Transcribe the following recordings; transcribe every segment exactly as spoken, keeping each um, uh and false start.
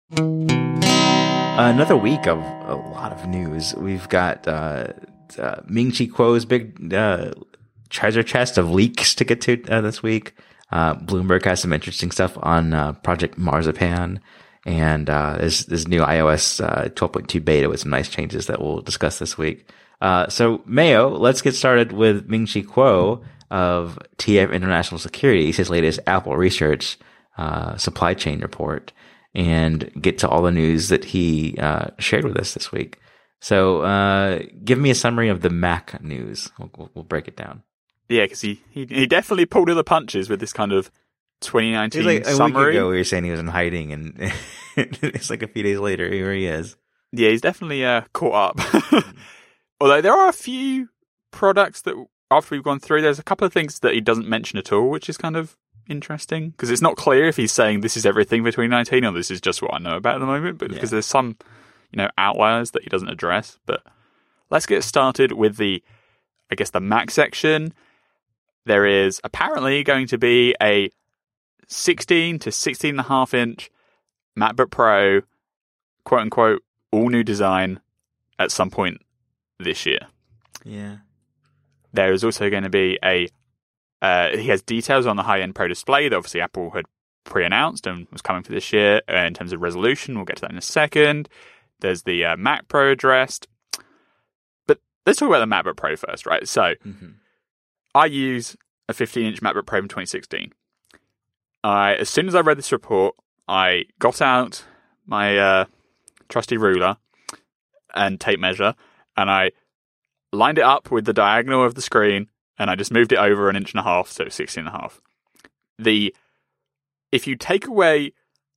Another week of a lot of news. We've got uh, uh, Ming-Chi Kuo's big uh, treasure chest of leaks to get to uh, this week. Uh, Bloomberg has some interesting stuff on uh, Project Marzipan. And uh, there's this new iOS uh, twelve point two beta with some nice changes that we'll discuss this week. Uh, so, Mayo, let's get started with Ming-Chi Kuo of T F International Securities, his latest Apple Research uh, supply chain report, and get to all the news that he uh, shared with us this week. So, uh, give me a summary of the Mac news. We'll, we'll, we'll break it down. Yeah, because he, he he definitely pulled all the punches with this kind of twenty nineteen like, summary. A week ago, we were saying he was in hiding, and it's like a few days later, here he is. Yeah, he's definitely uh, caught up. Although there are a few products that, after we've gone through, there's a couple of things that he doesn't mention at all, which is kind of interesting, because it's not clear if he's saying this is everything for twenty nineteen or this is just what I know about at the moment, but yeah. Because there's some, you know, outliers that he doesn't address. But let's get started with the, I guess, the Mac section. There is apparently going to be a sixteen to sixteen and a half inch MacBook Pro, quote unquote, all new design at some point this year. Yeah. There is also going to be a, uh, he has details on the high-end Pro display that obviously Apple had pre-announced and was coming for this year uh, in terms of resolution. We'll get to that in a second. There's the uh, Mac Pro addressed. But let's talk about the MacBook Pro first, right? So, mm-hmm. I use a fifteen inch MacBook Pro from twenty sixteen. I, as soon as I read this report, I got out my uh, trusty ruler and tape measure, and I lined it up with the diagonal of the screen, and I just moved it over an inch and a half, so sixteen and a half. The, if you take away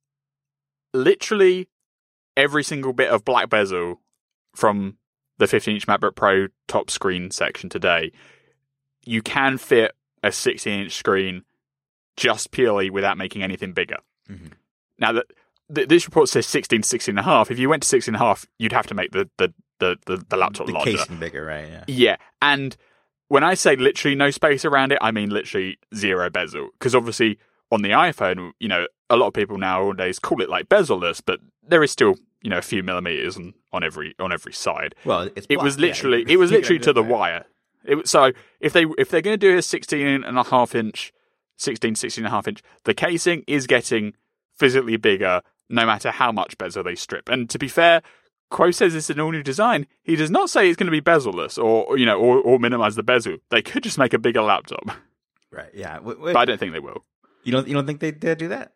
literally every single bit of black bezel from the fifteen inch MacBook Pro top screen section today, you can fit a sixteen inch screen just purely without making anything bigger. Mm-hmm. Now, the, the, this report says sixteen to sixteen and a half. If you went to sixteen and a half, you'd have to make the, the, the, the, the laptop the larger. The casing bigger, right? Yeah. Yeah. And when I say literally no space around it, I mean literally zero bezel. Because obviously on the iPhone, you know, a lot of people nowadays call it like bezel-less, but there is still, you know, a few millimeters on, on every on every side. Well, it's it black, was literally yeah. it was literally to the wire. It, so if they if they're going to do a sixteen and a half inch, sixteen, sixteen and a half inch, the casing is getting physically bigger no matter how much bezel they strip. And to be fair, Kuo says it's an all new design. He does not say it's going to be bezel-less or you know or, or minimize the bezel. They could just make a bigger laptop. Right. Yeah. Wait, wait. But I don't think they will. You don't you don't think they did do that?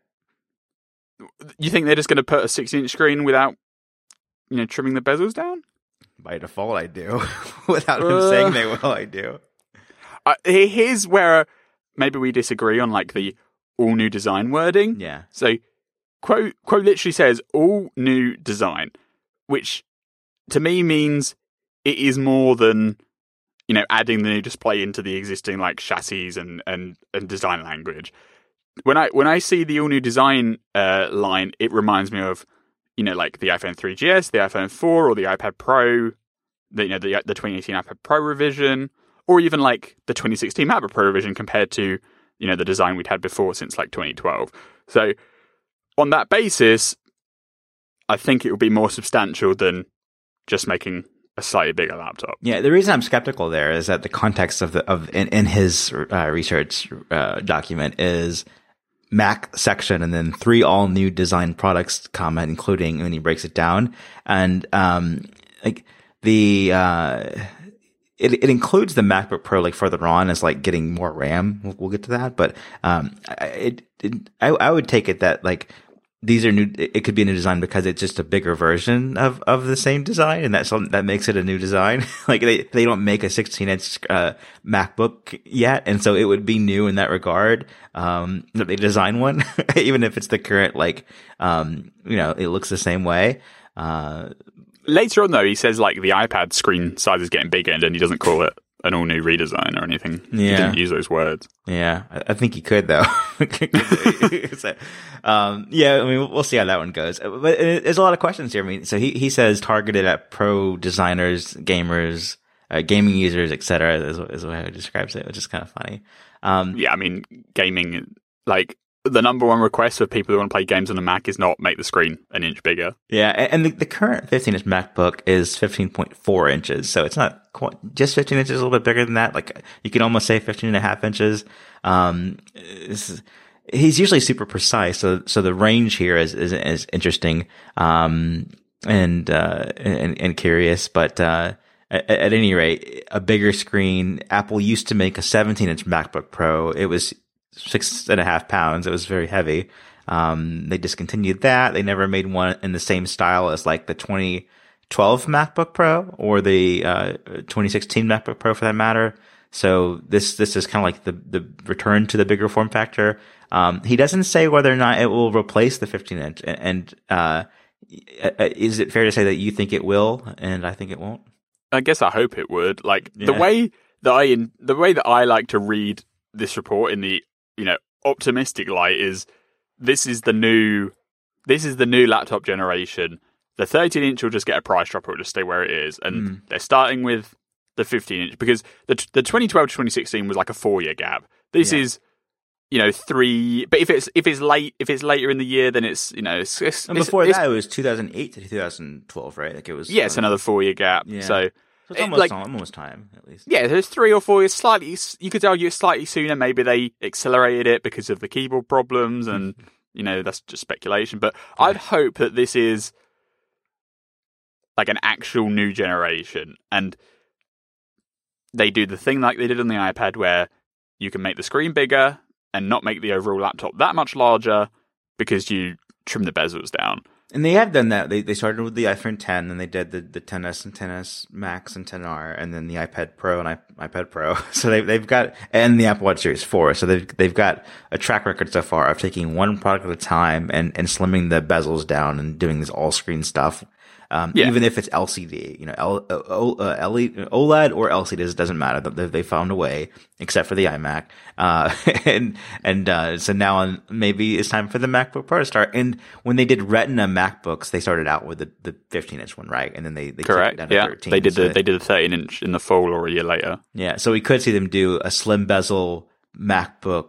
You think they're just going to put a sixteen inch screen without, you know, trimming the bezels down? By default, I do. Without him uh, saying they will, I do. Uh, here's where maybe we disagree on like the all new design wording. Yeah. So, Kuo Kuo literally says all new design, which to me means it is more than, you know, adding the new display into the existing like chassis and and, and design language. When I when I see the all new design uh, line, it reminds me of, you know, like the iPhone three G S, the iPhone four, or the iPad Pro, the you know the the twenty eighteen iPad Pro revision, or even like the twenty sixteen MacBook Pro revision compared to, you know, the design we'd had before since like twenty twelve. So on that basis, I think it will be more substantial than just making a slightly bigger laptop. Yeah, the reason I'm skeptical there is that the context of the of in, in his uh, research uh, document is Mac section and then three all new design products comment, including when he breaks it down, and um like the uh it it includes the MacBook Pro like further on as like getting more RAM. We'll, we'll get to that, but um it, it I I would take it that like these are new. It could be a new design because it's just a bigger version of, of the same design, and that's that makes it a new design. Like they they don't make a sixteen inch uh, MacBook yet, and so it would be new in that regard. Um, that they design one, even if it's the current like um, you know, it looks the same way. Uh, Later on, though, he says like the iPad screen size is getting bigger, and then he doesn't call it an all new redesign or anything. Yeah. He didn't use those words. Yeah, I, I think he could though. so, um, yeah, I mean, we'll see how that one goes. But there's a lot of questions here. I mean, so he he says targeted at pro designers, gamers, uh, gaming users, et cetera. Is, is the way he describes it, which is kind of funny. Um, yeah, I mean, gaming, like the number one request for people who want to play games on a Mac is not make the screen an inch bigger. Yeah, and the, the current fifteen-inch MacBook is fifteen point four inches, so it's not quite, just fifteen inches, a little bit bigger than that. Like, you could almost say fifteen and a half inches. Um, he's usually super precise, so so the range here is is, is interesting um, and, uh, and and curious. But uh, at, at any rate, a bigger screen. Apple used to make a seventeen-inch MacBook Pro. It was six and a half pounds. It was very heavy. Um, they discontinued that. They never made one in the same style as like the twenty twelve MacBook Pro or the uh, twenty sixteen MacBook Pro for that matter. So this this is kind of like the the return to the bigger form factor. Um, he doesn't say whether or not it will replace the fifteen inch. And, and uh, is it fair to say that you think it will, and I think it won't? I guess I hope it would. Like Yeah. the way that I the way that I like to read this report in the you know optimistic light is this is the new this is the new laptop generation. The thirteen inch will just get a price drop; it will just stay where it is, and Mm. they're starting with the fifteen inch because the the twenty twelve to twenty sixteen was like a four year gap. This Yeah. is you know three, but if it's if it's late if it's later in the year, then it's you know it's, it's, And it's- before it's- that, it was two thousand eight to two thousand twelve, right? Like it was. yeah, it's uh, another four year gap. Yeah. So. So it's it, almost like- almost time at least. Yeah, there's three or four years, slightly, you could argue it's slightly sooner. Maybe they accelerated it because of the keyboard problems and, you know, that's just speculation. But I'd hope that this is like an actual new generation and they do the thing like they did on the iPad where you can make the screen bigger and not make the overall laptop that much larger because you trim the bezels down. And they have done that. They they started with the iPhone ten, then they did the, the X S and X S Max and X R, and then the iPad Pro and I, iPad Pro. So they they've got and the Apple Watch Series four. So they've they've got a track record so far of taking one product at a time and and slimming the bezels down and doing this all screen stuff. Um, Yeah. Even if it's L C D, you know, L, o, uh, L E D, OLED or L C D, it doesn't matter. They, they found a way, except for the iMac. Uh, and, and, uh, so now on, maybe it's time for the MacBook Pro to start. And when they did Retina MacBooks, they started out with the, the fifteen inch one, right? And then they, they took it Correct. down to Yeah. thirteen. They did so the they did the thirteen inch in the fall or a year later. yeah. So we could see them do a slim bezel MacBook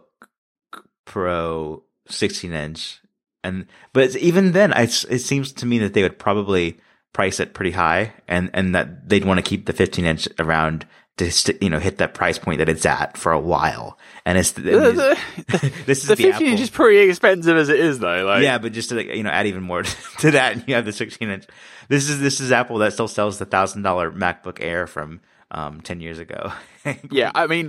Pro sixteen inch. And, but even then, I, it seems to me that they would probably price it pretty high and, and that they'd want to keep the fifteen inch around to, st- you know, hit that price point that it's at for a while. And it's, and The, this is the the fifteen inch Apple. is pretty expensive as it is, though. Like, Yeah, but just to, like, you know, add even more to that, you have the sixteen inch. This is, this is Apple that still sells the thousand dollar MacBook Air from, um, ten years ago. yeah. I mean,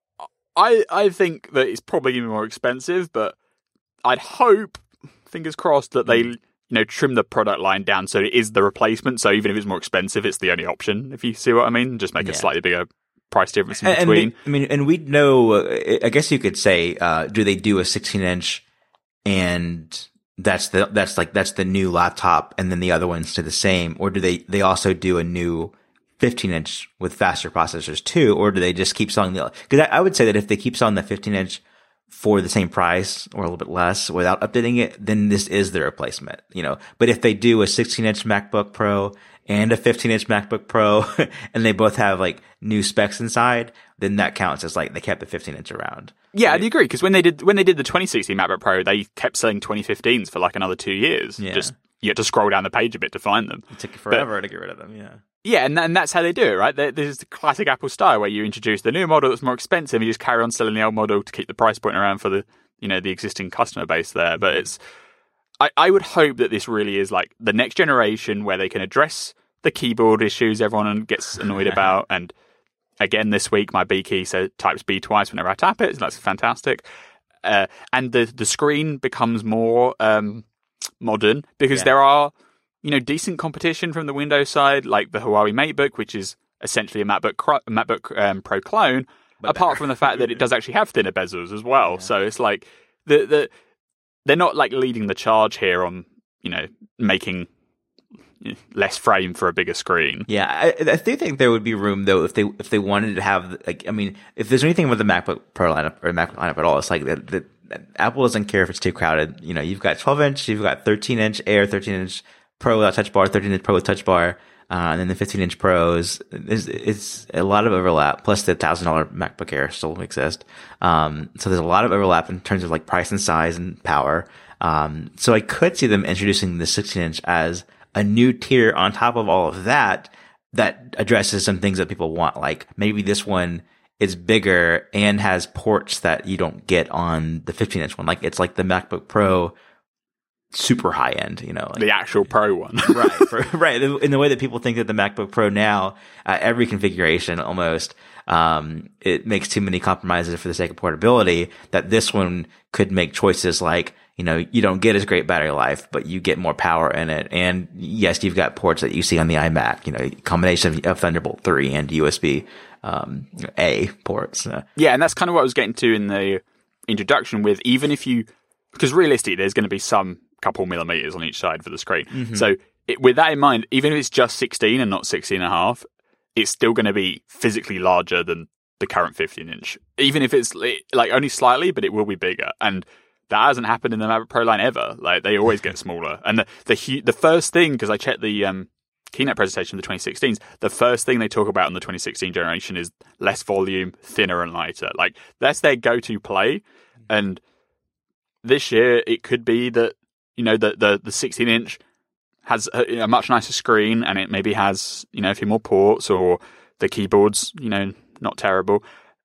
I I think that it's probably going to be more expensive, but I'd hope, fingers crossed, that they you know trim the product line down so it is the replacement. So even if it's more expensive, it's the only option. If you see what I mean, just make Yeah. a slightly bigger price difference in And, and between. we, I mean, and we know, uh, I guess you could say, uh, do they do a sixteen inch and that's the, that's like, that's the new laptop and then the other ones stay the same? Or do they, they also do a new fifteen inch with faster processors too? Or do they just keep selling the, cause I, I would say that if they keep selling the fifteen inch for the same price or a little bit less without updating it, then this is the replacement, you know. But if they do a sixteen inch MacBook Pro and a fifteen inch MacBook Pro and they both have like new specs inside, then that counts as like they kept the fifteen inch around. Yeah, I'd agree because when they did when they did the twenty sixteen MacBook Pro, they kept selling twenty fifteens for like another two years. Yeah. Just you had to scroll down the page a bit to find them. It took forever to get rid of them. Yeah. Yeah, and, and that's how they do it, right? There- There's the classic Apple style where you introduce the new model that's more expensive, and you just carry on selling the old model to keep the price point around for the you know the existing customer base there. But it's I, I would hope that this really is like the next generation where they can address the keyboard issues everyone gets annoyed about. And again, this week my B key said types B twice whenever I tap it, so that's fantastic. Uh, and the the screen becomes more um, modern because Yeah. there are. You know, decent competition from the Windows side, like the Huawei MateBook, which is essentially a MacBook Cro- MacBook um, Pro clone. But apart better. from the fact that it does actually have thinner bezels as well, Yeah. so it's like the the they're not like leading the charge here on you know making less frame for a bigger screen. Yeah, I, I do think there would be room though if they if they wanted to have like I mean if there's anything with the MacBook Pro lineup or MacBook lineup at all, it's like that. that Apple doesn't care if it's too crowded. You know, you've got twelve inch, you've got thirteen inch Air, thirteen inch Pro without touch bar, thirteen inch Pro with touch bar. Uh, and then the fifteen inch Pros, is it's a lot of overlap. Plus the one thousand dollars MacBook Air still exist. Um, so there's a lot of overlap in terms of like price and size and power. Um, so I could see them introducing the sixteen inch as a new tier on top of all of that, that addresses some things that people want. Like maybe this one is bigger and has ports that you don't get on the fifteen inch one. Like it's like the MacBook Pro super high end, you know, like, the actual Pro one. right. For, right. In the way that people think that the MacBook Pro now, uh, every configuration almost, um, it makes too many compromises for the sake of portability, that this one could make choices like, you know, you don't get as great battery life, but you get more power in it. And yes, you've got ports that you see on the iMac, you know, combination of, of Thunderbolt three and U S B, um, A ports. Uh, yeah. And that's kind of what I was getting to in the introduction with, even if you, because realistically, there's going to be some couple millimeters on each side for the screen. Mm-hmm. So it, with that in mind, even if it's just sixteen and not sixteen and a half, it's still going to be physically larger than the current fifteen inch. Even if it's like only slightly, but it will be bigger. And that hasn't happened in the MacBook Pro line ever. Like they always get smaller. And the the, the first thing, because I checked the um, keynote presentation of the twenty sixteens, the first thing they talk about in the twenty sixteen generation is less volume, thinner and lighter. Like that's their go-to play. And this year it could be that, you know, the, the, the sixteen inch has a, a much nicer screen and it maybe has, you know, a few more ports, or the keyboard's, you know, not terrible.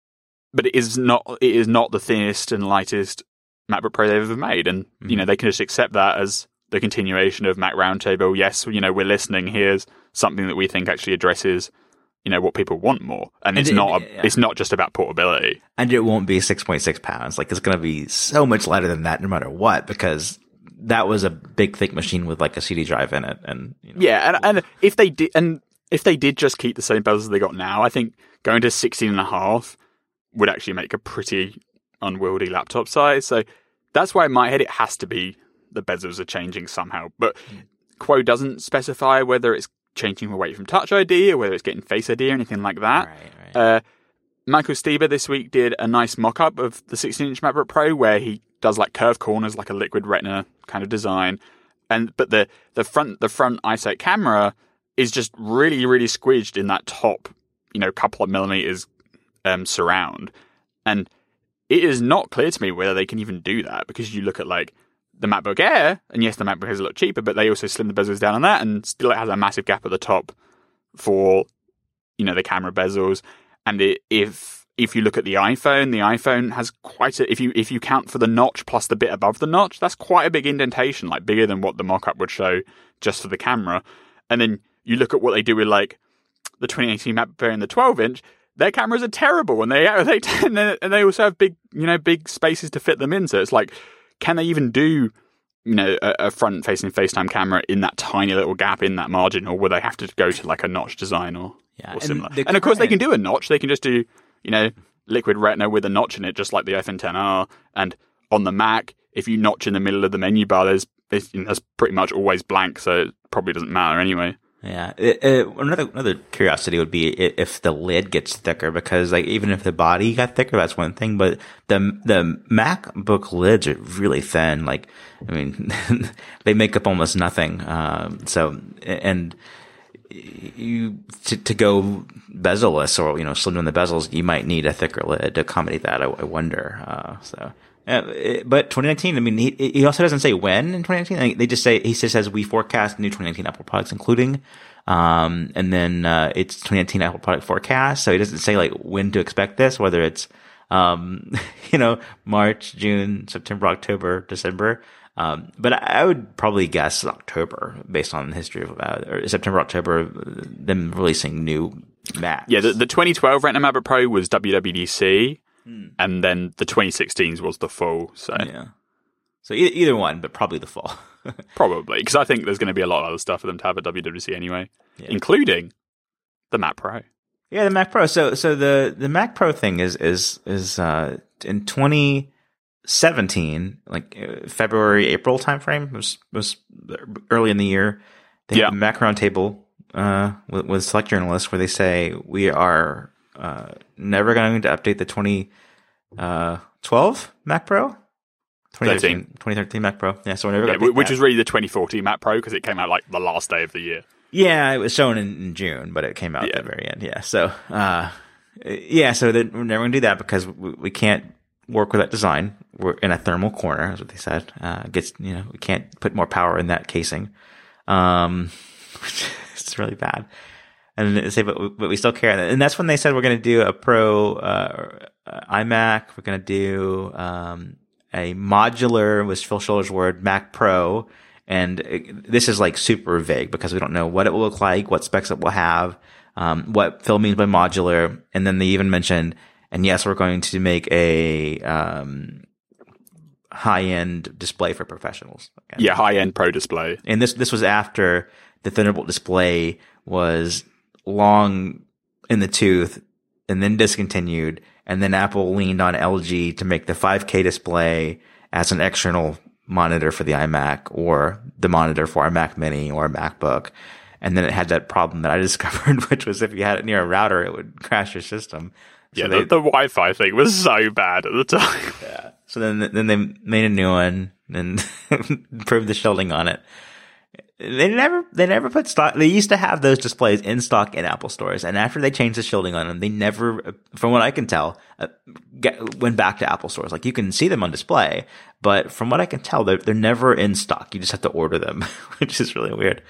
But it is not, it is not the thinnest and lightest MacBook Pro they've ever made. And, mm-hmm. you know, they can just accept that as the continuation of Mac Roundtable. Yes, you know, we're listening. Here's something that we think actually addresses, you know, what people want more. And, and it's it, not, a, yeah. it's not just about portability. And it won't be six point six pounds. Like it's going to be so much lighter than that no matter what, because that was a big thick machine with like a C D drive in it. And, you know. Yeah. And, and if they did, and if they did just keep the same bezels they got now, I think going to sixteen and a half would actually make a pretty unwieldy laptop size. So that's why in my head it has to be the bezels are changing somehow. But mm. Quo doesn't specify whether it's changing away from Touch I D or whether it's getting Face I D or anything like that. Right, right. Uh, Michael Stieber this week did a nice mock-up of the sixteen inch MacBook Pro where he does like curved corners, like a liquid retina kind of design. And but the the front the front iSight camera is just really, really squidged in that top, you know, couple of millimeters um, surround. And it is not clear to me whether they can even do that, because you look at like the MacBook Air, and yes, the MacBook Air is a lot cheaper, but they also slim the bezels down on that, and still it has a massive gap at the top for, you know, the camera bezels. And it, if if you look at the iPhone, the iPhone has quite a, if you if you count for the notch plus the bit above the notch, that's quite a big indentation, like bigger than what the mock-up would show just for the camera. And then you look at what they do with like the twenty eighteen MacBook Air and the twelve inch, their cameras are terrible, and they they and they also have big, you know, big spaces to fit them in. So it's like, can they even do, you know, a, a front-facing FaceTime camera in that tiny little gap in that margin, or will they have to go to like a notch design or, yeah, or similar? And, and of course, they can do a notch. They can just do, you know, liquid retina with a notch in it, just like the iPhone X R. And on the Mac, if you notch in the middle of the menu bar, there's it's, you know, that's pretty much always blank, so it probably doesn't matter anyway. Yeah. It, it, another another curiosity would be if the lid gets thicker, because like even if the body got thicker, that's one thing, but the the MacBook lids are really thin. Like, I mean, they make up almost nothing. Um, so and you to, to go bezel-less, or you know, slim down the bezels, you might need a thicker lid to accommodate that. I, I wonder. Uh, so. Uh, it, but twenty nineteen, I mean, he, he also doesn't say when in twenty nineteen. They just say, he just says, we forecast new twenty nineteen Apple products, including, um, and then, uh, it's twenty nineteen Apple product forecast. So he doesn't say like when to expect this, whether it's, um, you know, March, June, September, October, December. Um, but I would probably guess October based on the history of, uh, or September, October, them releasing new Macs. Yeah, the, the twenty twelve Retina MacBook Pro was W W D C. And then the twenty sixteens was the fall. So yeah, so e- either one, but probably the fall. Probably, because I think there's going to be a lot of other stuff for them to have at W W D C anyway, yeah. Including the Mac Pro. Yeah, the Mac Pro. So so the, the Mac Pro thing is is is uh, in twenty seventeen, like uh, February April timeframe, was was early in the year. They yeah. have a Mac Roundtable uh, with, with select journalists where they say we are. Uh, never going to update the twenty twelve Mac Pro? twenty thirteen, twenty thirteen Mac Pro. Yeah, so we're never yeah, going to Which that. was really the twenty fourteen Mac Pro, because it came out like the last day of the year. Yeah, it was shown in, in June, but it came out Yeah. at the very end. Yeah, so uh, yeah, so then we're never going to do that because we, we can't work with that design. We're in a thermal corner, is what they said. Uh, gets you know we can't put more power in that casing. Um, it's really bad. And they say, but we, but we still care. And that's when they said we're going to do a Pro uh, iMac. We're going to do um, a modular, was Phil Schiller's word, Mac Pro. And it, this is like super vague because we don't know what it will look like, what specs it will have, um, what Phil means by modular. And then they even mentioned, and yes, we're going to make a um, high-end display for professionals. Okay. Yeah, high-end Pro display. And this this was after the Thunderbolt display was long in the tooth and then discontinued, and then Apple leaned on L G to make the five K display as an external monitor for the iMac or the monitor for our Mac Mini or a MacBook. And then it had that problem that I discovered, which was if you had it near a router, it would crash your system. So yeah, they, the, the Wi-Fi thing was so bad at the time. Yeah. So then then they made a new one and improved the shielding on it. They never, they never put stock. They used to have those displays in stock in Apple stores, and after they changed the shielding on them, they never, from what I can tell, uh, get, went back to Apple stores. Like you can see them on display, but from what I can tell, they're they're never in stock. You just have to order them, which is really weird.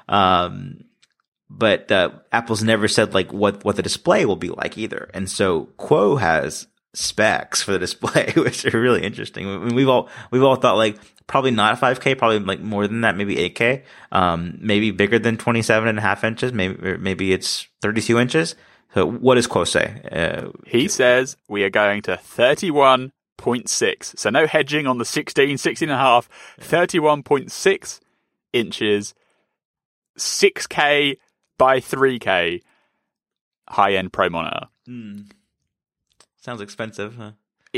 Um, but uh, Apple's never said like what what the display will be like either, and so Quo has specs for the display, which are really interesting. I mean, we've all we've all thought like probably not a five K, probably like more than that, maybe eight K, um, maybe bigger than twenty-seven and a half inches, maybe maybe it's thirty-two inches. So what does Quo say? Uh, he says we are going to thirty-one point six. So no hedging on the sixteen, sixteen and a half, thirty-one point six inches, six K by three K high-end Pro monitor. Mm. Sounds expensive, huh?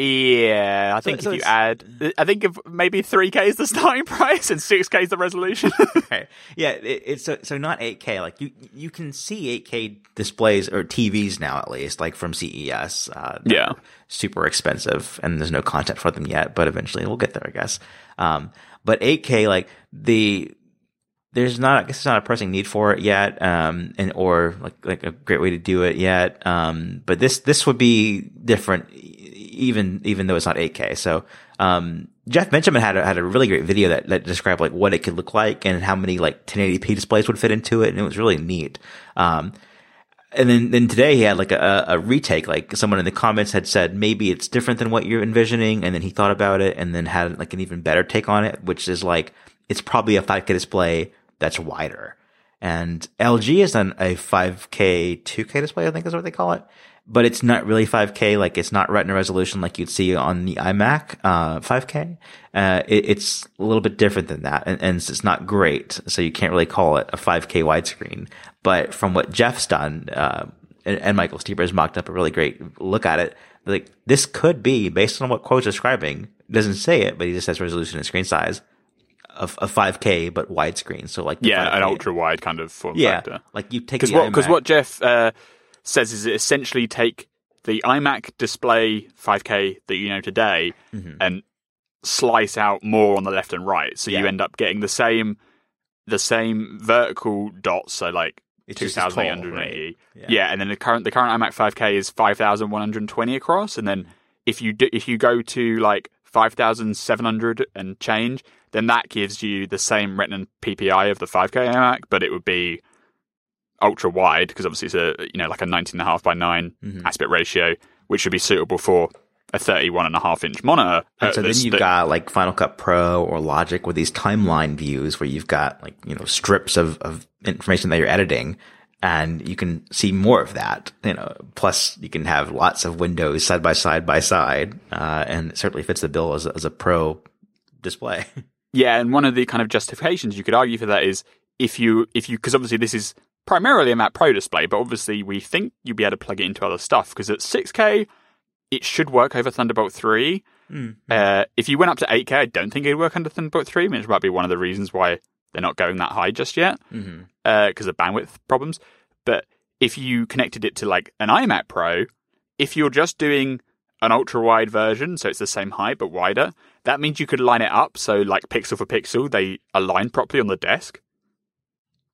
Yeah, I think so, if so you add, I think if maybe three K is the starting price and six K is the resolution. Right. Yeah, it, it's so, so not eight K. Like you, you can see eight K displays or T Vs now at least, like from C E S. Uh, yeah, super expensive, and there's no content for them yet, but eventually we'll get there, I guess. Um, but eight K, like the there's not, I guess, it's not a pressing need for it yet, um, and or like like a great way to do it yet. Um, but this this would be different, even even though it's not eight K. So um, Jeff Benjamin had a, had a really great video that, that described like what it could look like and how many like ten eighty p displays would fit into it, and it was really neat. Um, and then then today he had like a, a retake, like someone in the comments had said maybe it's different than what you're envisioning, and then he thought about it and then had like an even better take on it, which is like it's probably a five K display that's wider. And L G has done a five K, two K display, I think is what they call it. But it's not really five K, like it's not retina resolution like you'd see on the iMac, uh, five K. Uh, it, it's a little bit different than that, and, and it's not great, so you can't really call it a five K widescreen. But from what Jeff's done, uh, and, and Michael Stieber's mocked up a really great look at it, like this could be, based on what Quo's describing, doesn't say it, but he just says resolution and screen size, of a five K but widescreen. So like yeah, five K. An ultra wide kind of form yeah, factor. Like you take because what because what Jeff uh, says is essentially take the iMac display five K that you know today mm-hmm. and slice out more on the left and right, so yeah. you end up getting the same the same vertical dots. So like two thousand eight hundred eighty, right? yeah. yeah, and then the current the current iMac five K is five thousand one hundred twenty across, and then if you do, if you go to like five thousand seven hundred and change, then that gives you the same Retina P P I of the five K iMac, but it would be ultra wide because obviously it's a you know like a nineteen and a half by nine mm-hmm. aspect ratio, which should be suitable for a thirty-one and a half inch monitor. And so then you've th- got like Final Cut Pro or Logic with these timeline views where you've got like you know strips of of information that you're editing, and you can see more of that. You know, plus you can have lots of windows side by side by side, uh, and it certainly fits the bill as a, as a Pro display. Yeah, and one of the kind of justifications you could argue for that is if you, if you, because obviously this is primarily a Mac Pro display, but obviously we think you'd be able to plug it into other stuff because at six K, it should work over Thunderbolt three. Mm-hmm. Uh, if you went up to eight K, I don't think it'd work under Thunderbolt three, which might be one of the reasons why they're not going that high just yet, because mm-hmm. uh, of bandwidth problems. But if you connected it to like an iMac Pro, if you're just doing an ultra-wide version, so it's the same height but wider, that means you could line it up so like pixel for pixel, they align properly on the desk.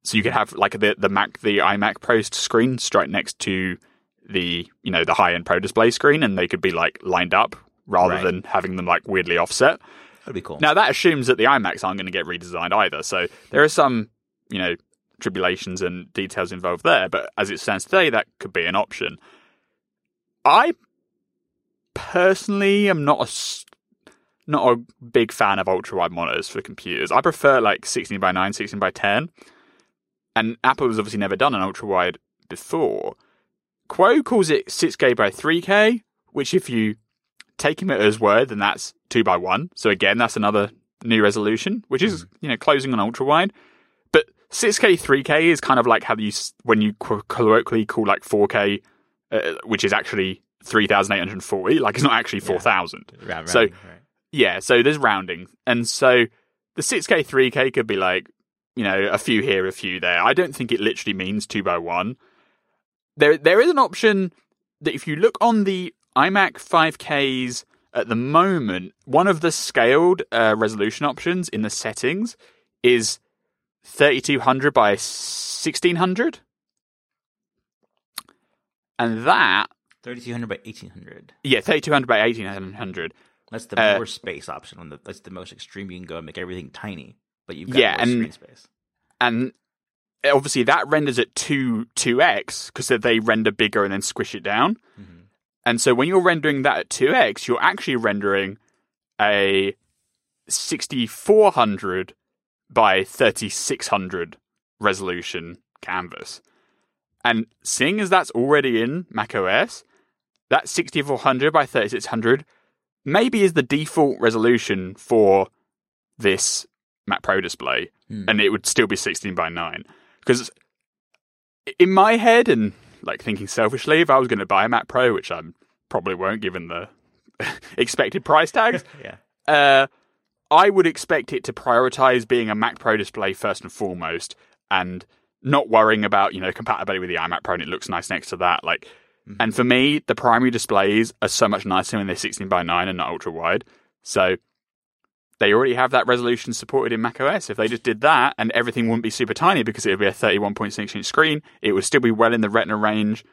So you could have like the the Mac, the iMac Pro screen straight next to the you know the high end Pro Display screen, and they could be like lined up rather right. than having them like weirdly offset. That'd be cool. Now that assumes that the iMacs aren't going to get redesigned either. So there are some you know tribulations and details involved there, but as it stands today, that could be an option. I personally am not a not a big fan of ultra wide monitors for computers. I prefer like sixteen by nine, sixteen by ten. And Apple has obviously never done an ultra wide before. Quo calls it six K by three K, which if you take him at his word, then that's two by one. So again, that's another new resolution, which is, you know, closing on ultra wide. But six K, three K is kind of like how you, when you colloquially call like four K, uh, which is actually three thousand eight hundred forty, like it's not actually four thousand. Yeah. Round, so, rounding, right. yeah, so there's rounding. And so the six K, three K could be like, you know, a few here, a few there. I don't think it literally means two by one. There, there is an option that if you look on the iMac five Ks at the moment, one of the scaled uh, resolution options in the settings is thirty-two hundred by sixteen hundred. And that... thirty-two hundred by eighteen hundred. Yeah, thirty-two hundred by eighteen hundred. That's the uh, more space option. On the, that's the most extreme you can go and make everything tiny. But you've got yeah, more and, screen space. And obviously that renders at two, two x because they render bigger and then squish it down. Mm-hmm. And so when you're rendering that at two x, you're actually rendering a sixty-four hundred by thirty-six hundred resolution canvas. And seeing as that's already in macOS, that sixty-four hundred by thirty-six hundred maybe is the default resolution for this Mac Pro display, hmm. and it would still be sixteen by nine. Because in my head, and like thinking selfishly, if I was going to buy a Mac Pro, which I probably won't given the expected price tags, yeah. uh, I would expect it to prioritize being a Mac Pro display first and foremost, and not worrying about, you know, compatibility with the iMac Pro and it looks nice next to that. Like, mm-hmm. And for me, the primary displays are so much nicer when they're sixteen by nine and not ultra wide. So they already have that resolution supported in macOS. If they just did that, and everything wouldn't be super tiny because it would be a thirty-one point six inch screen, it would still be well in the Retina range.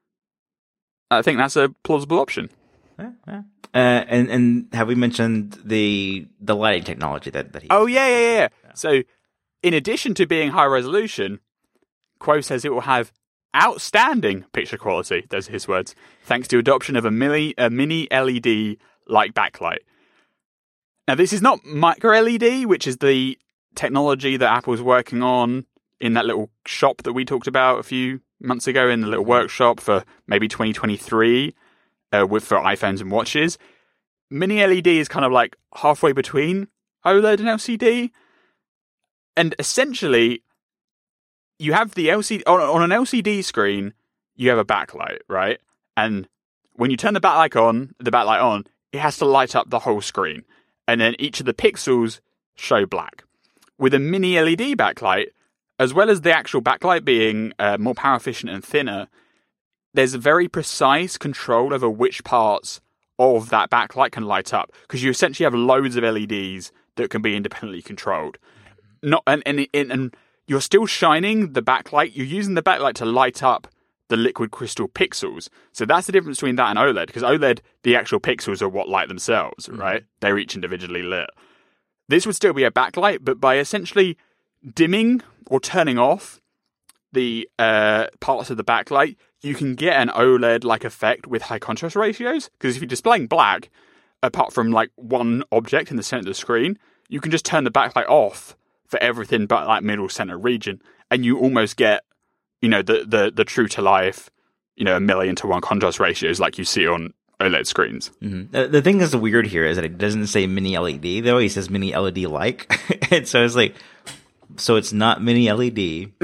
I think that's a plausible option. Yeah, yeah. Uh, and and have we mentioned the the lighting technology that that he? Oh yeah, yeah, yeah, yeah. So in addition to being high resolution, Quo says it will have outstanding picture quality. Those are his words. Thanks to adoption of a mini a mini L E D like backlight. Now, this is not micro L E D, which is the technology that Apple's working on in that little shop that we talked about a few months ago in the little workshop for maybe twenty twenty-three uh, with for iPhones and watches. Mini L E D is kind of like halfway between OLED and L C D. And essentially, you have the L C D... On, on an L C D screen, you have a backlight, right? And when you turn the backlight on, the backlight on, it has to light up the whole screen. And then each of the pixels show black. With a mini L E D backlight, as well as the actual backlight being uh, more power efficient and thinner, there's a very precise control over which parts of that backlight can light up. Because you essentially have loads of L E Ds that can be independently controlled. Not and and, and you're still shining the backlight. You're using the backlight to light up the liquid crystal pixels. So that's the difference between that and OLED, because OLED, the actual pixels are what light themselves, right? Mm. They're each individually lit. This would still be a backlight, but by essentially dimming or turning off the uh, parts of the backlight, you can get an OLED-like effect with high contrast ratios. Because if you're displaying black, apart from like one object in the center of the screen, you can just turn the backlight off for everything but like middle center region, and you almost get, you know, the, the, the true to life, you know, a million to one contrast ratios like you see on OLED screens. Mm-hmm. The, the thing that's weird here is that it doesn't say mini L E D, though. He says mini L E D like. And so it's like, so it's not mini L E D.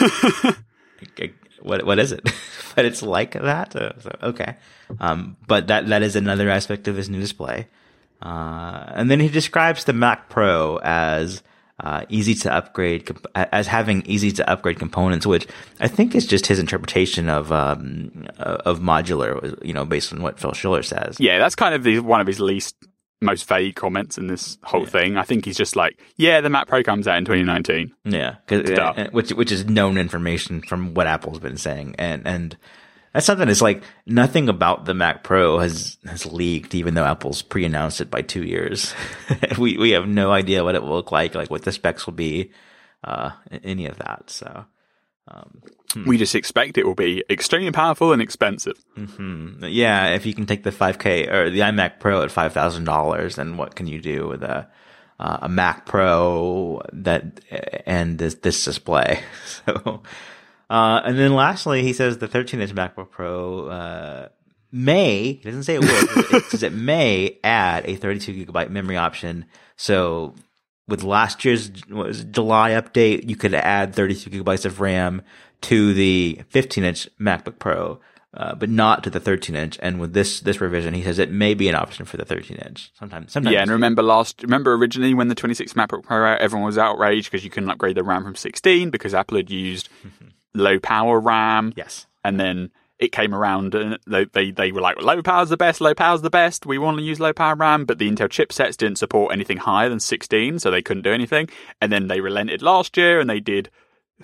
what What is it? But it's like that. Uh, so, okay. Um, but that that is another aspect of his new display. Uh, and then he describes the Mac Pro as Uh, easy to upgrade, as having easy to upgrade components, which I think is just his interpretation of um, of modular, you know, based on what Phil Schiller says. Yeah, that's kind of the, one of his least most vague comments in this whole Yeah. thing. I think he's just like, yeah, the Mac Pro comes out in twenty nineteen. Yeah, 'cause- Stuff. uh, which which is known information from what Apple's been saying, and and that's something. It's like nothing about the Mac Pro has has leaked, even though Apple's pre-announced it by two years. we we have no idea what it will look like, like what the specs will be, uh, any of that. So. Um, We just expect it will be extremely powerful and expensive. hmm Yeah, if you can take the five K or the iMac Pro at five thousand dollars, then what can you do with a uh, a Mac Pro that and this this display? So, uh, and then lastly, he says the thirteen inch MacBook Pro uh, may, he doesn't say it will, it says it may add a thirty-two gigabyte memory option. So with last year's what was it, July update, you could add thirty-two gigabytes of RAM to the fifteen inch MacBook Pro, uh, but not to the thirteen inch. And with this this revision, he says it may be an option for the thirteen inch. Sometimes, sometimes. Yeah, and remember last, remember originally when the twenty-six MacBook Pro out, everyone was outraged because you couldn't upgrade the RAM from sixteen because Apple had used low power RAM. Yes. And then it came around and they, they, they were like, low power's the best, low power's the best. We want to use low power RAM, but the Intel chipsets didn't support anything higher than sixteen, so they couldn't do anything. And then they relented last year and they did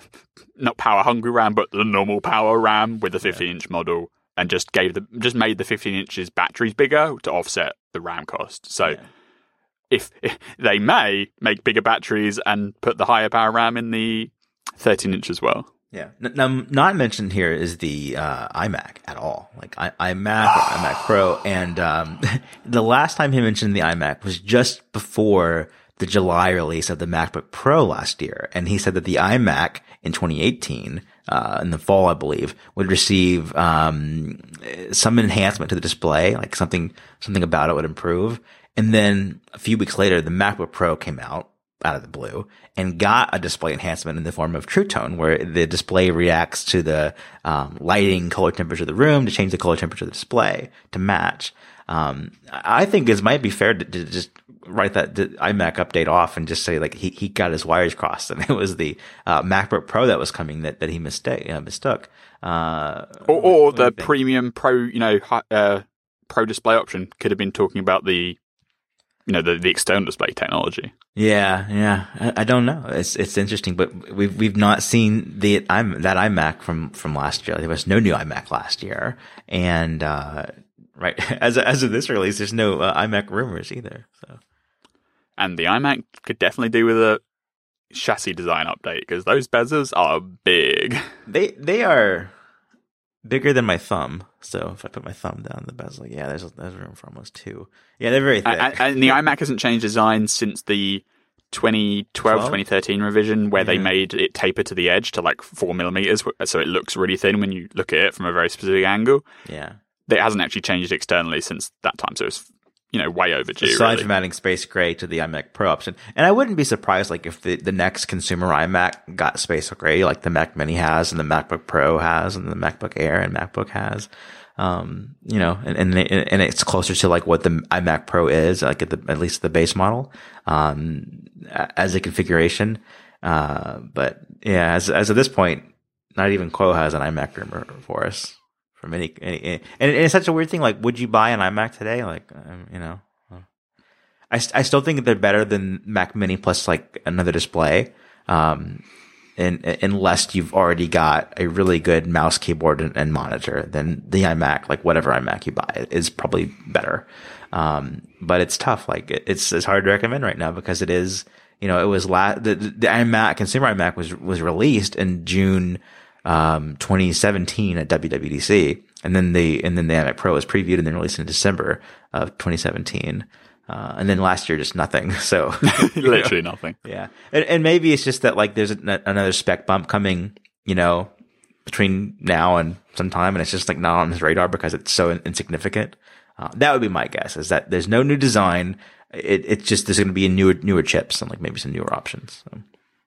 not power hungry RAM, but the normal power RAM with the fifteen inch model, and just gave the just made the fifteen inches batteries bigger to offset the RAM cost. So Yeah. if, if they may make bigger batteries and put the higher power RAM in the thirteen inch as well. Yeah. N- Now, not mentioned here is the uh, iMac at all. Like I- iMac or iMac Pro. And um, the last time he mentioned the iMac was just before the July release of the MacBook Pro last year. And he said that the iMac in twenty eighteen, uh, in the fall, I believe, would receive um, some enhancement to the display, like something something about it would improve. And then a few weeks later, the MacBook Pro came out. Out of the blue and got a display enhancement in the form of True Tone, where the display reacts to the um, lighting, color temperature of the room to change the color temperature of the display to match. Um, I think it might be fair to, to just write that iMac update off and just say like he, he got his wires crossed and it was the uh, MacBook Pro that was coming that, that he mistake, uh, mistook. Uh, Or, or what do the you think? premium Pro, you know, hi- uh, Pro display option could have been talking about the, you know, the, the external display technology. Yeah, yeah. I, I don't know. It's it's interesting, but we've we've not seen the I'm that iMac from from last year. There was no new iMac last year, and uh, right as as of this release, there's no uh, iMac rumors either. So And the iMac could definitely do with a chassis design update because those bezels are big. they they are bigger than my thumb. So if I put my thumb down the bezel, yeah, there's there's room for almost two. Yeah, they're very thick. And, and the iMac hasn't changed design since the twenty twelve, twenty thirteen revision where they Yeah. made it taper to the edge to like four millimeters. So it looks really thin when you look at it from a very specific angle. yeah. It hasn't actually changed externally since that time. So it's, you know, way overdue. Aside really. from adding Space Gray to the iMac Pro option. And I wouldn't be surprised like if the, the next consumer iMac got Space Gray like the Mac Mini has and the MacBook Pro has and the MacBook Air and MacBook has. Um, you know, and, and, and it's closer to like what the iMac Pro is, like at the, at least the base model, um, as a configuration. Uh, but yeah, as, as of this point, not even Quo has an iMac rumor for us from any, any, and it's such a weird thing. Like, would you buy an iMac today? Like, um, you know, I, I still think they're better than Mac Mini plus like another display. Um, and, unless you've already got a really good mouse, keyboard, and, and monitor, then the iMac, like whatever iMac you buy, is probably better. Um, but it's tough. Like it, it's it's hard to recommend right now because it is, you know, it was la- the, the iMac consumer iMac was was released in June um, twenty seventeen at W W D C, and then the and then the iMac Pro was previewed and then released in December of twenty seventeen. Uh, and then last year, just nothing. So Literally nothing. Yeah. And, and maybe it's just that like there's a, another spec bump coming, you know, between now and some time. And it's just like not on his radar because it's so in- insignificant. Uh, that would be my guess is that there's no new design. It, it's just, there's going to be a newer, newer chips and like maybe some newer options. So.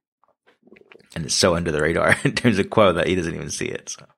And it's so under the radar in terms of Quo that he doesn't even see it. So,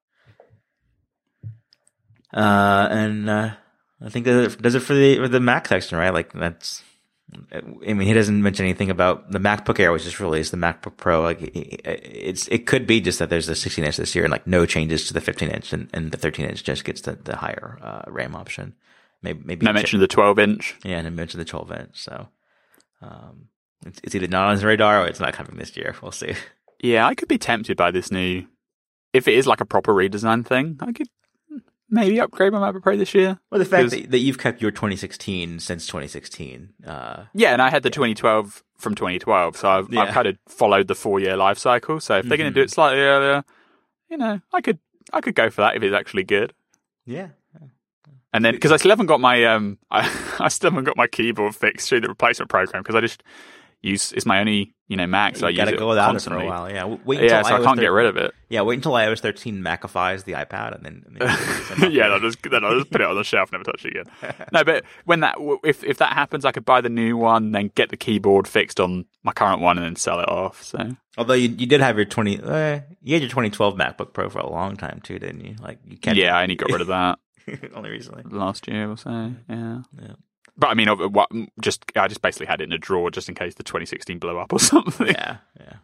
uh, and, uh, I think that does it for the for the Mac section, right? Like that's, I mean, he doesn't mention anything about the MacBook Air, which just released, the MacBook Pro. Like it's, it could be just that there's a sixteen inch this year and like no changes to the fifteen inch, and, and the thirteen inch just gets the, the higher uh, RAM option. maybe maybe No mention of the twelve inch. Yeah, and I mentioned the twelve inch. So um, it's, it's either not on his radar or it's not coming this year. We'll see. Yeah, I could be tempted by this new. If it is like a proper redesign thing, I could maybe upgrade my MacBook Pro this year. Well, the fact that, that you've kept your twenty sixteen since twenty sixteen. Uh, yeah, and I had the twenty twelve from twenty twelve, so I've, yeah. I've kind of followed the four-year life cycle. So if they're mm-hmm. going to do it slightly earlier, you know, I could I could go for that if it's actually good. Yeah. And then, because I still haven't got my, um, I, I still haven't got my keyboard fixed through the replacement program because I just use it's my only, you know, Mac, so you I gotta use go it without constantly. it for a while. Yeah, wait until yeah, so I can't thirteen get rid of it. Yeah, wait until i O S thirteen Macifies the iPad, and then, and then yeah, I'll just then I'll just put it on the shelf, never touch it again. No, but when that if if that happens, I could buy the new one, then get the keyboard fixed on my current one, and then sell it off. So, although you you did have your twenty, uh, you had your twenty twelve MacBook Pro for a long time too, didn't you? Like you can't. Yeah, I only got rid of that only recently, last year or so. Yeah. Yeah. But I mean, what? Just I just basically had it in a drawer just in case the twenty sixteen blew up or something. Yeah, yeah.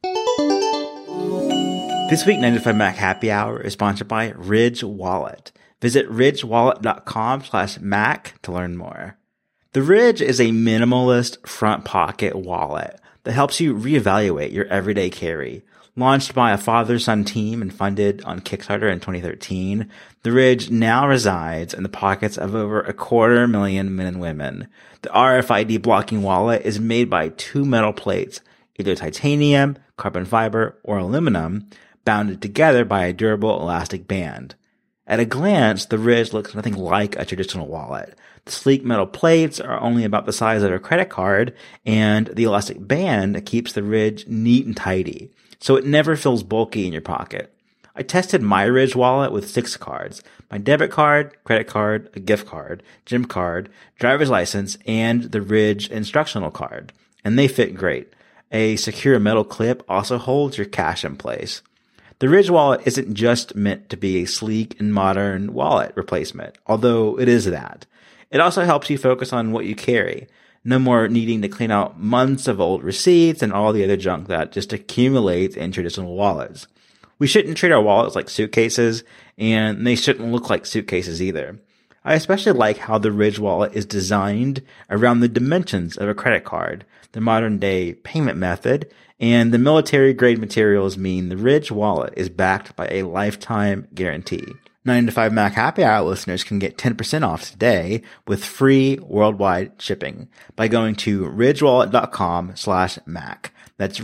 This week, nine to five Mac Happy Hour is sponsored by Ridge Wallet. Visit ridgewallet.com slash Mac to learn more. The Ridge is a minimalist front pocket wallet that helps you reevaluate your everyday carry. Launched by a father-son team and funded on Kickstarter in twenty thirteen, the Ridge now resides in the pockets of over a quarter million men and women. The R F I D blocking wallet is made by two metal plates, either titanium, carbon fiber, or aluminum, bounded together by a durable elastic band. At a glance, the Ridge looks nothing like a traditional wallet. The sleek metal plates are only about the size of a credit card, and the elastic band keeps the Ridge neat and tidy, so it never feels bulky in your pocket. I tested my Ridge wallet with six cards: my debit card, credit card, a gift card, gym card, driver's license, and the Ridge instructional card, and they fit great. A secure metal clip also holds your cash in place. The Ridge wallet isn't just meant to be a sleek and modern wallet replacement, although it is that. It also helps you focus on what you carry. No more needing to clean out months of old receipts and all the other junk that just accumulates in traditional wallets. We shouldn't treat our wallets like suitcases, and they shouldn't look like suitcases either. I especially like how the Ridge wallet is designed around the dimensions of a credit card, the modern day payment method, and the military grade materials mean the Ridge wallet is backed by a lifetime guarantee. nine to five Mac Happy Hour listeners can get ten percent off today with free worldwide shipping by going to ridgewallet.com slash Mac. That's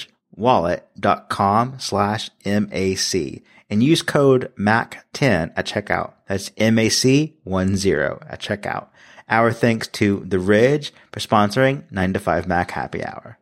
ridgewallet.com slash M-A-C. And use code M A C ten at checkout. That's M A C ten at checkout. Our thanks to The Ridge for sponsoring nine to five Mac Happy Hour.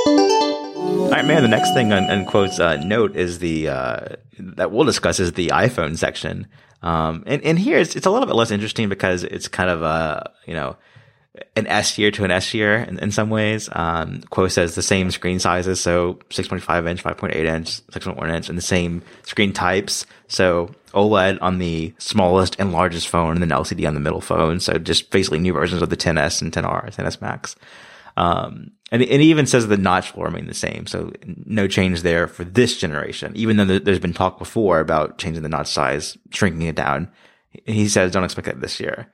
All right, man, the next thing on, on quotes uh, note is the uh, that we'll discuss is the iPhone section. Um, and, and here it's, it's a little bit less interesting because it's kind of a, you know, an S year to an S year in, in some ways. Um, Quo says the same screen sizes, so six point five inch, five point eight inch, six point one inch, and the same screen types. So OLED on the smallest and largest phone, and then L C D on the middle phone. So just basically new versions of the ten S and ten R, ten S Max. Um, and it, it even says the notch will remain the same. So no change there for this generation, even though there's been talk before about changing the notch size, shrinking it down. He says don't expect that this year.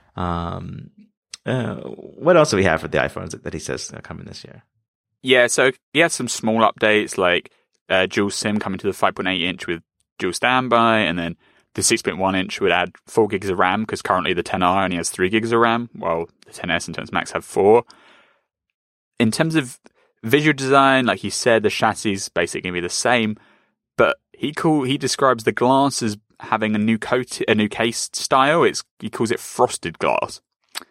Um, Uh, what else do we have for the iPhones that, that he says are coming this year? Yeah, so he has some small updates like uh, dual SIM coming to the five point eight inch with dual standby, and then the six point one inch would add four gigs of RAM because currently the ten R only has three gigs of RAM, while the ten S and ten S Max have four. In terms of visual design, like he said, the chassis is basically going to be the same, but he call he describes the glass as having a new coat, a new case style. It's he calls it frosted glass,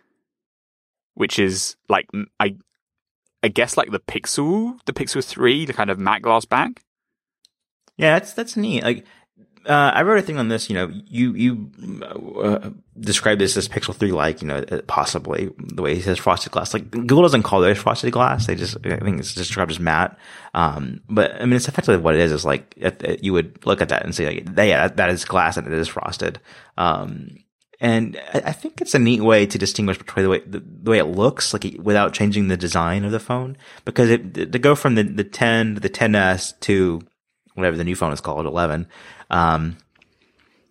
which is like, I I guess like the Pixel, the Pixel three, the kind of matte glass back. Yeah, that's that's neat. Like, uh, I wrote a thing on this. You know, you you uh, describe this as Pixel three like, you know, possibly the way he says frosted glass. Like Google doesn't call theirs frosted glass; they just I think it's just described as matte. Um, but I mean, it's effectively what it is. Is like you would look at that and say, like, yeah, that is glass and it is frosted. Um, And I think it's a neat way to distinguish between the way the, the way it looks, like without changing the design of the phone. Because it, to go from the, the ten to the ten S to whatever the new phone is called, eleven, um,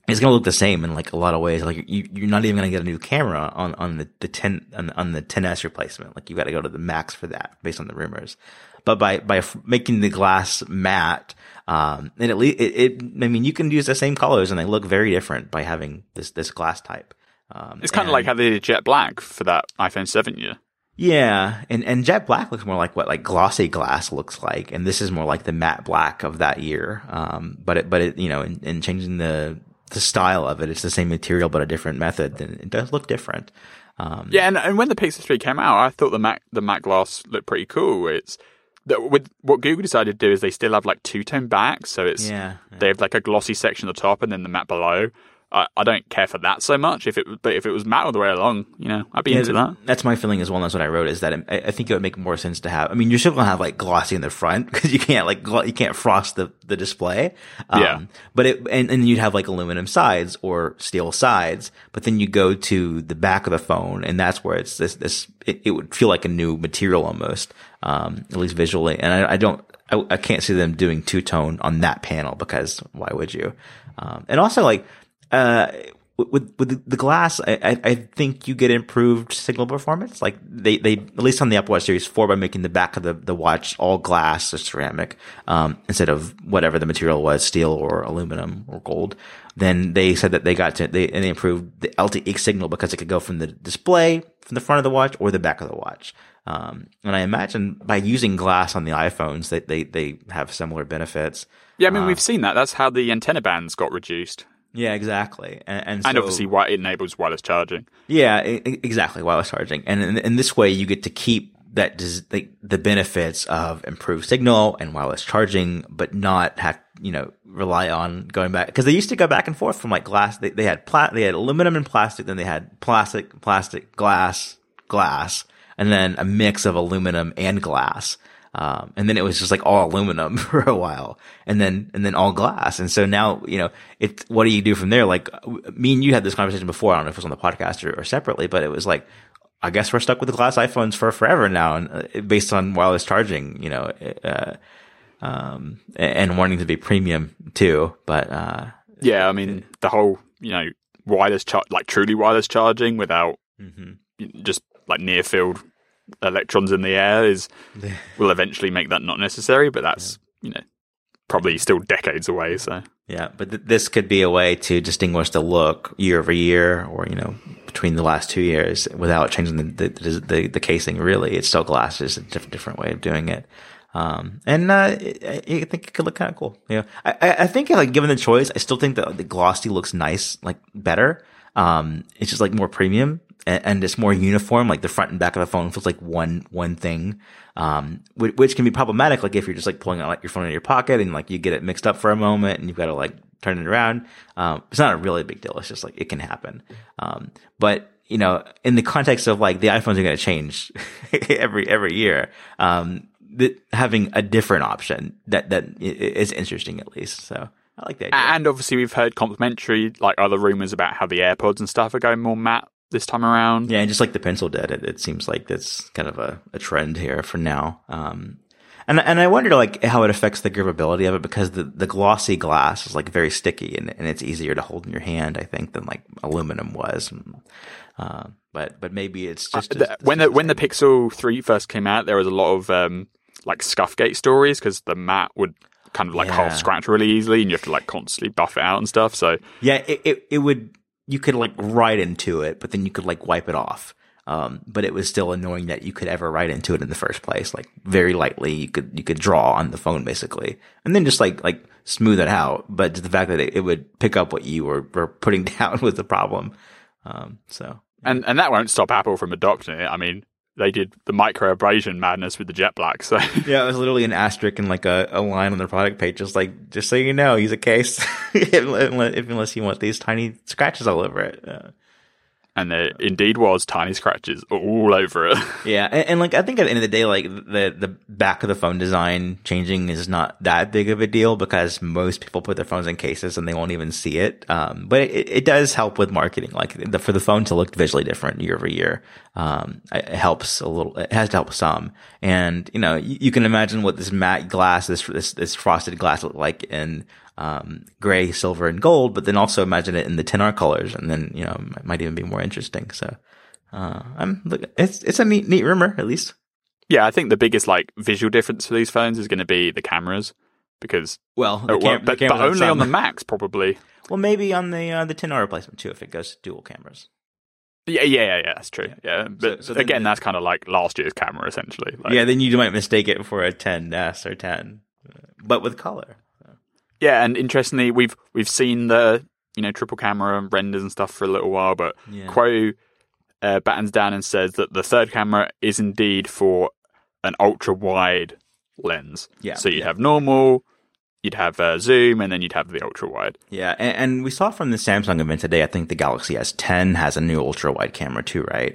it's going to look the same in like a lot of ways. Like you, you're not even going to get a new camera on, on the, the ten, on, on the ten S replacement. Like you got to go to the Max for that based on the rumors. But by, by f- making the glass matte, um, and at least it, it, I mean, you can use the same colors and they look very different by having this, this glass type. Um, it's kind of like how they did jet black for that iPhone seven year. Yeah, and and jet black looks more like what like glossy glass looks like, and this is more like the matte black of that year. Um, but it but it you know in, in changing the the style of it, it's the same material but a different method, and it does look different. Um, yeah, and and when the Pixel three came out, I thought the matte the matte glass looked pretty cool. It's that with what Google decided to do is they still have like two tone back, so it's yeah, yeah. they have like a glossy section at the top and then the matte below. I, I don't care for that so much. If it, but if it was matte all the way along, you know, I'd be yeah, into that. That's my feeling as well. That's what I wrote. Is that it, I think it would make more sense to have. I mean, you're still gonna have like glossy in the front because you can't like glo- you can't frost the the display. Um, yeah. But it and and you'd have like aluminum sides or steel sides. But then you go to the back of the phone, and that's where it's this this. It, it would feel like a new material almost, um, at least visually. And I, I don't. I, I can't see them doing two tone on that panel because why would you? Um, and also like. Uh, With with the glass, I, I think you get improved signal performance. Like they, they at least on the Apple Watch Series four by making the back of the, the watch all glass or ceramic, um, instead of whatever the material was, steel or aluminum or gold. Then they said that they got to they and they improved the L T E signal because it could go from the display, from the front of the watch, or the back of the watch. Um, and I imagine by using glass on the iPhones, that they, they have similar benefits. Yeah, I mean uh, we've seen that. That's how the antenna bands got reduced. Yeah, exactly. And, and, and so, obviously why it enables wireless charging. Yeah, I- exactly. Wireless charging. And in, in this way, you get to keep that the, the benefits of improved signal and wireless charging, but not have, you know, rely on going back. Cause they used to go back and forth from like glass. They, they had pla- they had aluminum and plastic. Then they had plastic, plastic, glass, glass, and then a mix of aluminum and glass. Um, and then it was just like all aluminum for a while and then, and then all glass. And so now, you know, it, what do you do from there? Like me and you had this conversation before. I don't know if it was on the podcast or, or separately, but it was like, I guess we're stuck with the glass iPhones for forever now. And uh, based on wireless charging, you know, uh, um, and wanting to be premium too. But, uh, yeah, I mean, the whole, you know, wireless char- like truly wireless charging without mm-hmm. just like near field electrons in the air is will eventually make that not necessary, but that's yeah. you know probably still decades away. So yeah, but th- this could be a way to distinguish the look year over year, or you know between the last two years without changing the the, the, the casing. Really, it's still glass, just a different different way of doing it. Um, and uh, I, I think it could look kind of cool. You know, I I think like given the choice, I still think that the glossy looks nice, like better. Um, it's just like more premium. And it's more uniform, like the front and back of the phone feels like one, one thing, um, which, which can be problematic. Like if you're just like pulling out like your phone in your pocket and like you get it mixed up for a moment and you've got to like turn it around. Um, it's not a really big deal. It's just like it can happen. Um, but you know, in the context of like the iPhones are going to change every, every year, um, that having a different option that, that is interesting at least. So I like that. And obviously we've heard complimentary, like other rumors about how the AirPods and stuff are going more matte this time around. Yeah, and just like the Pencil did, it, it seems like that's kind of a, a trend here for now. Um, and and I wonder like how it affects the gripability of it because the, the glossy glass is like very sticky and, and it's easier to hold in your hand, I think, than like aluminum was. Uh, but but maybe it's just, uh, the, just when the when the Pixel three first came out, there was a lot of um, like scuffgate stories because the matte would kind of like yeah. half scratch really easily, and you have to like constantly buff it out and stuff. So yeah, it it, it would. You could like write into it, but then you could like wipe it off. Um, but it was still annoying that you could ever write into it in the first place. Like very lightly, you could, you could draw on the phone basically and then just like, like smooth it out. But the fact that it, it would pick up what you were, were putting down was the problem. Um, so. And, and that won't stop Apple from adopting it. I mean, they did the micro abrasion madness with the jet black. So yeah, it was literally an asterisk and like a, a line on their product page, just like just so you know, use a case if, unless you want these tiny scratches all over it. Uh, And there indeed was tiny scratches all over it. Yeah, and, and like I think at the end of the day, like the the back of the phone design changing is not that big of a deal because most people put their phones in cases and they won't even see it. Um, but it, it does help with marketing, like the, for the phone to look visually different year over year. Um, it helps a little. It has to help some, and you know you, you can imagine what this matte glass, this this, this frosted glass look like in. Um, gray, silver, and gold, but then also imagine it in the ten R colors, and then you know it might even be more interesting. So, uh, I'm look, it's it's a neat neat rumor at least. Yeah, I think the biggest like visual difference for these phones is going to be the cameras, because well, the oh, cam- well but, the but only some. on the Max probably. Well, maybe on the uh, the ten R replacement too if it goes dual cameras. Yeah, yeah, yeah, yeah that's true. Yeah, but so, so again, the, that's kind of like last year's camera essentially. Like, yeah, then you might mistake it for a ten S or ten, but with color. Yeah, and interestingly, we've we've seen the you know triple camera and renders and stuff for a little while, but yeah. Kuo uh, battens down and says that the third camera is indeed for an ultra wide lens. Yeah, so you'd yeah. have normal, you'd have uh, zoom, and then you'd have the ultra wide. Yeah, and, and we saw from the Samsung event today. I think the Galaxy S ten has a new ultra wide camera too, right?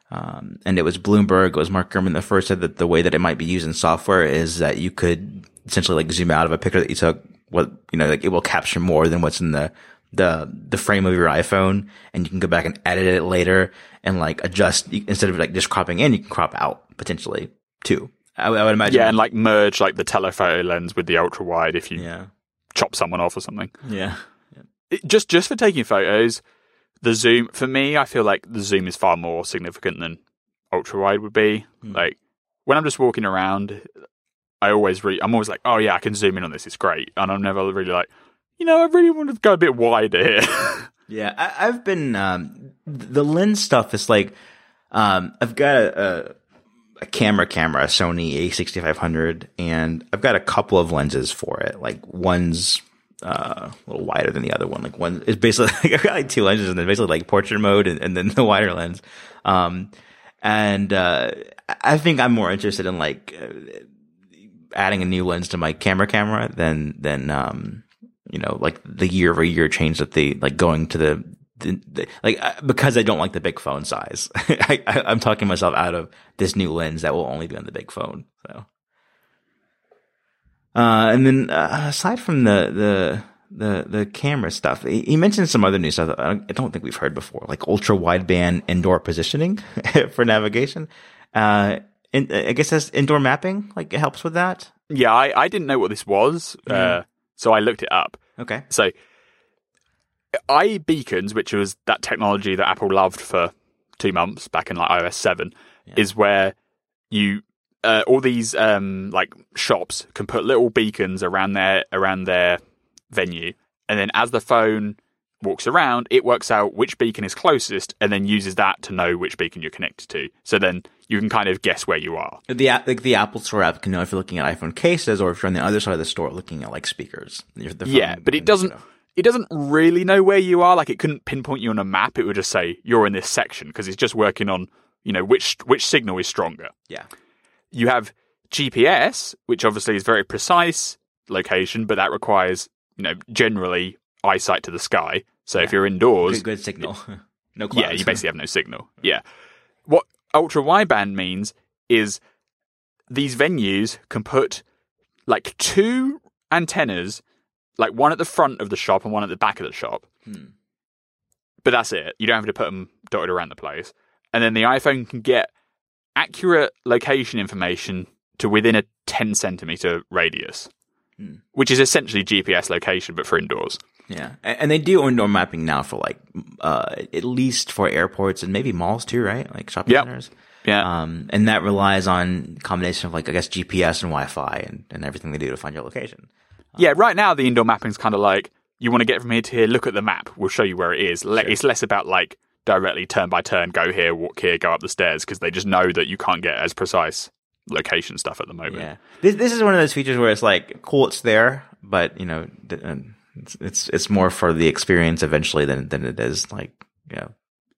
Um, and it was Bloomberg, it was Mark Gurman that first said that the way that it might be used in software is that you could essentially like zoom out of a picture that you took. What you know, like it will capture more than what's in the the the frame of your iPhone, and you can go back and edit it later and like adjust instead of like just cropping in, you can crop out potentially too. I, I would imagine. Yeah, and like merge like the telephoto lens with the ultra wide if you yeah. chop someone off or something. Yeah, it, just just for taking photos, the zoom for me, I feel like the zoom is far more significant than ultra wide would be. Hmm. Like when I'm just walking around. I always really, I'm always like, oh yeah, I can zoom in on this. It's great. And I'm never really like, you know, I really want to go a bit wider here. Yeah. I, I've been, um, the lens stuff is like, um, I've got a, a, a camera camera, a Sony A sixty-five hundred, and I've got a couple of lenses for it. Like one's, uh, a little wider than the other one. Like one is basically, I've got like two lenses and then basically like portrait mode and, and then the wider lens. Um, and, uh, I think I'm more interested in like, uh, adding a new lens to my camera camera than than um you know like the year over year change that they like going to the, the, the like because I don't like the big phone size. I, I I'm talking myself out of this new lens that will only be on the big phone. So uh and then uh, aside from the the the the camera stuff, he, he mentioned some other new stuff that I don't, I don't think we've heard before, like ultra wideband indoor positioning for navigation. Uh In, I guess that's indoor mapping. Like it helps with that. Yeah, I, I didn't know what this was, mm. uh, so I looked it up. Okay. So, iBeacons, which was that technology that Apple loved for two months back in like iOS seven, yeah. is where you uh, all these um, like shops can put little beacons around their around their venue, and then as the phone walks around, it works out which beacon is closest and then uses that to know which beacon you're connected to. So then you can kind of guess where you are. The app, like the Apple Store app can know if you're looking at iPhone cases or if you're on the other side of the store looking at like speakers. The yeah, but it doesn't it doesn't really know where you are. Like it couldn't pinpoint you on a map. It would just say you're in this section because it's just working on, you know, which which signal is stronger. Yeah. You have G P S, which obviously is very precise location, but that requires, you know, generally eyesight to the sky. So yeah. if you're indoors, good, good signal. No clouds. Yeah, you basically have no signal. Yeah. What ultra wideband means is these venues can put like two antennas, like one at the front of the shop and one at the back of the shop. Hmm. But that's it. You don't have to put them dotted around the place. And then the iPhone can get accurate location information to within a ten centimeter radius, hmm. which is essentially G P S location, but for indoors. Yeah, and they do indoor mapping now for like uh, at least for airports and maybe malls too, right? Like shopping yep. centers. Yeah, um, and that relies on a combination of like I guess G P S and Wi-Fi and, and everything they do to find your location. Yeah, right now the indoor mapping is kind of like you want to get from here to here. Look at the map. We'll show you where it is. Sure. It's less about like directly turn by turn, go here, walk here, go up the stairs, because they just know that you can't get as precise location stuff at the moment. Yeah, this this is one of those features where it's like cool, it's there, but you know. It's, it's it's more for the experience eventually than than it is like you know.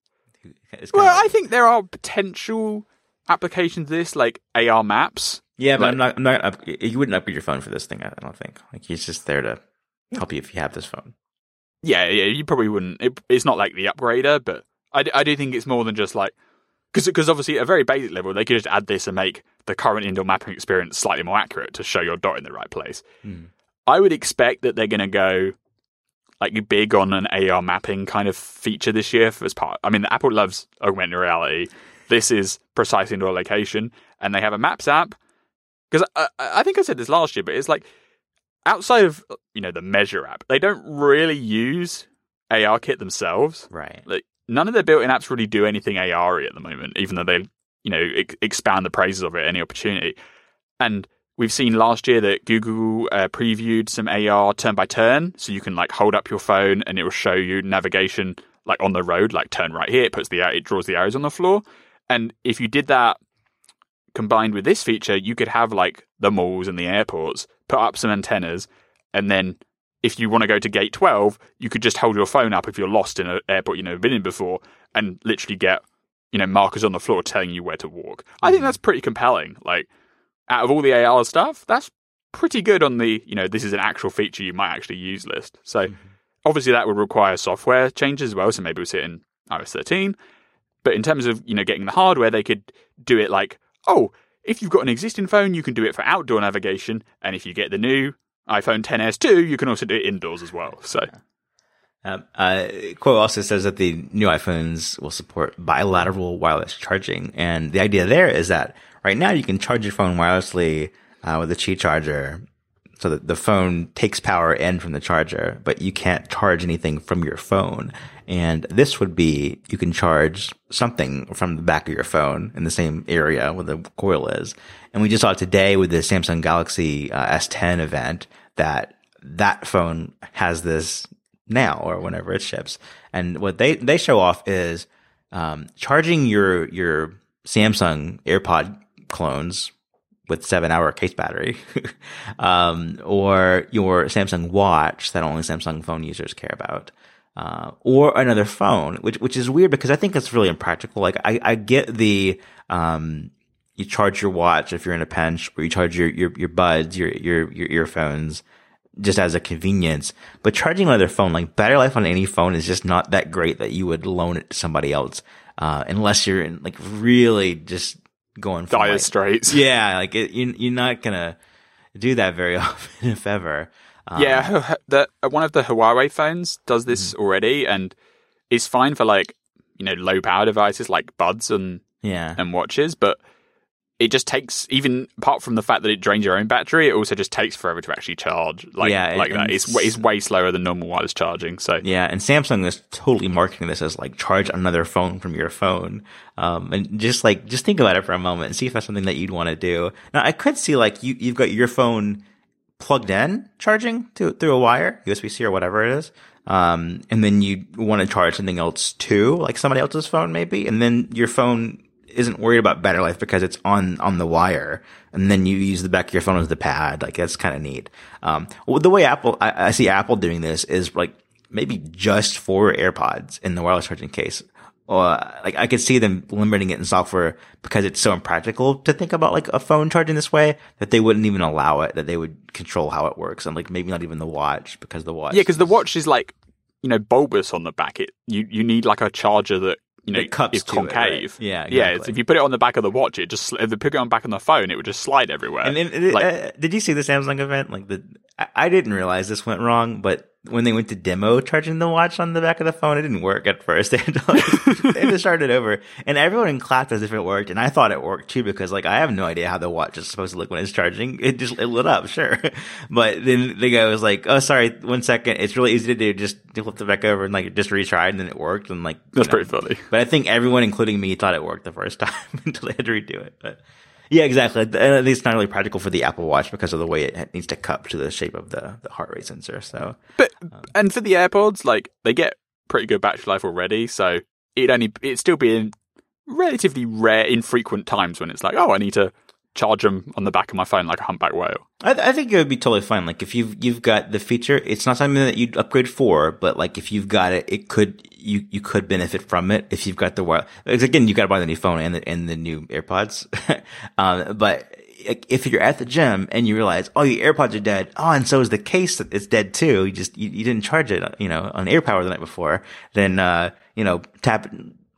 Well, like, I think there are potential applications of this, like A R maps. Yeah, but like, I'm not. I'm not. Up, you wouldn't upgrade your phone for this thing. I don't think. Like he's just there to help you if you have this phone. Yeah, yeah. You probably wouldn't. It, it's not like the upgrader, but I, I do think it's more than just like, because obviously at a very basic level, they could just add this and make the current indoor mapping experience slightly more accurate to show your dot in the right place. Mm. I would expect that they're going to go like big on an A R mapping kind of feature this year as part. I mean, Apple loves augmented reality. This is precise indoor location, and they have a Maps app. Because I, I think I said this last year, but it's like outside of, you know, the Measure app, they don't really use ARKit themselves. Right. Like none of their built-in apps really do anything A R-y at the moment, even though they, you know, ex- expand the praises of it any opportunity. And we've seen last year that Google uh, previewed some A R turn by turn, so you can like hold up your phone and it will show you navigation like on the road, like turn right here. It puts the it draws the arrows on the floor, and if you did that combined with this feature, you could have like the malls and the airports put up some antennas, and then if you want to go to gate twelve, you could just hold your phone up if you're lost in an airport you've never been in before, and literally get, you know, markers on the floor telling you where to walk. I think that's pretty compelling. Like, out of all the A R stuff, that's pretty good on the, you know, this is an actual feature you might actually use list. So mm-hmm. obviously that would require software changes as well, so maybe we'll see it in i O S thirteen. But in terms of, you know, getting the hardware, they could do it like, oh, if you've got an existing phone, you can do it for outdoor navigation, and if you get the new iPhone X S two, you can also do it indoors as well. So, um, uh, quote also says that the new iPhones will support bilateral wireless charging, and the idea there is that right now you can charge your phone wirelessly uh, with a Qi charger, so that the phone takes power in from the charger, but you can't charge anything from your phone. And this would be, you can charge something from the back of your phone in the same area where the coil is. And we just saw today with the Samsung Galaxy uh, S ten event that that phone has this now or whenever it ships. And what they, they show off is um, charging your your Samsung AirPod clones with seven hour case battery, um, or your Samsung Watch that only Samsung phone users care about. Uh, or another phone, which, which is weird because I think it's really impractical. Like, I, I get the, um, you charge your watch if you're in a pinch, or you charge your, your, your buds, your, your, your earphones just as a convenience. But charging another phone, like battery life on any phone is just not that great that you would loan it to somebody else, uh, unless you're in, like really just going for dire like, straits. Yeah. Like it, you, you're not gonna do that very often, if ever. Um, yeah, the, one of the Huawei phones does this mm-hmm. already, and it's fine for like, you know, low power devices like buds and yeah. and watches, but it just takes, even apart from the fact that it drains your own battery, it also just takes forever to actually charge. Like, yeah, like and, that. It's, it's way slower than normal wireless charging. So yeah, and Samsung is totally marketing this as like charge another phone from your phone. Um, and just like, just think about it for a moment and see if that's something that you'd want to do. Now, I could see like you, you've got your phone plugged in charging to, through a wire, U S B C or whatever it is. Um, and then you want to charge something else too, like somebody else's phone maybe. And then your phone isn't worried about battery life because it's on, on the wire. And then you use the back of your phone as the pad. Like, that's kind of neat. Um, well, the way Apple, I, I see Apple doing this is like maybe just for AirPods in the wireless charging case. Or like I could see them limiting it in software because it's so impractical to think about like a phone charging this way that they wouldn't even allow it, that they would control how it works, and like maybe not even the watch, because the watch. Yeah, because the watch is like, you know, bulbous on the back. It you you need like a charger that, you know, is concave. It, right? Yeah, exactly. Yeah. It's, if you put it on the back of the watch, it just if you put it on the back of the phone, it would just slide everywhere. And, and, and like, uh, did you see the Samsung event? Like the, I, I didn't realize this went wrong, but when they went to demo charging the watch on the back of the phone, it didn't work at first. They had to, like, they had to start it over, and everyone clapped as if it worked. And I thought it worked too, because like I have no idea how the watch is supposed to look when it's charging. It just it lit up, sure, but then the guy was like, "Oh, sorry, one second. It's really easy to do. Just flip it back over and like just retry, and then it worked." And like that's know. pretty funny. But I think everyone, including me, thought it worked the first time until they had to redo it. But yeah, exactly. At least it's not really practical for the Apple Watch because of the way it needs to cup to the shape of the, the heart rate sensor. So, but um, and for the AirPods, like they get pretty good battery life already. So it only it'd still be in relatively rare, infrequent times when it's like, oh, I need to charge them on the back of my phone like a humpback whale. I, th- I think it would be totally fine. Like if you've you've got the feature, it's not something that you'd upgrade for, but like if you've got it, it could you you could benefit from it if you've got the wire. Again, you got to buy the new phone and the and the new AirPods. um, but if you're at the gym and you realize, oh, your AirPods are dead, oh, and so is the case that it's dead too. You just you, you didn't charge it, you know, on AirPower the night before. Then uh, you know, tap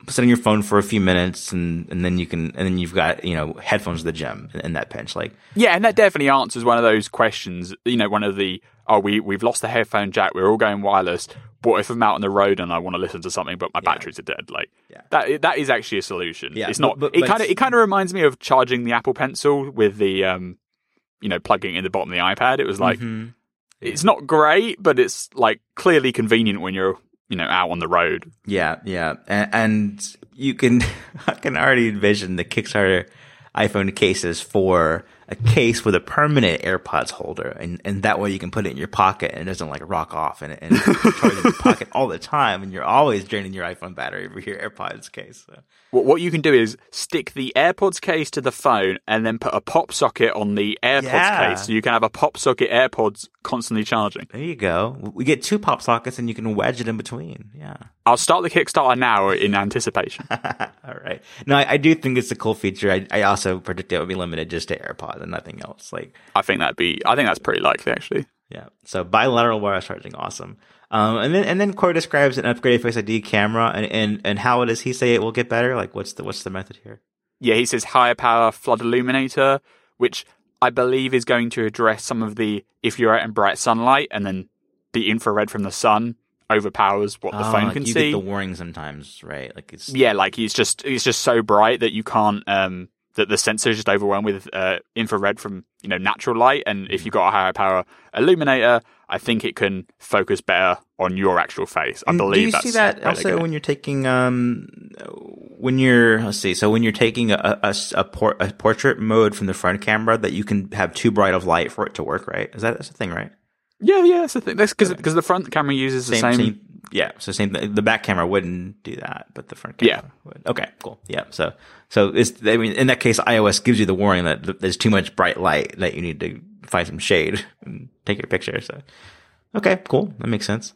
sit on your phone for a few minutes, and, and then you can, and then you've got, you know, headphones at the gym in, in that pinch. Like, yeah, and that definitely answers one of those questions. You know, one of the oh, we we've lost the headphone jack. We're all going wireless. What if I'm out on the road and I want to listen to something, but my yeah. batteries are dead? Like, yeah. that that is actually a solution. Yeah, it's not. but, but, it kind of it kind of reminds me of charging the Apple Pencil with the um, you know, plugging it in the bottom of the iPad. It was like, mm-hmm. it's not great, but it's like clearly convenient when you're, you know, out on the road. Yeah, yeah, and, and you can, I can already envision the Kickstarter iPhone cases for a case with a permanent AirPods holder, and, and that way you can put it in your pocket and it doesn't like rock off and, and charge in your pocket all the time, and you're always draining your iPhone battery over your AirPods case. So. What what you can do is stick the AirPods case to the phone and then put a pop socket on the AirPods yeah. case, so you can have a pop socket AirPods constantly charging. There you go. We get two pop sockets and you can wedge it in between. Yeah. I'll start the Kickstarter now in anticipation. All right. No, I, I do think it's a cool feature. I, I also predict it would be limited just to AirPods and nothing else. Like, I think that'd be. I think that's pretty likely, actually. Yeah. So bilateral wireless charging, awesome. Um, and then and then Corey describes an upgraded Face I D camera, and, and and how does he say it will get better? Like, what's the what's the method here? Yeah, he says higher power flood illuminator, which I believe is going to address some of the if you're out in bright sunlight and then the infrared from the sun overpowers what the oh, phone like can you see. Get the warning sometimes, right? Like it's yeah, like it's just it's just so bright that you can't um that the sensor is just overwhelmed with uh, infrared from, you know, natural light. And if you've got a higher power illuminator, I think it can focus better on your actual face. I and believe do you that's see that also when you're taking um when you're let's see so when you're taking a a, a, por- a portrait mode from the front camera, that you can have too bright of light for it to work, right? Is that that's the thing, right? Yeah, yeah, that's the thing. That's because because the front camera uses the same, same. same yeah, so same. The back camera wouldn't do that, but the front camera yeah. would. Okay, cool. Yeah, so so it's I mean in that case, iOS gives you the warning that there's too much bright light, that you need to find some shade and take your picture. So okay, cool, that makes sense.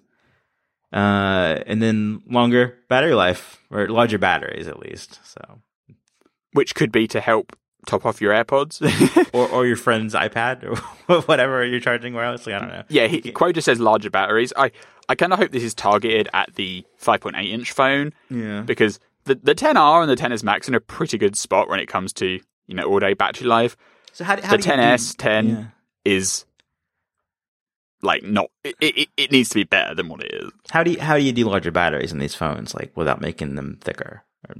Uh, and then longer battery life, or larger batteries at least. So, which could be to help top off your AirPods or or your friend's iPad or whatever you're charging wirelessly. I don't know. Yeah, he, Quota says larger batteries. I, I kind of hope this is targeted at the five point eight inch phone. Yeah, because the the ten R and the ten S Max are in a pretty good spot when it comes to, you know, all day battery life. So how, how the do ten S do, ten yeah. is like not it, it it needs to be better than what it is. How do you how do you do larger batteries in these phones, like without making them thicker? Or...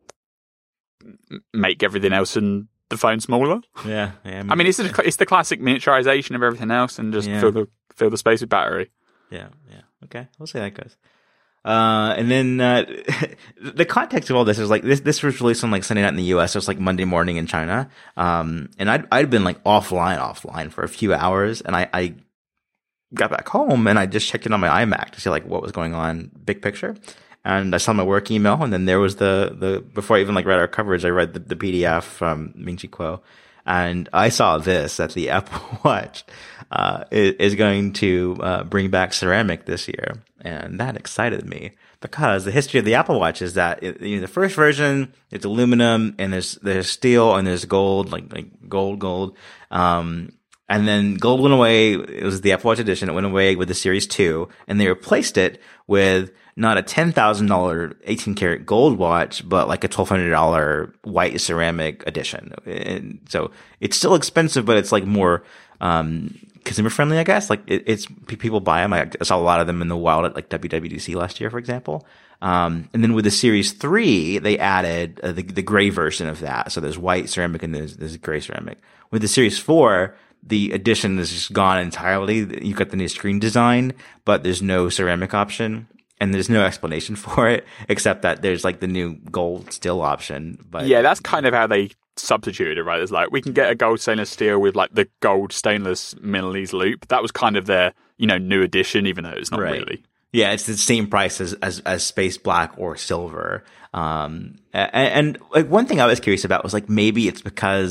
Make everything else in the phone smaller. Yeah, yeah. I mean, it's the, it's the classic miniaturization of everything else, and just yeah. fill the fill the space with battery. Yeah, yeah. Okay, we'll see how that goes. Uh, and then uh, the context of all this is like this. This was released on like Sunday night in the U S. So it's like Monday morning in China. Um, and I'd I'd been like offline, offline for a few hours, and I, I got back home and I just checked in on my iMac to see like what was going on, big picture. And I saw my work email, and then there was the, the before I even like read our coverage, I read the, the P D F from Ming-Chi Kuo, and I saw this that the Apple Watch uh, is, is going to uh, bring back ceramic this year, and that excited me because the history of the Apple Watch is that it, you know, the first version it's aluminum and there's there's steel and there's gold, like like gold gold. Um, And then gold went away. It was the Apple Watch edition. It went away with the Series two, and they replaced it with not a ten thousand dollars eighteen karat gold watch, but like a twelve hundred dollars white ceramic edition. And so it's still expensive, but it's like more um consumer friendly, I guess. Like it, it's people buy them. I saw a lot of them in the wild at like W W D C last year, for example. Um, and then with the Series three, they added uh, the the gray version of that. So there's white ceramic and there's there's gray ceramic. With the Series four, the edition is just gone entirely. You got the new screen design, but there's no ceramic option, and there's no explanation for it except that there's like the new gold steel option. But yeah, that's kind of how they substituted it, right? It's like we can get a gold stainless steel with like the gold stainless Milanese loop. That was kind of their, you know, new edition, even though it's not right. really. Yeah, it's the same price as as, as space black or silver. Um, and, and like one thing I was curious about was like maybe it's because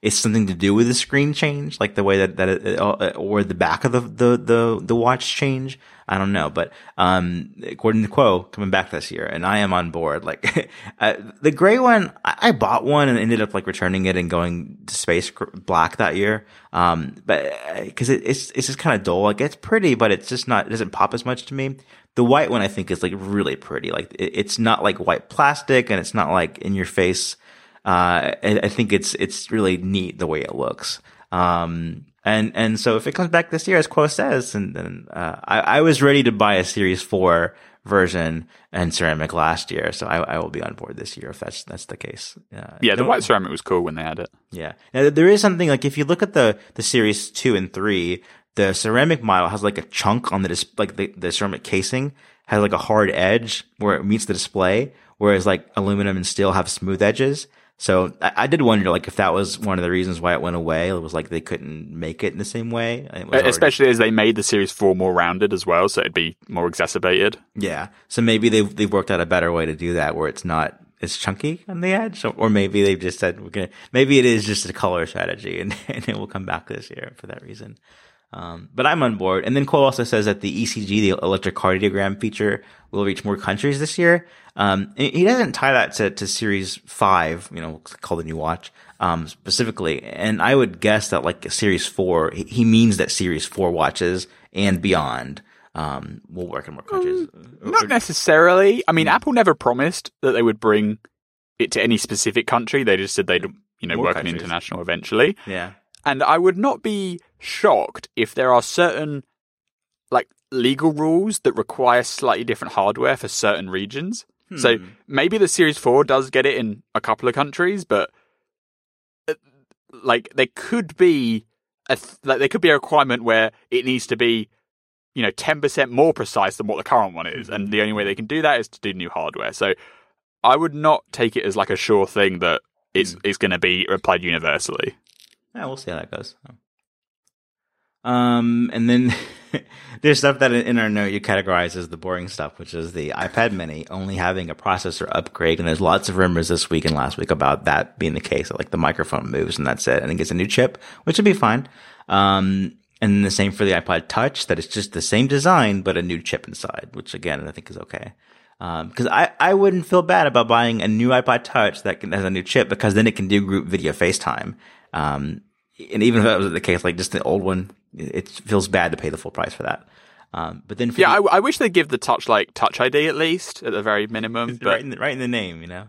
it's something to do with the screen change, like the way that, that it, or the back of the, the, the, the watch change. I don't know, but, um, according to Quo, coming back this year, and I am on board. Like, uh, the gray one, I, I bought one and ended up like returning it and going to space black that year. Um, but, uh, cause it, it's, it's just kind of dull. Like, it's pretty, but it's just not, it doesn't pop as much to me. The white one, I think, is like really pretty. Like, it, it's not like white plastic and it's not like in your face. Uh, I, I think it's, it's really neat the way it looks. Um, and, and so if it comes back this year, as Quo says, and then, uh, I, I was ready to buy a Series four version and ceramic last year. So I, I will be on board this year if that's, that's the case. Uh, yeah. The white ceramic was cool when they had it. Yeah. Now, there is something like if you look at the, the Series two and three, the ceramic model has like a chunk on the dis- like the, the ceramic casing has like a hard edge where it meets the display, whereas like aluminum and steel have smooth edges. So I, I did wonder, like, if that was one of the reasons why it went away. It was like they couldn't make it in the same way. Especially already... as they made the Series four more rounded as well, so it'd be more exacerbated. Yeah. So maybe they've, they've worked out a better way to do that where it's not as chunky on the edge. Or maybe they've just said, we're gonna, maybe it is just a color strategy and, and it will come back this year for that reason. Um, but I'm on board. And then Quo also says that the E C G, the electrocardiogram feature, will reach more countries this year. Um, he doesn't tie that to, to Series five, you know, called the new watch, um, specifically. And I would guess that like Series four, he means that Series four watches and beyond, um, will work in more countries. Um, not necessarily. I mean, mm. Apple never promised that they would bring it to any specific country. They just said they'd, you know, more work countries. On international eventually. Yeah. And I would not be shocked if there are certain, like, legal rules that require slightly different hardware for certain regions. Hmm. So maybe the Series four does get it in a couple of countries, but, uh, like, there could be a th- like there could be a requirement where it needs to be, you know, ten percent more precise than what the current one is. And the only way they can do that is to do new hardware. So I would not take it as, like, a sure thing that it's, hmm. it's going to be applied universally. Yeah, we'll see how that goes. Um, and then there's stuff that in our note you categorize as the boring stuff, which is the iPad Mini only having a processor upgrade. And there's lots of rumors this week and last week about that being the case. Like the microphone moves and that's it. And it gets a new chip, which would be fine. Um, and the same for the iPod Touch, that it's just the same design, but a new chip inside, which again, I think is okay. Um, cause I, I wouldn't feel bad about buying a new iPod Touch that can, has a new chip because then it can do group video FaceTime. Um, and even if that was the case, like just the old one, it feels bad to pay the full price for that. Um, but then, for yeah, the, I, I wish they'd give the Touch like Touch I D at least at the very minimum. But right, in the, right in the name, you know.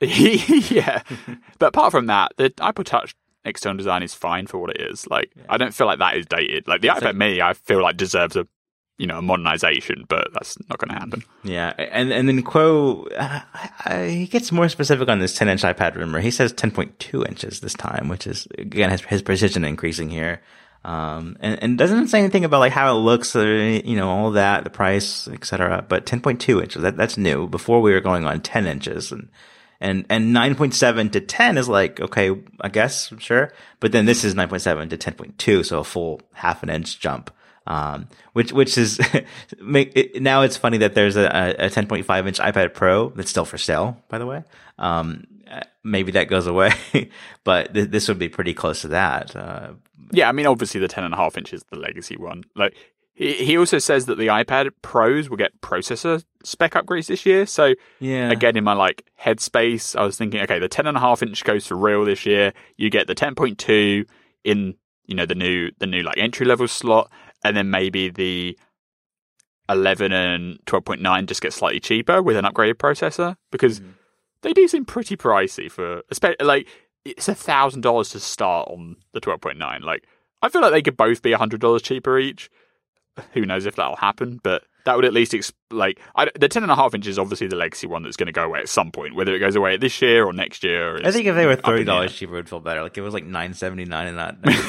Yeah, but apart from that, the iPod Touch external design is fine for what it is. Like, yeah. I don't feel like that is dated. Like the it's iPad like, Mini, I feel like deserves a, you know, a modernization, but that's not going to happen. Yeah, and and then Quo, uh, I, he gets more specific on this ten inch iPad rumor. He says ten point two inches this time, which is again his, his precision increasing here. Um, and, and doesn't say anything about like how it looks, or, you know, all that, the price, et cetera. But ten point two inches, that that's new. Before we were going on ten inches, and and and nine point seven to ten is like okay, I guess sure. But then this is nine point seven to ten point two, so a full half an inch jump. Um, which, which is, make it, now it's funny that there's a, a ten point five inch iPad Pro that's still for sale, by the way. Um, maybe that goes away, but th- this would be pretty close to that. Uh, yeah, I mean, obviously the ten and a half inch is the legacy one. Like, he, he also says that the iPad Pros will get processor spec upgrades this year. So, yeah. Again, in my like headspace, I was thinking, okay, the ten and a half inch goes for real this year. You get the ten point two in, you know, the new, the new like entry level slot. And then maybe the eleven and twelve point nine just get slightly cheaper with an upgraded processor, because mm. they do seem pretty pricey for, like, it's a thousand dollars to start on the twelve point nine. Like, I feel like they could both be a hundred dollars cheaper each. Who knows if that'll happen, but that would at least exp- like I, the ten and a half inch is obviously the legacy one that's going to go away at some point, whether it goes away this year or next year. I think if they were thirty dollars cheaper, it would feel better. Like it was like nine seventy nine and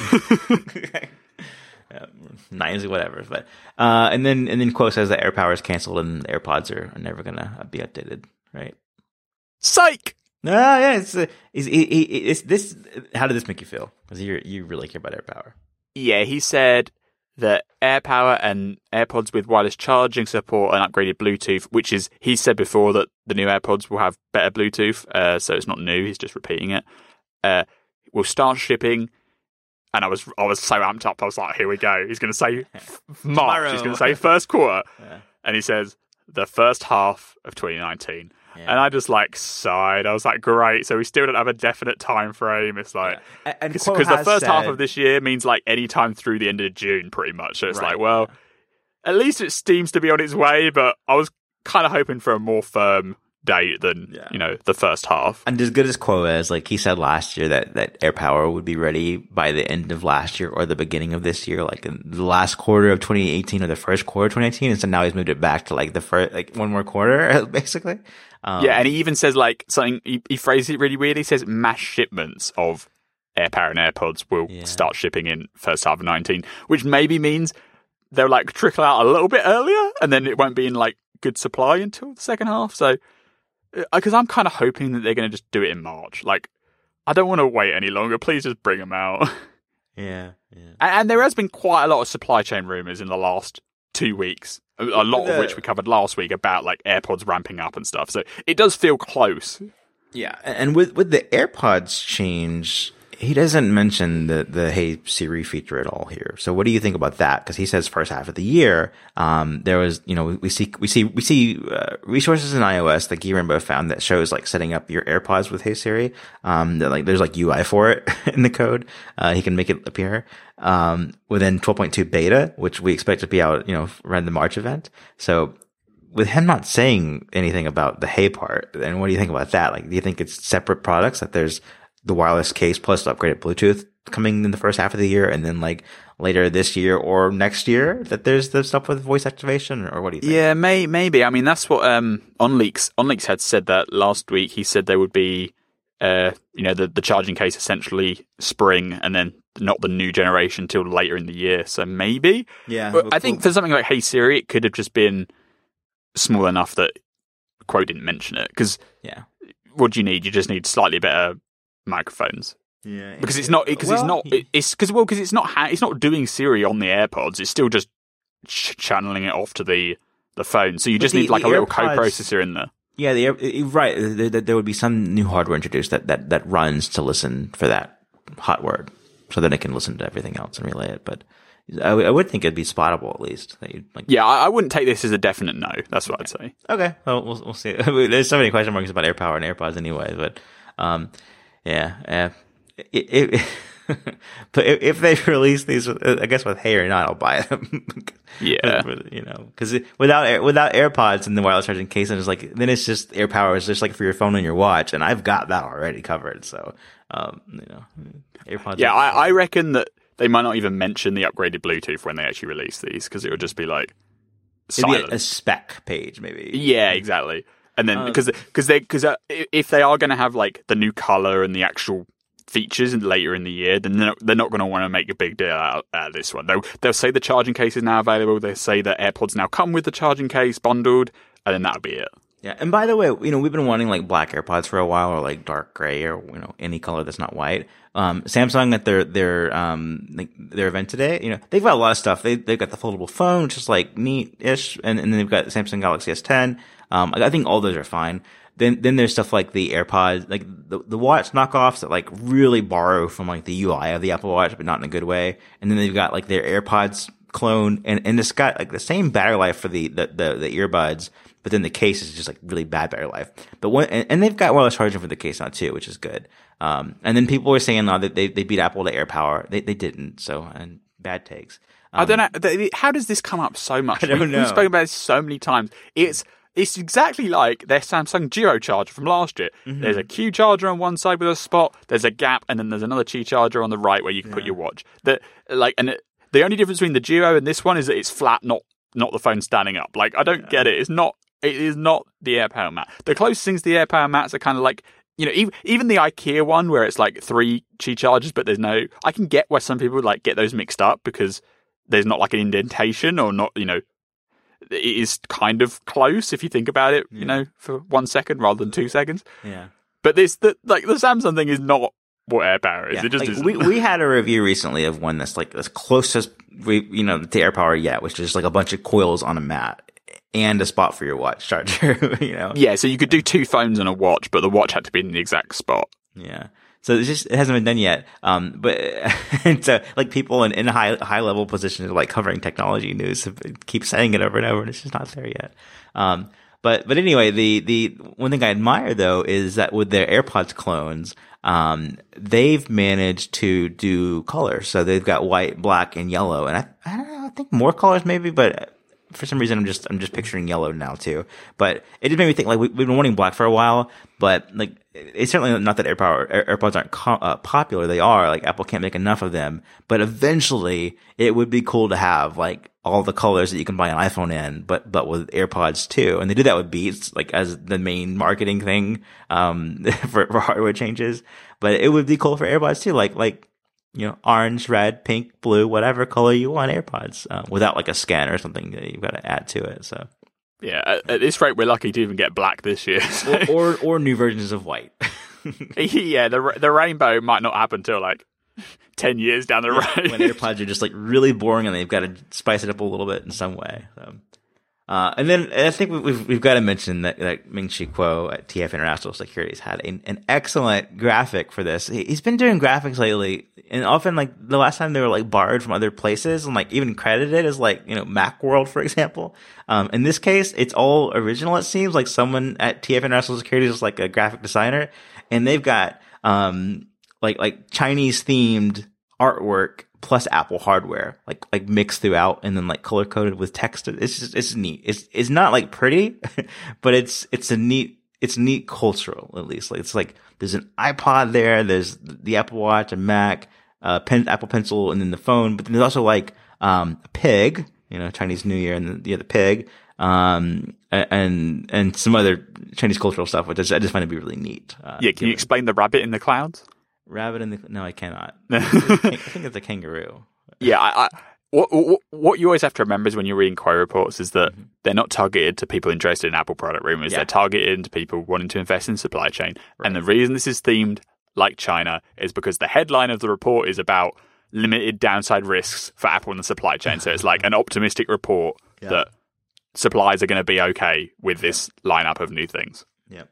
not. Uh, nines or whatever, but uh, and then and then Quo says that AirPower is canceled and AirPods are, are never gonna be updated, right? Psych. No, uh, yeah, it's, uh, it's, it's this. How did this make you feel? Because you you really care about AirPower. Yeah, he said that AirPower and AirPods with wireless charging support and upgraded Bluetooth, which is he said before that the new AirPods will have better Bluetooth, uh, so it's not new. He's just repeating it. Uh, will start shipping. And I was I was so amped up. I was like, here we go. He's going to say f- March. He's going to say first quarter. Yeah. And he says the first half of twenty nineteen. Yeah. And I just like sighed. I was like, great. So we still don't have a definite time frame. It's like, because yeah. the first said, half of this year means like any time through the end of June, pretty much. So it's right, like, well, yeah. at least it seems to be on its way. But I was kind of hoping for a more firm date than yeah. you know the first half. And as good as Quo is, like he said last year that that AirPower would be ready by the end of last year or the beginning of this year, like in the last quarter of twenty eighteen or the first quarter of twenty eighteen, and so now he's moved it back to like the first, like one more quarter basically. Um, yeah, and he even says like something. He, he phrased it really weird. He says mass shipments of AirPower and AirPods will yeah. start shipping in first half of nineteen, which maybe means they'll like trickle out a little bit earlier, and then it won't be in like good supply until the second half. So. Because I'm kind of hoping that they're going to just do it in March. Like, I don't want to wait any longer. Please just bring them out. Yeah, yeah. And, and there has been quite a lot of supply chain rumors in the last two weeks. A, a lot the, of which we covered last week about like AirPods ramping up and stuff. So it does feel close. Yeah, and with with the AirPods change, he doesn't mention the the Hey Siri feature at all here. So what do you think about that? Because he says first half of the year, um, there was, you know, we see we see we see uh, resources in iOS that Guy Rainbow found that shows like setting up your AirPods with Hey Siri. Um, like there's like U I for it in the code. Uh, he can make it appear um, within twelve point two beta, which we expect to be out, you know, around the March event. So. With him not saying anything about the Hey part, and what do you think about that? Like, do you think it's separate products, that there's the wireless case plus the upgraded Bluetooth coming in the first half of the year, and then like later this year or next year that there's the stuff with voice activation, or what do you think? Yeah, may, maybe. I mean, that's what um, OnLeaks OnLeaks had said that last week. He said there would be, uh, you know, the, the charging case essentially spring, and then not the new generation till later in the year. So maybe. Yeah. But I think for something like Hey Siri, it could have just been small enough that Quo didn't mention it. Because yeah, what do you need? You just need slightly better microphones. Yeah, because it's not because well, it's not it, it's because well because it's not ha- it's not doing Siri on the AirPods. It's still just ch- channeling it off to the the phone. So you just the, need like a AirPods, little co-processor in there. Yeah, the right. There, there would be some new hardware introduced that, that that runs to listen for that hot word, so that it can listen to everything else and relay it. But I, w- I would think it'd be spottable at least. That you'd, like, yeah, I, I wouldn't take this as a definite no. That's what okay. I'd say. Okay, well we'll, we'll see. There's so many question marks about AirPower and AirPods anyway, but um, yeah. Uh, It, it, but if, if they release these, I guess with Hey or not, I'll buy them. Yeah, you know, because without without AirPods and the wireless charging case, and it's like then it's just AirPower is just like for your phone and your watch, and I've got that already covered. So, um, you know, AirPods. Yeah, I, I reckon that they might not even mention the upgraded Bluetooth when they actually release these, because it would just be like silent. Be a, a spec page, maybe. Yeah, exactly. And then because um, because they because uh, if they are going to have like the new color and the actual features later in the year, then they're not, they're not going to want to make a big deal out, out of this one. They'll, they'll say the charging case is now available. They'll say that AirPods now come with the charging case bundled, and then that'll be it. Yeah, and by the way, you know, we've been wanting like black AirPods for a while, or like dark gray, or you know, any color that's not white. Um, Samsung at their their um like their event today, you know, they've got a lot of stuff. They they've got the foldable phone, which is like neat-ish, and, and then they've got the Samsung Galaxy S ten. Um, I think all those are fine. Then, then there's stuff like the AirPods, like the, the watch knockoffs that like really borrow from like the U I of the Apple Watch, but not in a good way. And then they've got like their AirPods clone, and, and it's got like the same battery life for the, the, the, the earbuds, but then the case is just like really bad battery life. But one, and, and they've got wireless charging for the case now too, which is good. Um, and then people were saying uh, that they, they beat Apple to AirPower. They, they didn't. So, and bad takes. Um, I don't know. How does this come up so much? I don't we, know. We've spoken about this so many times. It's, It's exactly like their Samsung Geo charger from last year. Mm-hmm. There's a Q charger on one side with a spot, there's a gap, and then there's another Qi charger on the right where you can yeah. put your watch. The, like, and it, the only difference between the Geo and this one is that it's flat, not not the phone standing up. Like, I don't yeah. get it. It's not. It is not the AirPower Mat. The closest things to the AirPower Mats are kind of like, you know, even, even the IKEA one where it's like three Qi chargers, but there's no. I can get where some people like get those mixed up because there's not like an indentation or not, you know. It is kind of close if you think about it, yeah. you know, for one second rather than two seconds. Yeah. But this, the, like the Samsung thing is not what AirPower is. Yeah. It just like, isn't. We we had a review recently of one that's like as close as we, you know, to AirPower yet, which is like a bunch of coils on a mat and a spot for your watch charger. You know. Yeah. So you could do two phones and a watch, but the watch had to be in the exact spot. Yeah. So it's just, it hasn't been done yet. Um, but, and so like people in, in high, high level positions like covering technology news have, keep saying it over and over and it's just not there yet. Um, but, but anyway, the, the one thing I admire though is that with their AirPods clones, um, they've managed to do colors. So they've got white, black, and yellow. And I, I don't know, I think more colors maybe, but for some reason, I'm just I'm just picturing yellow now too. But it did make me think like we, we've been wanting black for a while, but like it's certainly not that AirPower Air, AirPods aren't co- uh, popular. They are. Like Apple can't make enough of them. But eventually, it would be cool to have like all the colors that you can buy an iPhone in, but but with AirPods too. And they did that with Beats, like as the main marketing thing um for, for hardware changes. But it would be cool for AirPods too, like like. You know, orange, red, pink, blue, whatever color you want AirPods, uh, without like a scan or something that you've got to add to it. So, yeah, at, at this rate, we're lucky to even get black this year. So. or, or or new versions of white. Yeah, the the rainbow might not happen till like ten years down the road. Yeah, when AirPods are just like really boring and they've got to spice it up a little bit in some way. So. Uh, and then I think we've we've got to mention that, that Ming-Chi Kuo at T F International Securities had a, an excellent graphic for this. He, he's been doing graphics lately, and often like the last time they were like borrowed from other places and like even credited as like, you know, Macworld, for example. Um, in this case, it's all original. It seems like someone at T F International Securities is like a graphic designer, and they've got um like like Chinese themed artwork plus Apple hardware, like like mixed throughout, and then like color coded with text. It's just it's neat. It's it's not like pretty, but it's it's a neat it's neat cultural at least. Like it's like there's an iPod there, there's the Apple Watch, a Mac, uh, pen, Apple Pencil, and then the phone. But then there's also like um a pig, you know, Chinese New Year, and the, yeah, the pig, um and and some other Chinese cultural stuff, which I just, I just find to be really neat. Uh, yeah, can you explain the rabbit in the clouds? Rabbit in the no, I cannot. I think it's a kangaroo. Yeah, I, I, what, what what you always have to remember is when you're reading Kuo reports is that mm-hmm. they're not targeted to people interested in Apple product rumors. Yeah. They're targeted to people wanting to invest in supply chain. Right. And the reason this is themed like China is because the headline of the report is about limited downside risks for Apple in the supply chain. So it's like an optimistic report yeah. that supplies are going to be okay with this lineup of new things. Yep.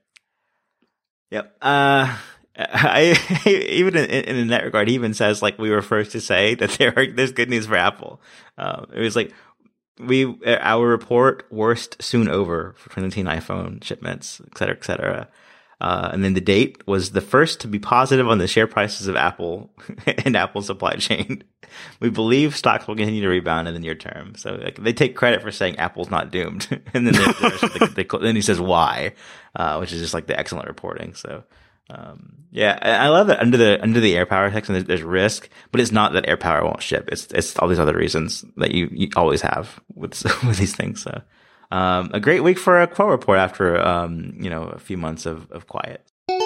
Yep. Uh I even in, in that regard, he even says like we were first to say that there are, there's good news for Apple. Um, it was like we our report worst soon over for twenty nineteen iPhone shipments, et cetera, et cetera. Uh, and then the date was the first to be positive on the share prices of Apple and Apple's supply chain. We believe stocks will continue to rebound in the near term. So like, they take credit for saying Apple's not doomed, and then they, they, they, then he says why, uh, which is just like the excellent reporting. So. Um, yeah, I love that under the under the AirPower section, there's, there's risk, but it's not that AirPower won't ship. It's it's all these other reasons that you, you always have with with these things. So, um, a great week for a Kuo report after um, you know a few months of, of quiet.